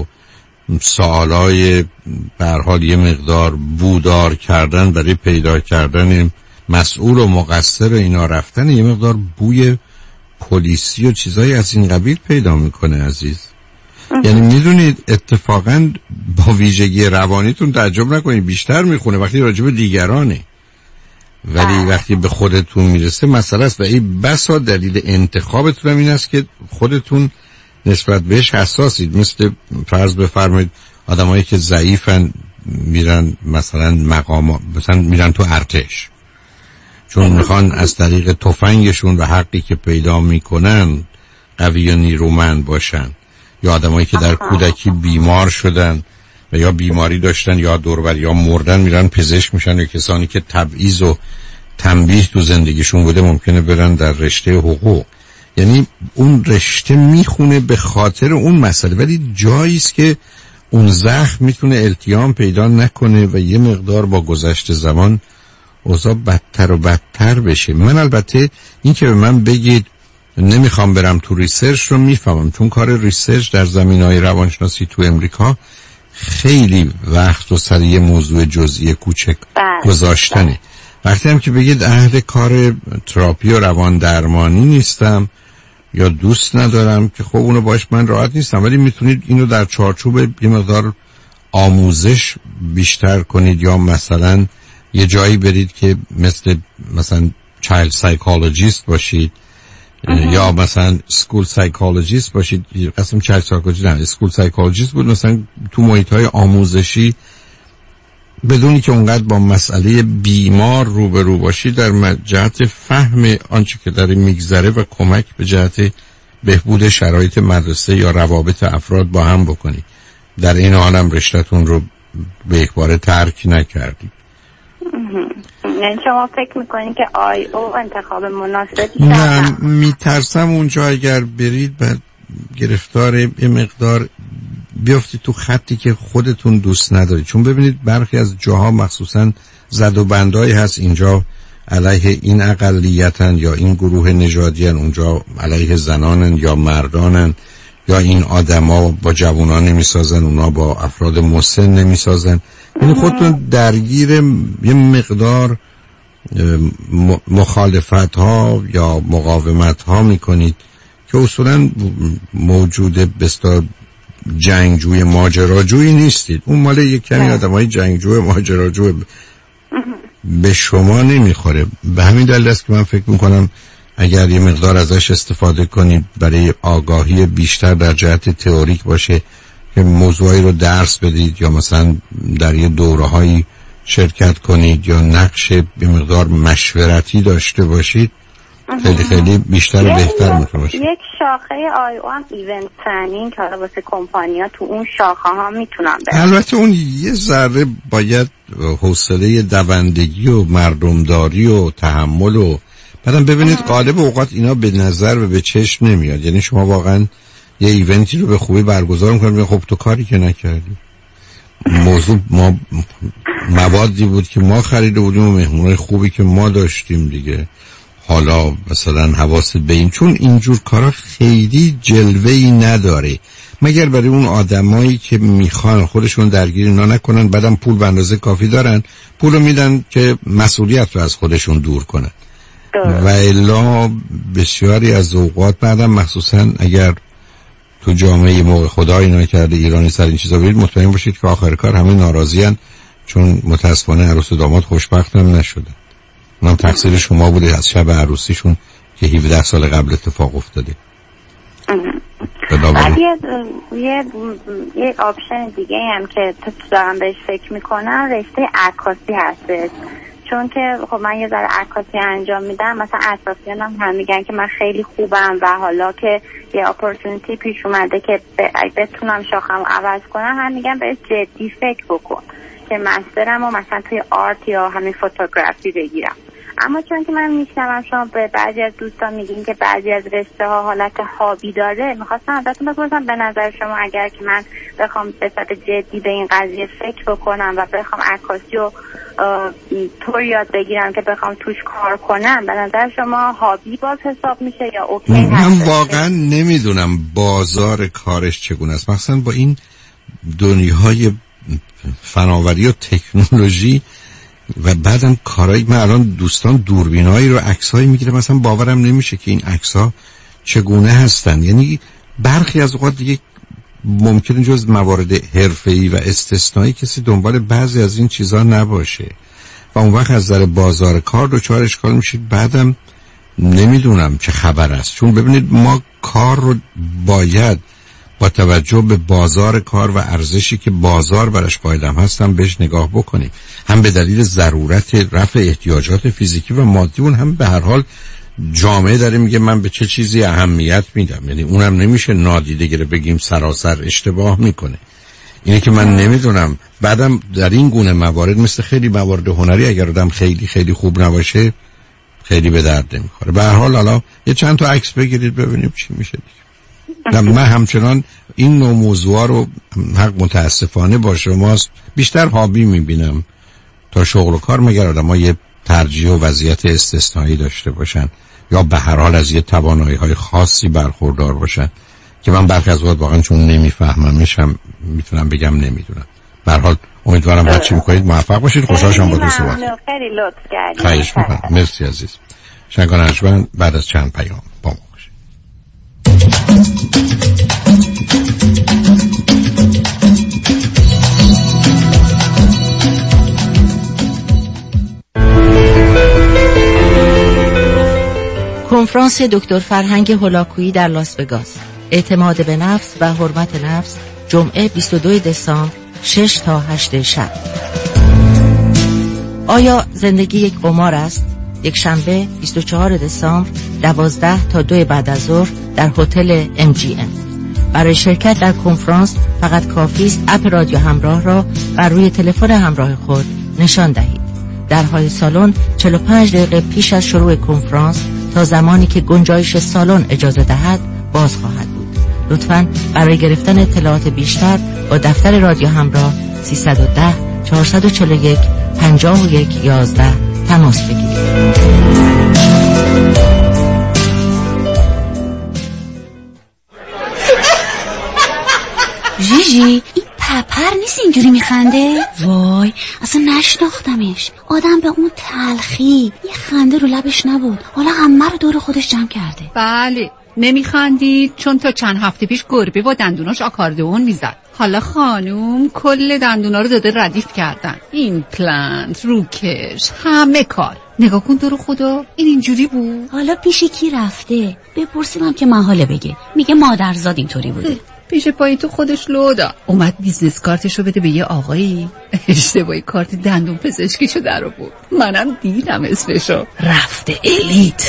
Speaker 5: سوالای به هر حال یه مقدار بودار کردن برای پیدا کردن مسئول و مقصر اینا رفتن، یه مقدار بوی پلیسی و چیزایی از این قبیل پیدا میکنه عزیز. یعنی میدونید اتفاقا با ویژگی روانیتون تعجب نکنید بیشتر میخونه وقتی راجع به دیگرانه، ولی وقتی به خودتون میرسه مسئله است. و این بسا دلیل انتخابتون هم این است که خودتون نسبت بهش حساسید. مثل فرض بفرمایید آدمایی که ضعیفن میرن مثلا مقام مثلا میرن تو ارتش، چون میخوان از طریق تفنگشون و حقی که پیدا میکنن قوی و نیرومند باشن. یا آدمایی که در کودکی بیمار شدن و یا بیماری داشتن یا دوربر یا مردن میرن پزشک میشن. یا کسانی که تبعیض و تنبیه تو زندگیشون بوده ممکنه برن در رشته حقوق. یعنی اون رشته میخونه به خاطر اون مسئله، ولی جایی است که اون زخم میتونه التیام پیدا نکنه و یه مقدار با گذشت زمان اوضاع بدتر و بدتر بشه. من البته این که به من بگید نمیخوام برم تو ریسرچ رو میفهمم، چون کار ریسرچ در زمینهای روانشناسی تو امریکا خیلی وقت و سر یه موضوع جزئی کوچک گذاشتنه. وقتی هم که بگید اهل کار تراپی و روان درمانی نیستم یا دوست ندارم، که خب اونو باش من راحت نیستم، ولی میتونید اینو در چارچوب یه مقدار آموزش بیشتر کنید، یا مثلا یه جایی برید که مثل مثلا چایلد سایکولوژیست باشید یا مثلا سکول سایکولوژیست باشید. قسم چایلد سایکولوژیست نه، سکول سایکولوژیست بود، مثلا تو محیط‌های آموزشی بدونی که اونقدر با مسئله بیمار روبرو باشی، در جهت فهم آنچه که داره میگذره و کمک به جهت بهبود شرایط مدرسه یا روابط افراد با هم بکنی. در این حال هم رشته‌تون رو به یک باره ترک نکردی.
Speaker 4: یعنی شما فکر میکنید که آی او انتخاب مناسبی؟
Speaker 5: نه، میترسم اونجا اگر برید بعد گرفتار یه مقدار بیافتید تو خطی که خودتون دوست ندارید. چون ببینید برخی از جاها مخصوصا زد و بندایی هست، اینجا علیه این اقلیتن یا این گروه نژادیان، اونجا علیه زنانن یا مردانن، یا این آدما با جوانان نمیسازن، اونا با افراد مسن نمیسازن. یعنی خودتون درگیر یه مقدار مخالفت ها یا مقاومت ها میکنید که اصولا موجود بستا جنگجوی ماجراجویی نیستید. اون مال یک کمی آدمای جنگجوی ماجراجوی به شما نمیخوره. به همین دلیل است که من فکر میکنم اگر یه مقدار ازش استفاده کنید برای آگاهی بیشتر در جهت تئوریک باشه، که موضوعی رو درس بدید یا مثلا در یه دوره‌هایی شرکت کنید یا نقش به مقدار مشورتی داشته باشید، خیلی خیلی بیشتر و بهتر میتونه باشه.
Speaker 4: یک شاخه آی او هم ایونت پلنینگ که حالا واسه کمپانی‌ها تو اون شاخه ها میتونن برن.
Speaker 5: البته اون یه ذره باید حوصله دوندگی و مردمداری و تحمل و بعدم ببینید غالب اوقات اینا به نظر و به چشم نمیاد. یعنی شما واقعا یه ایونتی رو به خوبی برگزار میکنید، خب تو کاری که نکردی. موضوع ما موادی بود که ما خریده بودیم و مهمونای خوبی که ما داشتیم دیگه. حالا مثلا حواست به این، چون اینجور کارا خیلی جلوه‌ای نداره مگر برای اون آدمایی که میخوان خودشون درگیر اینا نکنن، بعدم پول به اندازه کافی دارن، پولو میدن که مسئولیت رو از خودشون دور کنن. و الا بسیاری از اوقات بعدم مخصوصا اگر تو جامعه موقع خدا اینا کرده ایرانی سر این چیزا برید، مطمئن باشید که آخر کار همه ناراضیان، چون متاسفانه عروس و داماد خوشبخت هم نشدن. اونم تقصیر شما بوده از شب عروسیشون که هفده سال قبل اتفاق افتاده.
Speaker 4: بعد یه یه یه آپشن دیگه هم که دارم بهش فکر میکنم رشته عکاسی هستش، چون که خب من یه ذره عکاسی انجام میدم. مثلا اطرافیان هم هم میگن که من خیلی خوبم و حالا که یه اپورتونیتی پیش اومده که بتونم شاخم عوض کنم، هم میگن بهش جدی فکر بکن که مسترم و مثلا توی آرت یا همین فوتوگرافی بگیرم. اما چون که من میشنوم شما به بعضی از دوستان میگین که بعضی از رشته ها حالت هابی داره، میخواستم ازتون بپرسم به نظر شما اگر که من بخوام به صورت جدی به این قضیه فکر بکنم و بخوام عکاسی و طور یاد بگیرم که بخوام توش کار کنم، به نظر شما هابی باز حساب میشه یا اوکی هست؟
Speaker 5: من واقعا نمیدونم بازار کارش چگونه است، مثلا با این دنیای فناوری و تکنولوژی و بعدم کارهای، من الان دوستان دوربینایی رو عکسایی میگیره، مثلا باورم نمیشه که این عکس‌ها چگونه هستن. یعنی برخی از اوقات دیگه ممکنه جز موارد حرفه‌ای و استثنایی کسی دنبال بعضی از این چیزها نباشه و اون وقت از نظر بازار کار دچار اشکال میشید. بعدم نمیدونم چه خبر است، چون ببینید ما کار رو باید با توجه به بازار کار و ارزشی که بازار برش قائلم هستم بهش نگاه بکنیم، هم به دلیل ضرورت رفع احتیاجات فیزیکی و مادیون، هم به هر حال جامعه داره میگه من به چه چیزی اهمیت میدم. یعنی اونم نمیشه نادیده گیره بگیم سراسر اشتباه میکنه. اینه که من نمیدونم. بعدم در این گونه موارد مثل خیلی موارد هنری اگر آدم خیلی خیلی خوب نباشه خیلی به درد نمیخوره. به هر حال حالا یه چند تا عکس بگیرید ببینیم چی میشه دیگه. من همچنان این نوع موضوعا رو حق متاسفانه با شماست بیشتر هابی میبینم تا شغل و کار، مگر آدم ها یه ترجیح و وضعیت استثنایی داشته باشن یا به هر حال از یه توانایی های خاصی برخوردار باشن که من برخی از وقت واقعا چون نمیفهممشم میتونم بگم نمیدونم. به هر حال امیدوارم هر چی میکنید موفق باشید. خوشحال شدم با تو صحبت کردم.
Speaker 4: خیلی لطف کردید.
Speaker 5: خواهش میکنم. مرسی عزیز. شنگان ارجمند بعد از چند پیام با ما باشید.
Speaker 2: کنفرانس دکتر فرهنگ هولاکویی در لاس وگاس، اعتماد به نفس و حرمت نفس، جمعه بیست و دوم دسامبر شش تا هشت شب. آیا زندگی یک قمار است؟ یک شنبه بیست و چهارم دسامبر دوازده تا دو بعد از ظهر در هتل ام جی ام. برای شرکت در کنفرانس فقط کافی است اپ رادیو همراه را بر روی تلفن همراه خود نشان دهید. درهای سالن چهل و پنج دقیقه پیش از شروع کنفرانس تا زمانی که گنجایش سالن اجازه دهد باز خواهد بود. لطفاً برای گرفتن اطلاعات بیشتر با دفتر رادیو همراه سیصد و ده چهارصد و چهل و یک پنجاه و یک یازده تماس بگیرید.
Speaker 13: ژیژی این پپر نیست اینجوری میخنده؟ وای اصلا نشناختمش. آدم به اون تلخی یه خنده رو لبش نبود، حالا همه رو دور خودش جمع کرده.
Speaker 1: بله نمیخندید چون تا چند هفته پیش گربه با دندوناش آکاردئون میزد. حالا خانوم کل دندونا رو داده ردیف کردن، این پلنت روکش همه کار. نگاه کن دور خدا این اینجوری بود.
Speaker 13: حالا پیش کی رفته؟ بپرسیدم که محاله بگه، میگه مادرزاد اینطوری بوده.
Speaker 1: پیش پای تو خودش لودا اومد بیزنس کارتشو بده به یه آقایی، اشتباهی کارت دندون پزشکیشو در آورد. منم دیدم اسمشو، رفته الیت.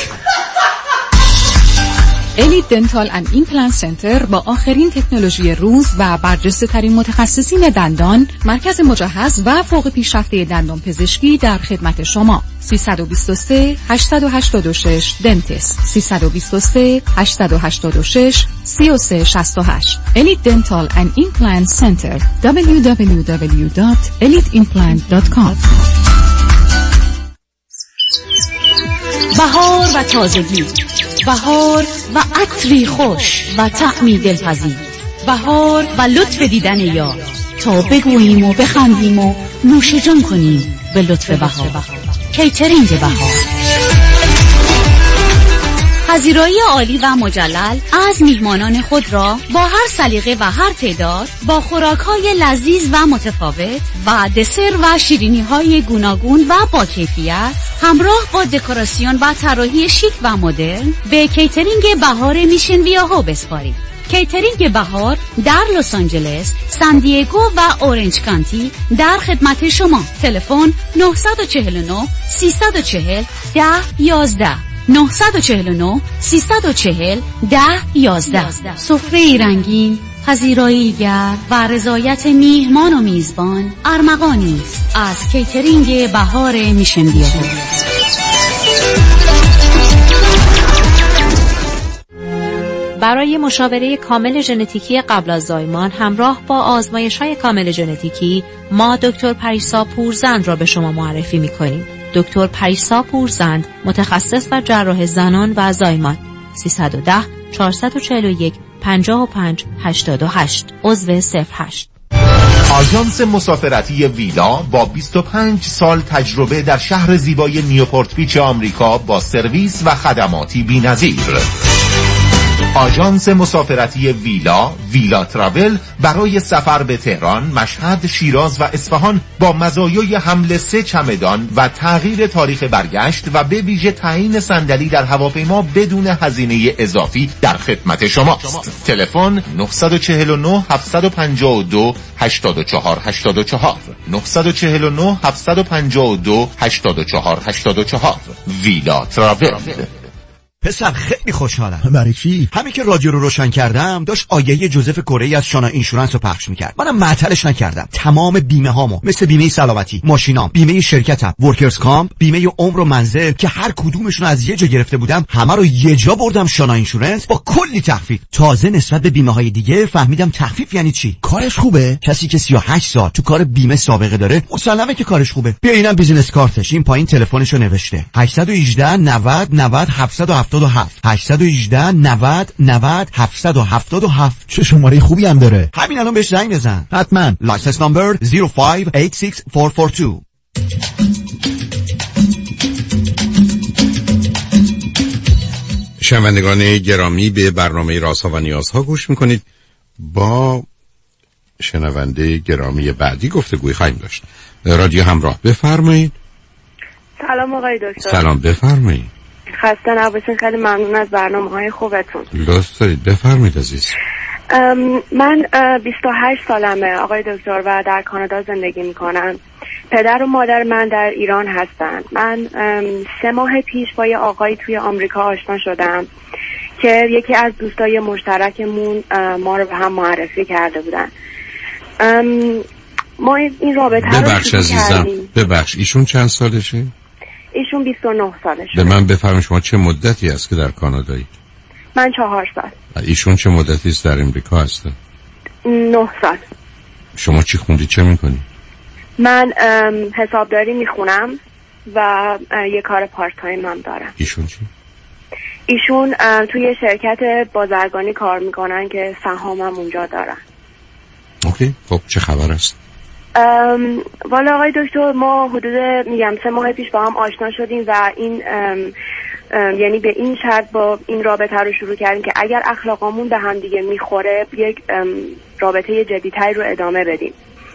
Speaker 1: الیت دنتال اند ایمپلنت سنتر با آخرین تکنولوژی روز و برجسته ترین متخصصین دندان، مرکز مجهز و فوق پیشرفته دندان پزشکی در خدمت شما. سیصد و بیست و سه هشتصد و هشتاد و شش دنتست سیصد و بیست و سه هشتصد و هشتاد و شش سی و سه شصت و هشت. Elite Dental and Implant Center دبلیو دبلیو دبلیو دات الیت ایمپلنت دات کام.
Speaker 13: بهار و تازگی، بهار و عطری خوش و طعمی دلپذیر، بهار و لطف دیدن یار، تا بگوییم و بخندیم و نوش جان کنیم به لطف بهار. کیترینگ بهار، پذیرایی عالی و مجلل از میهمانان خود را با هر سلیقه و هر تعداد، با خوراک‌های لذیذ و متفاوت و دسر و شیرینی‌های گوناگون و با کیفیت، همراه با دکوراسیون و طراحی شیک و مدرن، به کیترینگ بهار میشن ویاهو بسپارید. کیترینگ بهار در لس آنجلس، سان دیگو و اورنج کانتی در خدمت شما. تلفن نه چهار نه سیصد و چهل ده یازده نه چهار نه سیصد و چهل ده یازده. سفره رنگین، پذیرایی گرم و رضایت میهمان و میزبان ارمغانی است از کیترینگ بهار میشن ویاهو.
Speaker 28: برای مشاوره کامل ژنتیکی قبل از زایمان همراه با آزمایش‌های کامل ژنتیکی ما دکتر پریسا پورزند را به شما معرفی می‌کنیم. دکتر پریسا پورزند، متخصص در جراح زنان و زایمان. سیصد و ده چهارصد و چهل و یک پنجاه و پنج هشتاد و هشت عضو صفر هشت.
Speaker 23: آژانس مسافرتی ویلا با بیست و پنج سال تجربه در شهر زیبای نیوپورت بیچ آمریکا با سرویس و خدماتی بی‌نظیر. آژانس مسافرتی ویلا، ویلا تراول، برای سفر به تهران، مشهد، شیراز و اصفهان با مزایای حمل سه چمدان و تغییر تاریخ برگشت و به ویژه تعیین صندلی در هواپیما بدون هزینه اضافی در خدمت شماست. تلفن نه چهار نه هفت پنج دو هشت چهار هشت چهار نه چهار نه هفت پنج دو هشت چهار هشت چهار. ویلا تراول.
Speaker 14: پسر خیلی خوشحالم. برای چی؟ همین که رادیو رو روشن کردم داشت آگهی جوزف کره از شانا اینشورنس رو پخش میکرد. منم معطلش نکردم. تمام بیمه هامو مثل بیمه سلامتی، ماشینام، بیمه شرکتم، ورکرز کامپ، بیمه عمر و منزل که هر کدومشون از یه جا گرفته بودم همه رو یه جا بردم شانا اینشورنس با کلی تخفیف. تازه نسبت به بیمه های دیگه فهمیدم تخفیف یعنی چی. کارش خوبه. کسی که سی و هشت سال تو کار بیمه سابقه داره مسلمه که کارش خوبه. بیا اینم بیزینس کارتش. این پایین تلفنشو نوشته. هشت یک هشت نود نود هفت هفت هفت هشت یک هشت نود نود هفت هفت هفت. چه شماره خوبی هم داره. همین الان بهش زنگ بزن. حتما. لایسنس نمبر صفر پنج هشت شش چهار چهار دو.
Speaker 5: شنوندگان گرامی، به برنامه رازها و نیازها گوش میکنید. با شنونده گرامی بعدی گفتگوی خواهیم داشت. رادیو همراه، بفرمایید.
Speaker 15: سلام آقای دکتر.
Speaker 5: سلام، بفرمایید.
Speaker 15: خسته نباشین، خیلی ممنون از برنامه‌های خوبتون.
Speaker 5: لطف دارید، بفرمایید عزیز.
Speaker 15: من بیست و هشت سالمه آقای دکتر و در کانادا زندگی میکنم. پدر و مادر من در ایران هستن. من سه ماه پیش با یه آقایی توی آمریکا آشنا شدم که یکی از دوستای مشترکمون ما رو به هم معرفی کرده بودن. ما این رابطه رو
Speaker 5: ببخش عزیزم، ببخش ایشون چند سالشه؟
Speaker 15: ایشون بیست و نه سالشه.
Speaker 5: به من بفرمایید شما چه مدتی است که در کانادایی؟
Speaker 15: من چهار سال.
Speaker 5: ایشون چه مدتی است در امریکا هستن؟
Speaker 15: نه سال.
Speaker 5: شما چی خوندی، چه میکنی؟
Speaker 15: من حسابداری میخونم و یه کار پارت تایم هم دارم.
Speaker 5: ایشون چی؟
Speaker 15: ایشون توی شرکت بازرگانی کار میکنن که سهامم اونجا دارن.
Speaker 5: اوکی، خب چه خبر است؟
Speaker 15: والا آقای دکتر، ما حدود میگم سه ماه پیش با هم آشنا شدیم و این ام ام یعنی به این شرط با این رابطه رو شروع کردیم که اگر اخلاقامون به هم دیگه میخوره یک رابطه جدی‌تری رو ادامه بدیم.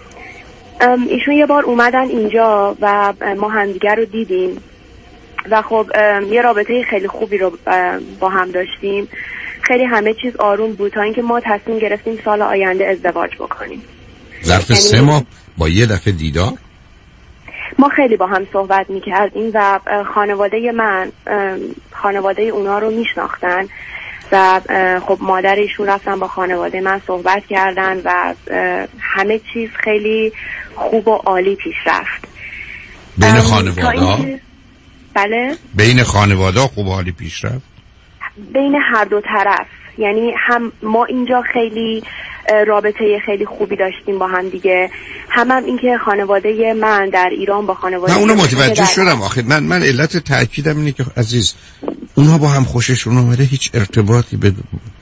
Speaker 15: ایشون یه بار اومدن اینجا و ما همدیگه رو دیدیم و خب یه رابطه خیلی خوبی رو با هم داشتیم. خیلی همه چیز آروم بود تا اینکه ما تصمیم گرفتیم سال آینده ازدواج بکنیم.
Speaker 5: ظرف سه ماه با یه دفعه دیدار؟
Speaker 15: ما خیلی با هم صحبت میکردیم و خانواده من خانواده اونا رو میشناختن و خب مادر ایشون رفتن با خانواده من صحبت کردن و همه چیز خیلی خوب و عالی پیش رفت.
Speaker 5: بین خانواده؟
Speaker 15: بله؟
Speaker 5: بین خانواده خوب و عالی پیش رفت؟
Speaker 15: بین هر دو طرف. یعنی هم ما اینجا خیلی رابطه خیلی خوبی داشتیم با هم دیگه، هم هم این که خانواده من در ایران با خانواده
Speaker 5: من اونو متوجه شدم. آخه من من علت تأکیدم اینه که عزیز اونها با هم خوششون اومده، هیچ ارتباطی به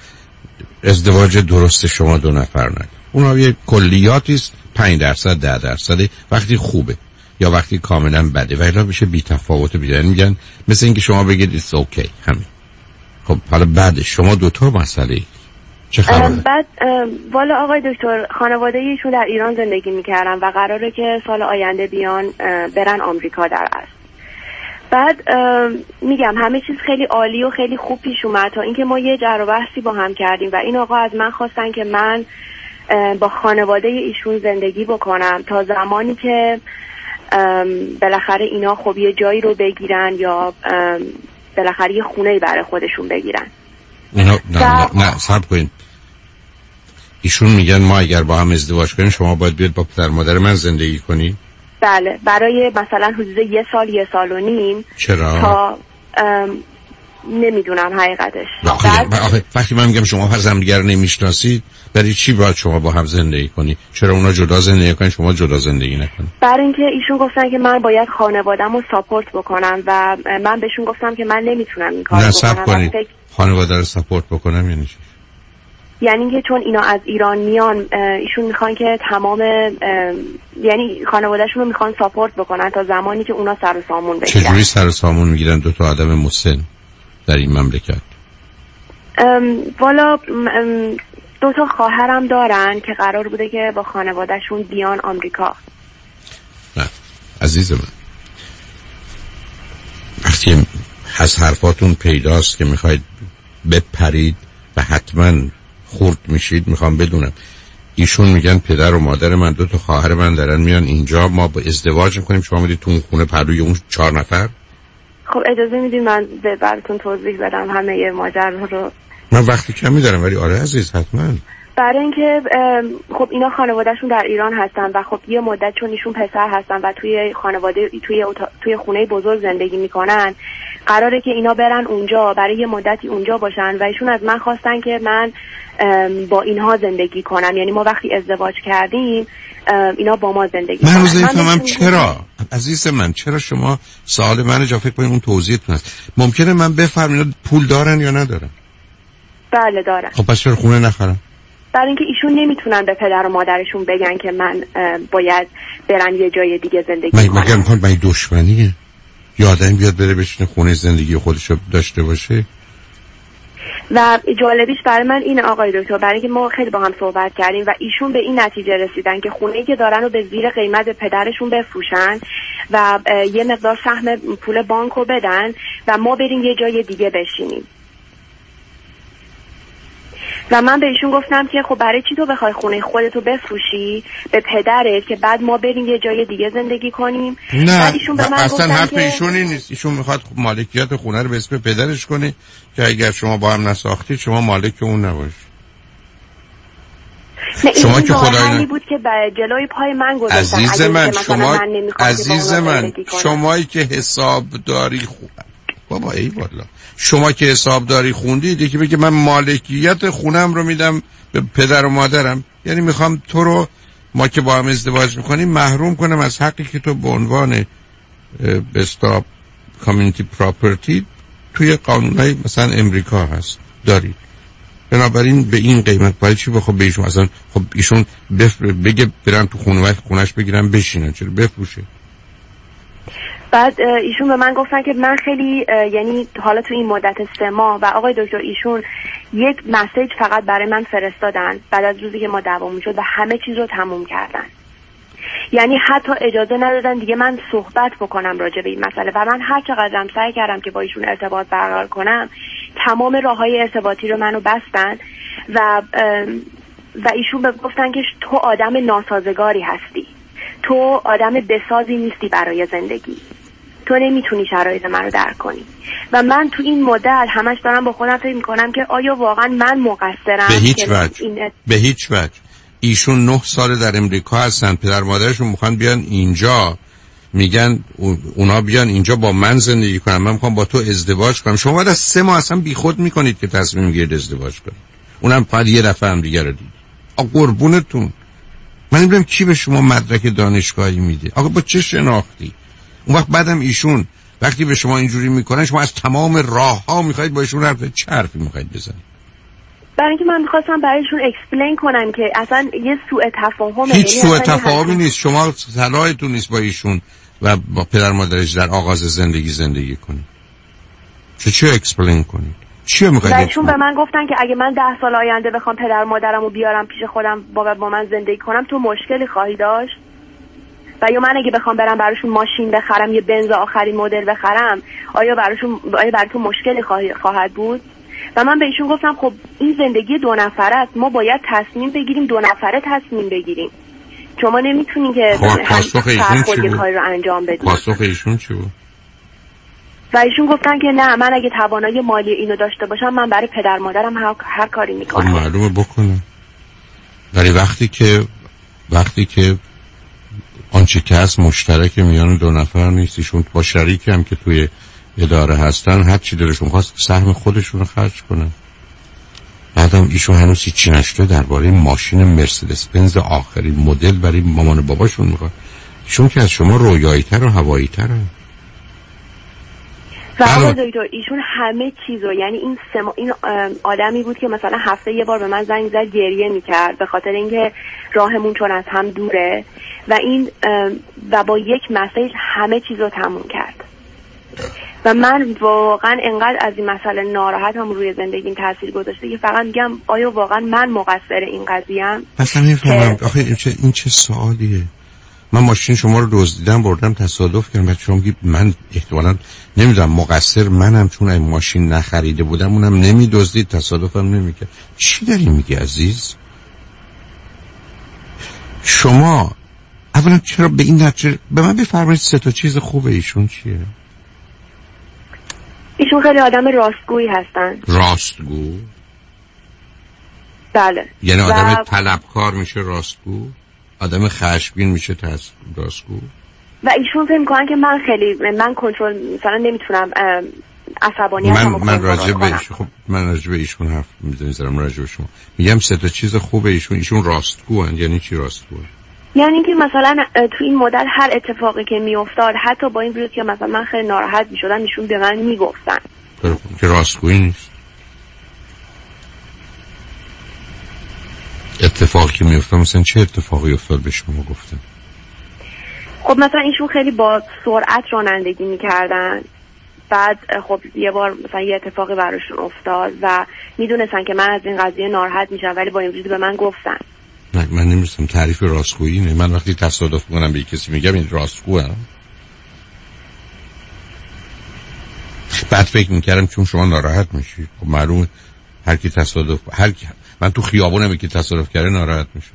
Speaker 5: ازدواج درست شما دو نفر نداره. اونها یه کلیاتی است، پنج درصد ده درصد وقتی خوبه یا وقتی کاملا بده و الا بشه بی تفاوت بیان. میگن مثل اینکه شما بگید ایتس اوکی همین. خب حالا بعد شما دوتا مسئله چه خبره؟
Speaker 15: بعد والا آقای دکتر، خانواده ایشون در ایران زندگی میکردن و قراره که سال آینده بیان برن آمریکا در اصل. بعد میگم همه چیز خیلی عالی و خیلی خوب پیش اومد تا اینکه ما یه جر و بحثی با هم کردیم و این آقا از من خواستن که من با خانواده ایشون زندگی بکنم تا زمانی که بالاخره اینا خب یه جایی رو بگیرن یا بالاخره یه خونه‌ای برای خودشون بگیرن.
Speaker 5: نه نه نه, نه صبر کنید. ایشون میگن ما اگر با هم ازدواج کنیم شما باید بیاد با پدر مادر من زندگی کنی؟
Speaker 15: بله، برای مثلا حدود یه سال یه سال و نیم.
Speaker 5: چرا؟
Speaker 15: تا نمیدونم حقیقتش.
Speaker 5: آخه وقتی من میگم شما فرض هم دیگر رو نمیشناسید، برای چی باید شما با هم زندگی کنی؟ چرا اونا جدا زندگی کنن شما جدا زندگی نکنید؟
Speaker 15: برای اینکه ایشون گفتن که من باید خانواده‌مو رو ساپورت بکنم و من بهشون گفتم که من نمیتونم این کارو بکنم.
Speaker 5: کنید. فکر... خانواده رو ساپورت بکنم یعنی چی؟
Speaker 15: یعنی که چون اینا از ایران میان، ایشون میخوان که تمام یعنی خانواده‌شون رو میخوان ساپورت بکنن تا زمانی که اونا سر و سامون بگیرن.
Speaker 5: چجوری سر و سامون میگیرن دو تا آدم مسن در این مملکت؟
Speaker 15: والا دو تا خواهرم دارن که قرار بوده که با خانواده‌شون بیان آمریکا.
Speaker 5: نه عزیز من، وقتی از حرفاتون پیداست که میخواید بپرید و حتما خورد میشید، میخوام بدونم ایشون میگن پدر و مادر من دو تا خواهر من دارن میان اینجا، ما با ازدواج میکنیم، شما میدید تو اون خونه پروی اون چهار نفر.
Speaker 15: خب اجازه میدید من براتون توضیح بدم همه یه ماجرا رو؟
Speaker 5: من وقتی کمی دارم ولی آره عزیز حتما.
Speaker 15: برای اینکه خب اینا خانوادهشون در ایران هستن و خب یه مدت چون ایشون پسر هستن و توی خانواده توی توی خونه بزرگ زندگی میکنن، قراره که اینا برن اونجا برای یه مدتی اونجا باشن و ایشون از من خواستن که من با اینها زندگی کنم. یعنی ما وقتی ازدواج کردیم اینا با ما زندگی کنن.
Speaker 5: من روزی میفهمم چرا عزیز من، چرا شما سوال من جا فکر کنید اون توضیحتون هست. ممکنه من بفهمم اینا پول دارن یا ندارن؟
Speaker 15: بله دارن.
Speaker 5: خب پس چرا خونه نخرن؟
Speaker 15: برای اینکه ایشون نمیتونن به پدر و مادرشون بگن که من باید برن یه جای دیگه زندگی کنم.
Speaker 5: مگه میخوان من دشمنیه؟ یا آدم بیاد بره بشینه خونه زندگی خودشو داشته باشه؟
Speaker 15: و جالبیش برای من اینه آقای دکتر، برای اینکه ما خیلی با هم صحبت کردیم و ایشون به این نتیجه رسیدن که خونه‌ای که دارن رو به زیر قیمت به پدرشون بفروشن و یه مقدار سهم پول بانکو بدن و ما بریم یه جای دیگه بشینیم. و من به ایشون گفتم که خب برای چی تو بخوای خونه خودتو بفروشی به پدرت که بعد ما بریم یه جای دیگه زندگی کنیم؟
Speaker 5: نه ایشون به من اصلا حرف که... ایشونی نیست. ایشون میخواد خب مالکیت خونه رو به اسم پدرش کنه که اگر شما با هم نساختید شما مالک اون نباشید.
Speaker 15: نه شما که خدایی بود که به جلوی پای من گذاشتن.
Speaker 5: عزیز من شما من عزیز من شمایی که حسابداری خوب بابا ای والا شما که حسابداری خوندید یکی بگه من مالکیت خونم رو میدم به پدر و مادرم، یعنی میخوام تو رو ما که با هم ازدواج میکنیم محروم کنم از حقی که تو به عنوان بستا کامیونیتی پراپرتی توی قانونهای مثلا امریکا هست داری. بنابراین به این قیمت باید چی بخواه به ایشون اصلا خب ایشون بف... بگه برن تو خونه وقت خونش بگیرن بشینن، چرا بفروشه؟
Speaker 15: بعد ایشون به من گفتن که من خیلی یعنی حالا تو این مدت سه ماه و آقای دکتر ایشون یک مسیج فقط برای من فرستادن بعد از روزی که ما دعوامون شد و همه چیز رو تموم کردن. یعنی حتی اجازه ندادن دیگه من صحبت بکنم راجع به این مسئله و من هر چقدرم سعی کردم که با ایشون ارتباط برقرار کنم تمام راههای ارتباطی رو منو بستن و و ایشون به گفتن که تو آدم ناسازگاری هستی، تو آدم بسازی نیستی برای زندگی، تو نمیتونی شرایط من رو درک کنی. و من تو این مدت همش دارم با خودم فکر میکنم که آیا واقعا من مقصرم؟
Speaker 5: به هیچ وجه این... به هیچ وجه. ایشون نه سال در امریکا هستن، پدر مادرشون میخوان بیان اینجا، میگن اونا بیان اینجا با من زندگی کنن، من میخوام با تو ازدواج کنم. شما بعد از سه ماه اصلا بیخود میکنید که تصمیم میگیرید ازدواج کنید، اونم فقط یه دفعه هم دیگه رو دید. آقا قربونتون من نمیدونم کی به شما مدرک دانشگاهی میده، آقا با چه شناختی؟ اون وقت بعدم ایشون وقتی به شما اینجوری میکنن شما از تمام راه ها میخواید با ایشون حرف چه حرفی میخواید بزنید؟
Speaker 15: برای اینکه من میخواستم برایشون اکسپلین کنم که اصلا یه سوء تفاهمه.
Speaker 5: هیچ سوء تفاهمی نیست، شما صلاحتون نیست با ایشون و با پدر مادرش در آغاز زندگی زندگی کنید. چه چه اکسپلین کنید؟ چی میخواید؟
Speaker 15: ایشون به من گفتن که اگه من ده سال آینده بخوام پدر مادرمو بیارم پیش خودم با با من زندگی کنم تو مشکلی خواهی داشت؟ و یا من اگه بخوام برم براشون ماشین بخرم یه بنز آخرین مدل بخرم آیا براشون آیا براتون مشکلی خواهد بود؟ و من به ایشون گفتم خب این زندگی دو نفره است، ما باید تصمیم بگیریم دو نفره تصمیم بگیریم. شما نمیتونین که
Speaker 5: پاسخ ایشون چی بود؟
Speaker 15: رو انجام بدید.
Speaker 5: پاسخ ایشون چی بود؟
Speaker 15: و ایشون گفتن که نه من اگه توانایی مالی اینو داشته باشم من برای پدر مادرم هر, هر کاری میکنم.
Speaker 5: خب معلومه بکنم. ولی وقتی که وقتی که آنچه که هست مشترک میان دو نفر نیست، ایشون با شریکی هم که توی اداره هستن هر چی دلشون خواست سهم خودشون رو خرج کنن. بعدم ایشون هنوز هیچی نشده درباره ماشین مرسدس بنز آخرین مدل برای مامان و باباشون میخواد. ایشون که از شما رویایی‌تر و هوایی‌ترن.
Speaker 15: و آقا دکتر ایشون همه چیزو، یعنی این سما این آدمی بود که مثلا هفته یه بار به من زنگ زد گریه میکرد به خاطر اینکه راهمون چون از هم دوره و این و با یک مسیج همه چیزو تموم کرد. و من واقعا انقدر از این مسئله ناراحتم روی زندگیم تاثیر گذاشته که فقط میگم آیا واقعا من مقصر این قضیه‌ام؟
Speaker 5: اصلا نمیفهمم آخه این چه این چه سوالیه؟ من ماشین شما رو دزدیدم بردم تصادف کردم. بعد شما میگید من احتمالاً نمیدونم مقصر منم چون این ماشین نخریده بودم اونم نمیدزدید تصادفم نمیکرد. چی داری میگی عزیز؟ شما اولا چرا به این نتیجه به من بفرمایید سه تا چیز خوبه ایشون چیه؟
Speaker 15: ایشون خیلی آدم راستگویی هستن.
Speaker 5: راستگو؟
Speaker 15: بله.
Speaker 5: یعنی آدم
Speaker 15: و...
Speaker 5: طلبکار میشه راستگو؟ آدم خشمگین میشه تاس راستگو؟
Speaker 15: و ایشون فکر می‌کنن که من خیلی من کنترل مثلا نمیتونم عصبانیتمو
Speaker 5: من من راجع به خب من راجع به ایشون حرف می‌زنم راجع به شما میگم سه تا چیز خوبه ایشون. ایشون راستگو هستن. یعنی چی راستگو؟
Speaker 15: یعنی اینکه مثلا تو این مدت هر اتفاقی که میافتاد حتی با این وجود که مثلا من خیلی ناراحت میشدم ایشون به من میگفتن
Speaker 5: که راستگویی نیست. اتفاقی که میافتاد مثلا چه اتفاقی افتاد به شما گفتن؟
Speaker 15: خب مثلا ایشون خیلی با سرعت رانندگی میکردن. بعد خب یه بار مثلا یه اتفاقی براشون افتاد و میدونستن که من از این قضیه ناراحت میشم ولی با این وجود به من گفتن.
Speaker 5: نه من نمی‌دونم تعریف راستگویی نه. من وقتی تصادف می‌کنم به کسی میگم این راستگوام. بعد فکر می‌کردم چون شما ناراحت میشی. خب معلومه هر کی تصادف هر کی من تو خیابونم که تصادف کرده ناراحت میشم.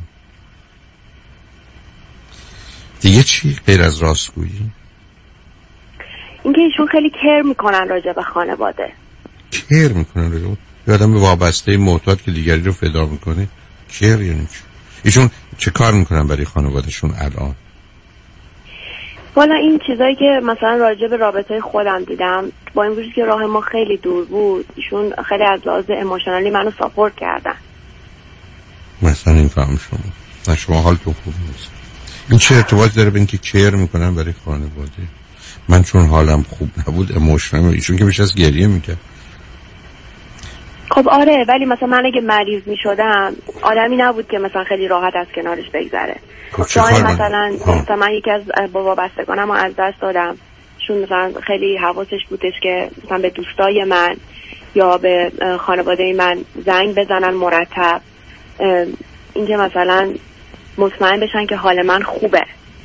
Speaker 5: دیگه چی غیر از راستگویی؟
Speaker 15: اینکه ایشون خیلی کیر میکنن راجع به خانواده.
Speaker 5: کیر میکنن راجع به آدم وابسته معتاد که دیگری رو فدا میکنه. کیر یعنی چی؟ ایشون چه کار میکنن برای خانوادهشون الان؟
Speaker 15: والا این چیزایی که مثلا راجع به رابطه خودم دیدم با این وجود که راه ما خیلی دور بود ایشون خیلی از لحاظ ایموشنالی منو ساپورت کردن.
Speaker 5: مثلا این فهم شما نه شما حالتون خوب نیست. این چه ارتباطی داره به اینکه کیر میکنن برای خانواده؟ من چون حالم خوب نبود ایموشنال ایشون که میشه از گریه میکرد.
Speaker 15: خب آره ولی مثلا من اگه مریض میشدم آدمی نبود که مثلا خیلی راحت از کنارش بگذره. شاید مثلا مثلا من یکی از بابا بستگانم رو از دست دادم چون مثلا خیلی حواسش بودش که مثلا به دوستای من یا به خانواده من زنگ بزنن مرتب اینکه مثلا مطمئن بشن که حال من خوبه.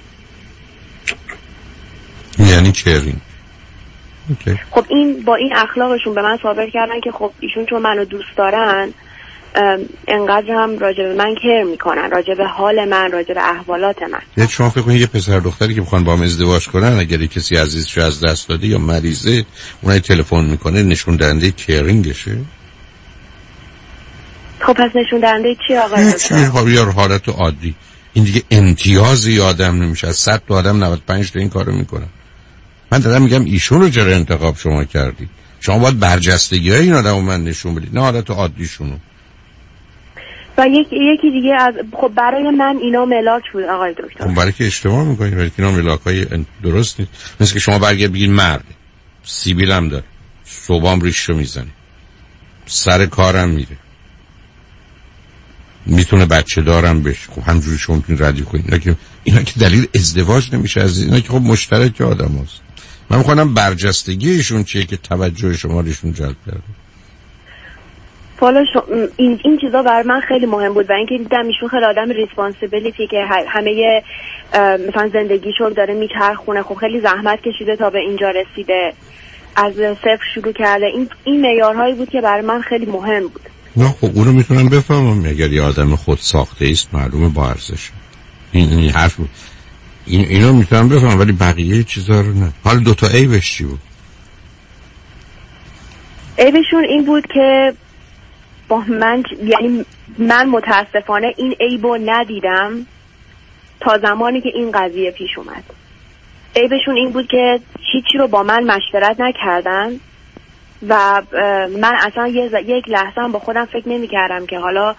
Speaker 5: یعنی کیرین. Okay.
Speaker 15: خب این با این اخلاقشون به من ثابت کردن که خب ایشون چون منو دوست دارن انقدر هم راجع به من کیر میکنن راجع به حال من راجع به احوالات من.
Speaker 5: یه شما فکر کنید یه پسر دختری که میخوان با هم ازدواج کنن اگر کسی عزیزش از دست داده یا مریضه اونای تلفن میکنه نشون دهنده کیرینگشه؟
Speaker 15: خب پس نشون دهنده چی آقای دکتر؟
Speaker 5: یا حالت عادی. این دیگه امتیازی آدم نمیشه. از صد تا آدم نود و پنج تا این کارو میکنن. من دارم میگم ایشون رو چرا انتخاب شما کردی؟ شما باید برجستگی های این آدم رو من نشون بدید نه حالت عادیشونو.
Speaker 15: و یکی یکی دیگه از خب برای من اینا ملاک بود آقای دکتر.
Speaker 5: خب برای که اشتباه میکنید برای که اینا ملاک های درست نیست. مثل که شما برگرد بگید مرد سیبیل هم داره صبحام ریشو میزنه سر کارم میره میتونه بچه دارم بشه. خب همجوری شما میتونید ردی کنید. اینا که اینا که دلیل ازدواج نمیشه از اینا که خب مشترک آدم هست. من میخوانم برجستگیشون چیه که توجه شما ریشون جلب کرده.
Speaker 15: والا این این چیزا برای من خیلی مهم بود و اینکه دیدم ایشون خیلی آدم ریسپانسیبلیتی که همه مثلا زندگیشو داره میچرخونه. خب خیلی زحمت کشیده تا به اینجا رسیده از صفر شروع کرده. این این معیارهایی بود که برای من خیلی مهم بود.
Speaker 5: نه خب اونو میتونم بفهمم اگر یه آدم خود ساخته است معلومه با ارزشه. این این حرف بود. این اینو میتونم بفهمم ولی بقیه چیزا رو نه. حالا دو تا عیبش چی بود؟
Speaker 15: عیبشون این بود که با من یعنی من متاسفانه این عیبو ندیدم تا زمانی که این قضیه پیش اومد. عیبشون این بود که هیچی رو با من مشورت نکردن و من اصلا یک لحظه هم با خودم فکر نمی کردم که حالا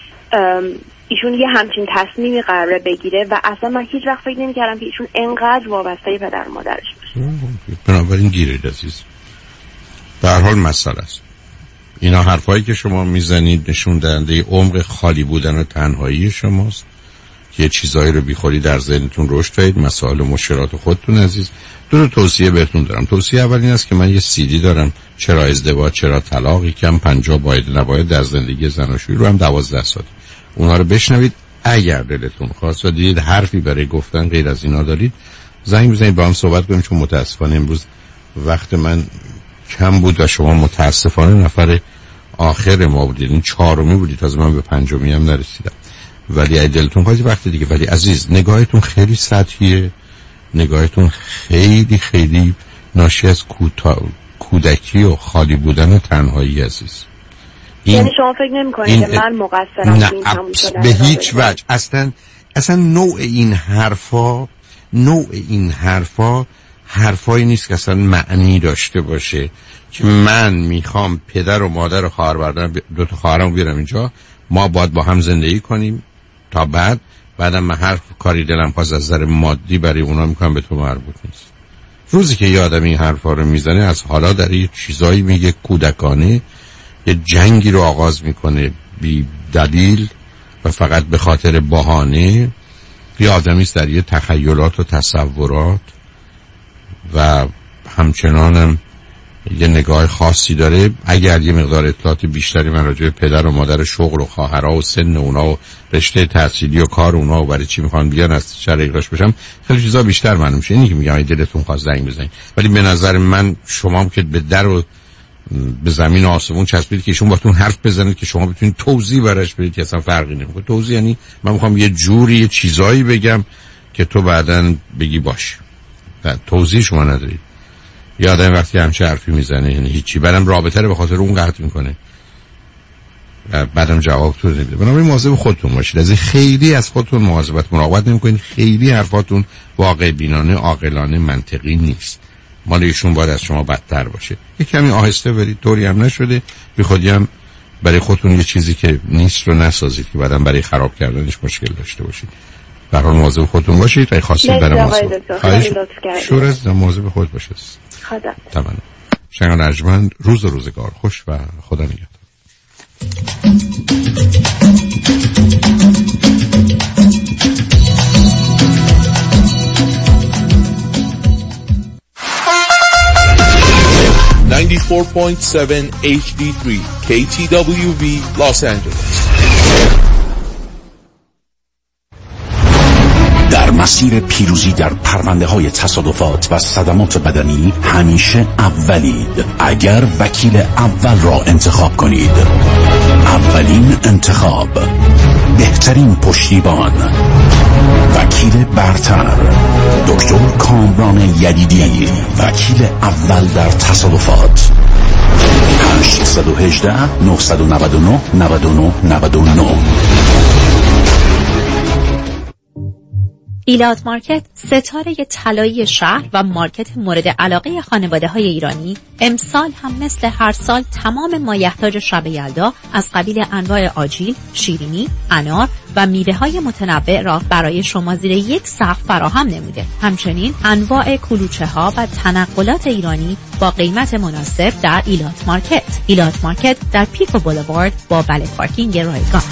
Speaker 15: ایشون یه همچین تصمیمی قراره بگیره و اصلا من هیچ وقت فکر نمی کردم که ایشون انقدر وابسته پدر و مادرش باشه.
Speaker 5: بنابراین گیرید عزیز، به هر حال مسئله است. اینا حرفایی که شما میزنید نشون دهنده عمق خالی بودن و تنهایی شماست که یه چیزایی رو بیخوری در ذهنتون رشد دادید. مسائل و مشکلات خودتون عزیز، دو تا توصیه بهتون دارم. توصیه اول این است که من یه سیدی دارم، چرا ازدواج چرا طلاق، یکم پنجاه باید نباید در زندگی زناشویی رو هم دوازده سال، اونا رو بشنوید. اگر دلتون خواست و دیدید حرفی برای گفتن غیر از اینا دارید، زنگ بزنید با هم صحبت کنیم، چون متاسفانه امروز وقت من کم بود و شما متاسفانه نفر آخر ما بودید، این چهارمی بودید، تازه من به پنجمی هم نرسیدم. ولی اگه دلتون خواست وقت دیگه. ولی عزیز، نگاهتون خیلی سطحیه، نگاهتون خیلی خیلی ناشی از کوتا... کودکی و خالی بودن و تنهایی عزیز.
Speaker 15: این... یعنی شما فکر نمی کنید که من مقصرم؟
Speaker 5: نه به هیچ وجه. اصلا اصلا نوع این حرفا نوع این حرفا حرفایی نیست که اصلا معنی داشته باشه که من میخوام پدر و مادر و خواهر برادرم دو تا خواهرام بیارم اینجا، ما باید با هم زندگی کنیم تا بعد بعدم من هر کاری دلم خواست از نظر مادی برای اونا میکنم، به تو مربوط نیست. روزی که یه آدم این حرفا رو میزنه، از حالا در یه چیزایی میگه کودکانه، یه جنگی رو آغاز میکنه بی دلیل و فقط به خاطر بهانه. یه آدمی است در یه تخیلات و تصورات و همچنانم یه نگاه خاصی داره. اگر یه مقدار اطلاعات بیشتری من راجع به پدر و مادر شغل و خواهرها و سن اونا و رشته تحصیلی و کار اونا و برای چی میخوان بیان از شرایطش بشم، خیلی چیزا بیشتر معلوم میشه. اینی که میگم اگه دلتون خواست زنگ بزنید. ولی به نظر من شما که به در و به زمین و آسمون چسبید که ایشون باهاتون حرف بزنید که شما بتونید توضیح براش بدید که اصلا فرقی نمیکنه. توضیح یعنی من میخوام یه جوری یه چیزایی بگم که تو بعداً بگی باش. توضیح شما ندارید. یه آدم وقتی همچه حرفی میزنه یعنی هیچی، بعدم رابطه رو به خاطر اون قطع میکنه، بعدم جواب تو نمیده. بنابراین مواظب خودتون باشید. از خیلی از خودتون مواظبت مراقبت نمیکنید. خیلی حرفاتون واقع بینانه، عاقلانه، منطقی نیست. مال ایشون باید از شما بدتر باشه. یه کمی آهسته برید، طوری هم نشده بی خودی هم برای خودتون یه چیزی که نیست رو نسازید که بعدم برای خراب کردنش مشکل داشته باشید. در حال مواظب خودتون باشید. اگه خواستید برام خواهش شور از مواظب خود باشید.
Speaker 15: خدا
Speaker 5: تمام. شنگان ارجمند، روز و روزگار خوش و خدا نگهدار.
Speaker 16: ninety-four point seven H D three K T W V Los Angeles.
Speaker 6: در مسیر پیروزی در پرونده های تصادفات و صدمات بدنی همیشه اولید. اگر وکیل اول را انتخاب کنید، اولین انتخاب، بهترین پشتیبان، وکیل برتر، دکتر کامران یدیدی، وکیل اول در تصادفات. هشت یک هشت نه نه نه نه نه نه نه.
Speaker 28: ایلات مارکت، ستاره طلایی شهر و مارکت مورد علاقه خانواده های ایرانی، امسال هم مثل هر سال تمام مایحتاج شب یلدا از قبیل انواع آجیل، شیرینی، انار و میوه های متنوع را برای شما زیر یک سقف فراهم نموده. همچنین انواع کلوچه ها و تنقلات ایرانی با قیمت مناسب در ایلات مارکت. ایلات مارکت در پیکو بولوارد با بله پارکینگ رایگان.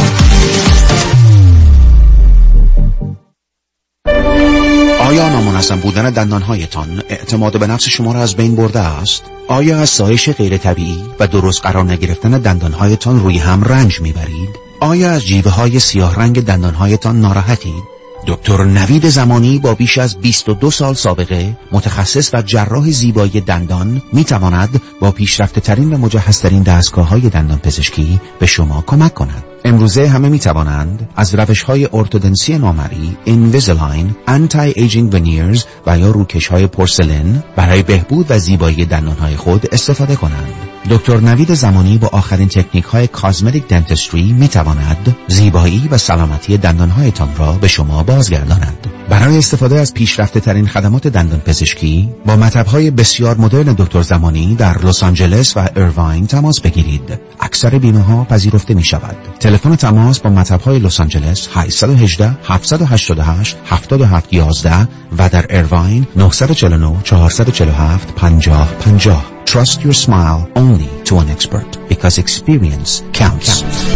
Speaker 7: آیا نامنظم بودن دندانهایتان اعتماد به نفس شما را از بین برده است؟ آیا از سایش غیر طبیعی و درست قرار نگرفتن دندانهایتان روی هم رنج میبرید؟ آیا از جیوه های سیاه رنگ دندانهایتان ناراحتید؟ دکتر نوید زمانی با بیش از بیست و دو سال سابقه، متخصص و جراح زیبایی دندان، میتواند با پیشرفته ترین و مجهز ترین دستگاه های دندان پزشکی به شما کمک کند. امروزه همه می توانند از روش های ارتودنسی نامری، اینویزیلاین، آنتی ایجینگ ونیرز و یا روکش های پورسلین برای بهبود و زیبایی دندان های خود استفاده کنند. دکتر نوید زمانی با آخرین تکنیک های کاسمتیک دنتستری می تواند زیبایی و سلامتی دندان هایتان را به شما بازگرداند. برای استفاده از پیشرفته ترین خدمات دندان پزشکی با مطب‌های بسیار مدرن دکتر زمانی در لس آنجلس و ایرواین تماس بگیرید. اکثر بیمه‌ها پذیرفته می‌شود. تلفن تماس با مطب‌های لس آنجلس هشت یک هشت، هفت هشت هشت، هفت هفت یک یک و در ایرواین نه چهار نه، چهار چهار هفت، پنج صفر پنج صفر. Trust your smile only to an expert because experience counts.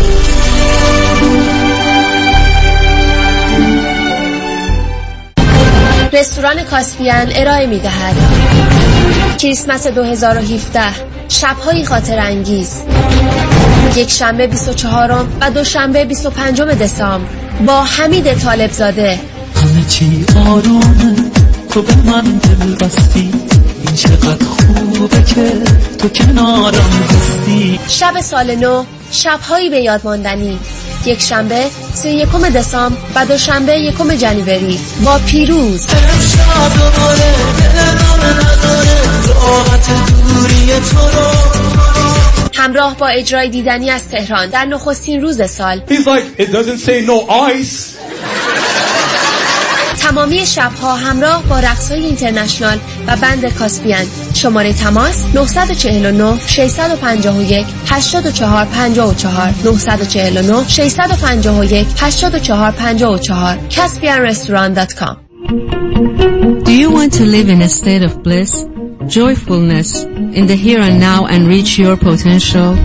Speaker 9: رستوران کاسپیان ارائه می دهد کریسمس دو هزار و هفده، شب‌های خاطر انگیز، یک شنبه بیست و چهارم و دوشنبه بیست و پنجم دسامبر با حمید طالبزاده.
Speaker 17: همه چی آرومه، تو به من دل بستی، این چقدر خوبه که تو کنارم هستی.
Speaker 9: شب سال نو، شب‌هایی به یاد ماندنی، یک شنبه سی و یکم دسامبر و دوشنبه یکم جنوری با پیروز. همراه با اجرای دیدنی از تهران در نخستین روز سال.
Speaker 18: He's like, it doesn't say no ice.
Speaker 9: تمامی شبها همراه با رقص‌های اینترنشنال و بند کاسپیان. شماره تماس نه چهار نه، شش پنج یک، هشت چهار پنج چهار نه چهار نه، شش پنج یک، هشت چهار پنج چهار caspian restaurant dot com.
Speaker 19: Do you want to live in a state of bliss, joyfulness in the here and now and reach your potential?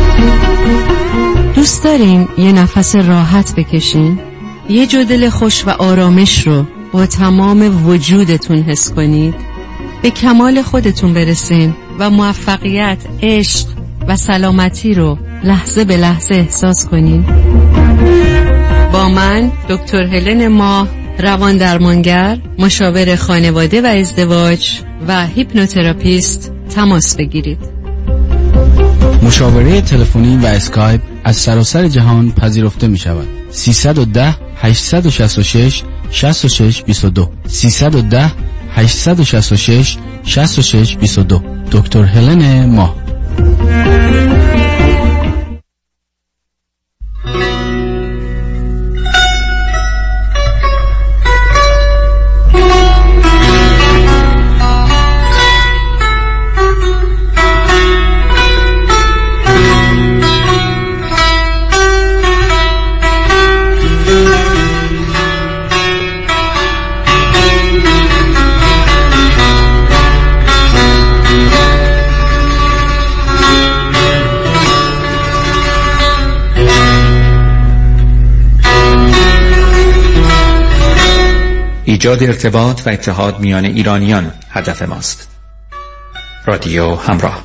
Speaker 19: دوست دارین یه نفس راحت بکشین؟ یه جو دل خوش و آرامش رو با تمام وجودتون حس کنید؟ به کمال خودتون برسین و موفقیت، عشق و سلامتی رو لحظه به لحظه احساس کنین؟ با من دکتر هلن ماه، روان درمانگر، مشاور خانواده و ازدواج و هیپنوتراپیست تماس بگیرید.
Speaker 21: مشاوره تلفنی و اسکایپ از سراسر جهان پذیرفته می شود. سیصد و ده، هشتصد و شصت و شش، شصت و شش بیست و دو سیصد و ده، هشتصد و شصت و شش، شصت و شش بیست و دو. دکتر هلن ماه.
Speaker 3: ایجاد ارتباط و اتحاد میان ایرانیان هدف ماست. رادیو همراه.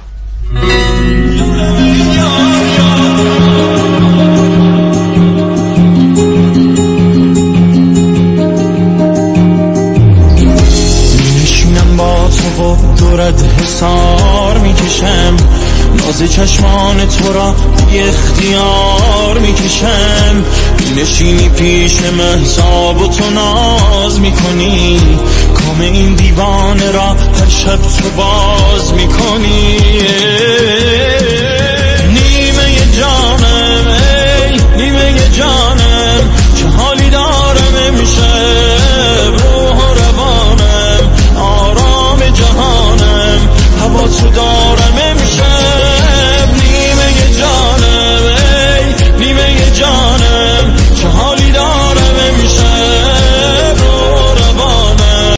Speaker 17: میشینم با تو و دورت حسار میکشم، ناز چشمان تو را بی اختیار میکشم. نشینی پیش مهزاب و تو ناز میکنی، کام این دیوانه را هر شب تو باز میکنی.